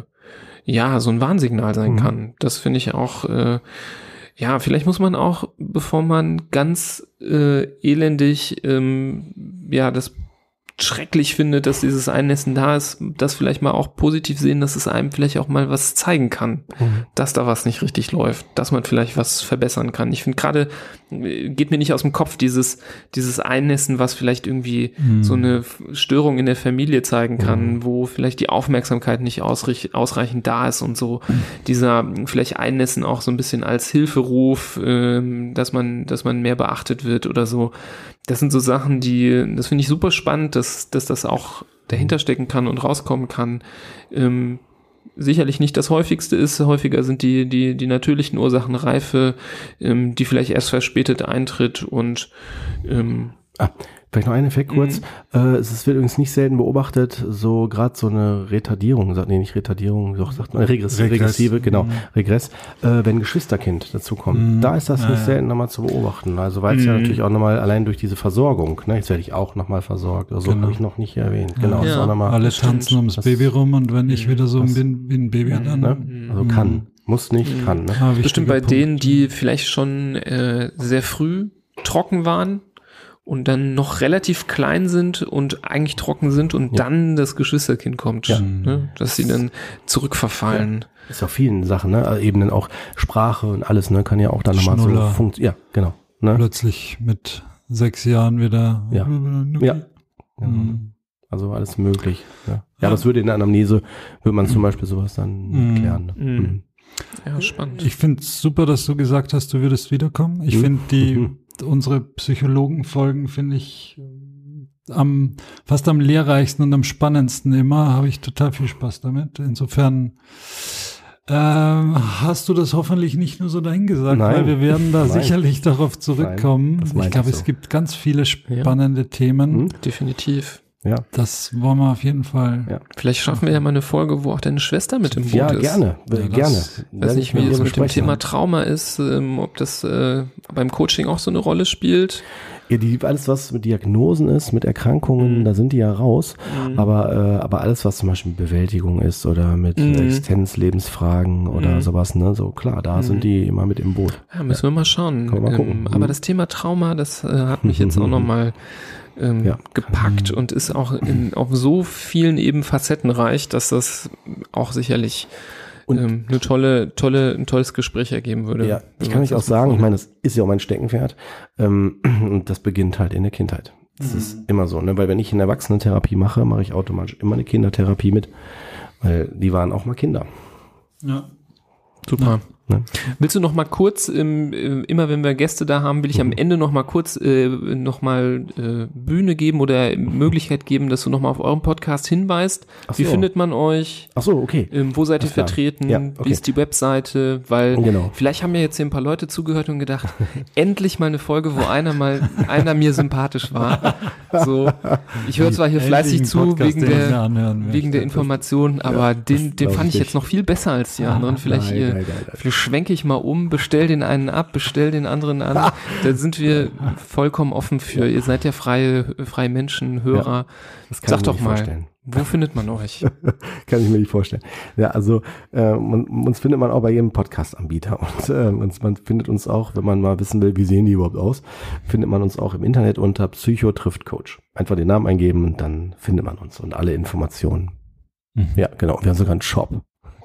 ja so ein Warnsignal sein Mhm. kann. Das finde ich auch äh, ja, vielleicht muss man auch, bevor man ganz äh, elendig ähm, ja das schrecklich findet, dass dieses Einnässen da ist, das vielleicht mal auch positiv sehen, dass es einem vielleicht auch mal was zeigen kann, Mhm. dass da was nicht richtig läuft, dass man vielleicht was verbessern kann. Ich finde gerade, äh, geht mir nicht aus dem Kopf, dieses dieses Einnässen, was vielleicht irgendwie Mhm. so eine F- Störung in der Familie zeigen kann, wo vielleicht die Aufmerksamkeit nicht ausreich, ausreichend da ist und so. Dieser vielleicht Einnässen auch so ein bisschen als Hilferuf, ähm, dass man dass man mehr beachtet wird oder so. Das sind so Sachen, die, das finde ich super spannend, dass, dass das auch dahinter stecken kann und rauskommen kann. Ähm, sicherlich nicht das häufigste ist, häufiger sind die, die, die natürlichen Ursachen Reife, ähm, die vielleicht erst verspätet eintritt und ähm, Ah, vielleicht noch ein Effekt kurz. Mhm. Äh, es ist- wird übrigens nicht selten beobachtet, so gerade so eine Retardierung, sagt nee, nicht Retardierung, doch sagt man Regress, Regress. regressive, genau, Mhm. Regress, äh, wenn Geschwisterkind dazukommt. Mhm. Da ist das Ja, nicht ja. selten nochmal zu beobachten. Also weil es ja Mhm. natürlich auch nochmal allein durch diese Versorgung, ne, jetzt werde ich auch nochmal versorgt, also Genau. habe ich noch nicht erwähnt. Genau, das Ja. ist auch nochmal, Alle das stimmt. tanzen ums Das- Baby rum und wenn ich wieder so das- bin wie ein Baby, dann ne? Also Mhm. kann, muss nicht, Mhm. kann. Ne? Ah, wichtiger bestimmt bei Punkt. denen, die vielleicht schon äh, sehr früh trocken waren und dann noch relativ klein sind und eigentlich trocken sind und Ja. dann das Geschwisterkind kommt, Ja. ne? Dass sie dann zurückverfallen. Ist auf vielen Sachen, ne? Also Ebenen auch Sprache und alles, ne? Kann ja auch dann nochmal so Schnuller. funktionieren. Ja, genau. Ne? plötzlich mit sechs Jahren wieder. Ja. Ja. Genau. Mhm. Also alles möglich. Ja, ja, Ja. aber es würde in der Anamnese, würde man zum Beispiel sowas dann Mhm. klären. Ne? Mhm. Mhm. Ja, spannend. Ich finde es super, dass du gesagt hast, du würdest wiederkommen. Ich Mhm. finde die, Mhm. unsere Psychologenfolgen finde ich äh, am, fast am lehrreichsten und am spannendsten immer. Habe ich total viel Spaß damit. Insofern ähm, hast du das hoffentlich nicht nur so dahingesagt, Nein. weil wir werden da Nein. sicherlich darauf zurückkommen. Nein, das ich meinte glaube, ich es so. gibt ganz viele spannende Themen. Mhm. Definitiv. Ja. Das wollen wir auf jeden Fall. Ja. Vielleicht schaffen wir ja mal eine Folge, wo auch deine Schwester mit im Boot Ja, ist. gerne, Ja, äh, das- gerne. Ich weiß Werde nicht, wie mit es ihr mit dem besprechen. Thema Trauma ist, ähm, ob das äh, beim Coaching auch so eine Rolle spielt. Ja, die, alles, was mit Diagnosen ist, mit Erkrankungen, Mhm. da sind die ja raus. Mhm. Aber, äh, aber alles, was zum Beispiel mit Bewältigung ist oder mit Mhm. Existenzlebensfragen oder Mhm. sowas, ne, so klar, da Mhm. sind die immer mit im Boot. Ja, müssen wir mal schauen. Können wir mal gucken. Ähm, Mhm. aber das Thema Trauma, das äh, hat mich jetzt auch nochmal ähm, Ja. gepackt und ist auch in, auf so vielen eben facettenreich, dass das auch sicherlich Und- ähm, eine tolle, tolle, ein tolles Gespräch ergeben würde. Ja, ich wenn kann wir euch auch das sagen, ich machen. meine, das ist ja auch mein Steckenpferd. Ähm, und das beginnt halt in der Kindheit. Das Mhm. ist immer so, ne? Weil wenn ich eine Erwachsenentherapie mache, mache ich automatisch immer eine Kindertherapie mit, weil die waren auch mal Kinder. Ja. Super. Ne? Willst du noch mal kurz, ähm, äh, immer wenn wir Gäste da haben, will ich am Ende noch mal kurz äh, noch mal äh, Bühne geben oder Möglichkeit geben, dass du noch mal auf euren Podcast hinweist. Ach Wie so. findet man euch? Ach so, okay. Ähm, wo seid ihr Alles klar. vertreten? Ja, Wie okay. ist die Webseite? Weil Genau. vielleicht haben ja jetzt hier ein paar Leute zugehört und gedacht, endlich mal eine Folge, wo einer mal einer mir sympathisch war. So, ich höre zwar hier fleißig Endlich ein zu Podcast, wegen den ich mir der anhören möchte. wegen der Information, aber den, den glaub fand ich ich nicht. jetzt noch viel besser als die anderen. Vielleicht Nein, äh, nein, nein, nein. vielleicht schwenke ich mal um, bestell den einen ab, bestell den anderen an. Da sind wir vollkommen offen für. Ihr seid ja freie, freie Menschen, Hörer. Das kann Sag ich mir doch nicht mal, vorstellen. wo findet man euch? Kann ich mir nicht vorstellen. Ja, also äh, man, uns findet man auch bei jedem Podcast-Anbieter und äh, uns, man findet uns auch, wenn man mal wissen will, wie sehen die überhaupt aus, findet man uns auch im Internet unter Psycho trifft Coach. Einfach den Namen eingeben und dann findet man uns und alle Informationen. Mhm. Ja, genau. Wir haben sogar einen Shop.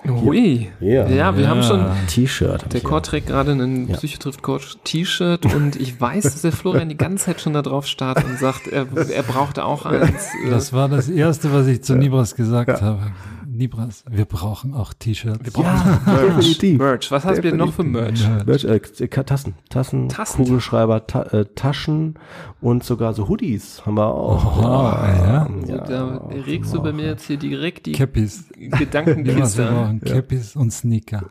Ui. Ja. Ja, wir Ja. haben schon, T-Shirt. hab der ich Cord trägt gerade einen Ja. Psychotrift-Coach-T-Shirt und ich weiß, dass der Florian die ganze Zeit schon da drauf starrt und sagt, er, er braucht auch eins. Äh, Das war das Erste, was ich zu Nibras gesagt habe. Nibras, wir brauchen auch T-Shirts. Wir brauchen Ja, Merch. definitiv. Merch. Was hast du denn noch für Merch? Ja. Merch, äh, K- Tassen, Tassen, Tassen. Kugelschreiber, ta äh, Taschen und sogar so Hoodies haben wir auch. Oh, ja. So, da regst du bei mir jetzt hier direkt die Cappies. Nibras, Gedankenkiste wir an. brauchen Cappies und Sneaker.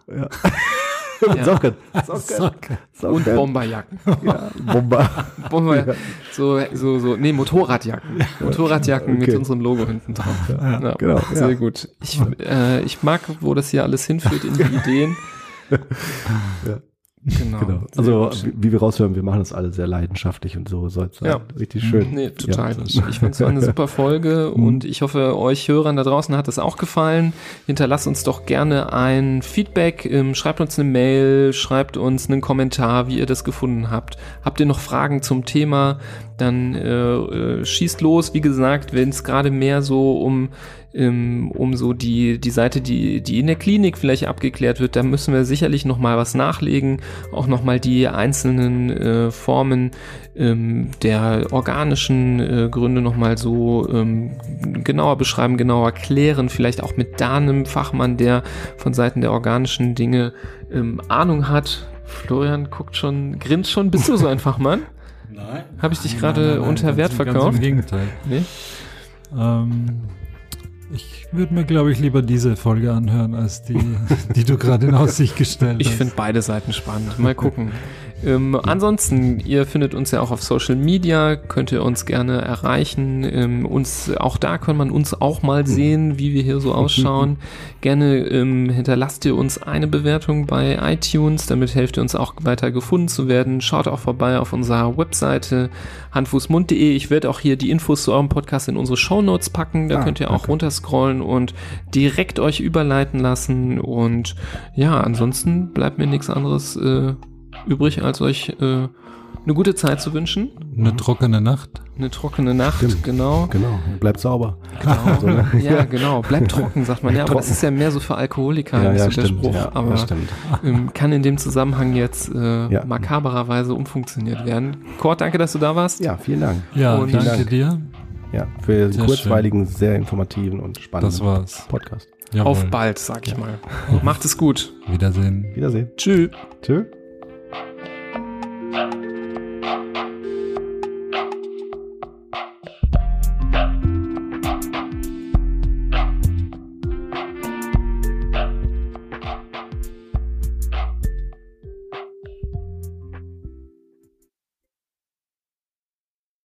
Und Socken. Socken. Socken. Und Bomberjacken. Ja, Bomber. Bomber, so, so, so, nee, Motorradjacken. Motorradjacken mit Okay. unserem Logo hinten drauf. Ja, genau, Sehr ja. gut. Ich, äh, ich mag, wo das hier alles hinführt in die Ideen. Ja. Genau. Genau. Sehr Also, gut. wie, wie wir raushören, wir machen das alle sehr leidenschaftlich und so soll es sein. Ja. Richtig schön. Nee, total. Ja. Ich fand es war eine super Folge und ich hoffe, euch Hörern da draußen hat es auch gefallen. Hinterlasst uns doch gerne ein Feedback, ähm, schreibt uns eine Mail, schreibt uns einen Kommentar, wie ihr das gefunden habt. Habt ihr noch Fragen zum Thema, dann äh, äh, schießt los. Wie gesagt, wenn es gerade mehr so um ähm, um so die die Seite, die die in der Klinik vielleicht abgeklärt wird, da müssen wir sicherlich noch mal was nachlegen, auch noch mal die einzelnen äh, Formen ähm, der organischen äh, Gründe noch mal so ähm, genauer beschreiben, genauer klären, vielleicht auch mit da einem Fachmann, der von Seiten der organischen Dinge ähm, Ahnung hat. Florian guckt schon, grinst schon. Bist du so ein Fachmann? Nein. Habe ich dich Nein, gerade nein, nein, unter ganz- Wert Ganz verkauft? im Gegenteil. Nee? Ähm, ich würde mir, glaube ich, lieber diese Folge anhören, als die, die du gerade in Aussicht gestellt Ich hast. finde beide Seiten spannend. Mal gucken. Ähm, ansonsten, ihr findet uns ja auch auf Social Media, könnt ihr uns gerne erreichen. Ähm, uns, auch da kann man uns auch mal sehen, wie wir hier so ausschauen. Gerne ähm, hinterlasst ihr uns eine Bewertung bei iTunes, damit helft ihr uns auch weiter gefunden zu werden. Schaut auch vorbei auf unserer Webseite handfußmund punkt de. Ich werde auch hier die Infos zu eurem Podcast in unsere Shownotes packen. Da Ah, könnt ihr auch okay. runterscrollen und direkt euch überleiten lassen. Und ja, ansonsten bleibt mir nichts anderes äh, übrig, als euch äh, eine gute Zeit zu wünschen. Eine trockene Nacht. Eine trockene Nacht, Stimmt. genau. Genau. Bleibt sauber. genau. So, ne? Ja, genau. Bleibt trocken, sagt man. Ja, aber das ist ja mehr so für Alkoholiker, Ja, nicht ja, so der stimmt. Spruch. Ja, aber ja, stimmt. ähm, kann in dem Zusammenhang jetzt äh, Ja. makabererweise umfunktioniert werden. Kurt, danke, dass du da warst. Ja, vielen Dank. Ja, Und danke Dank. dir. Ja, für den Sehr kurzweiligen, sehr informativen und spannenden Das war's. Podcast. Jawohl. Auf bald, sag ich mal. Macht es gut. Wiedersehen. Wiedersehen. Tschüss. Tschö.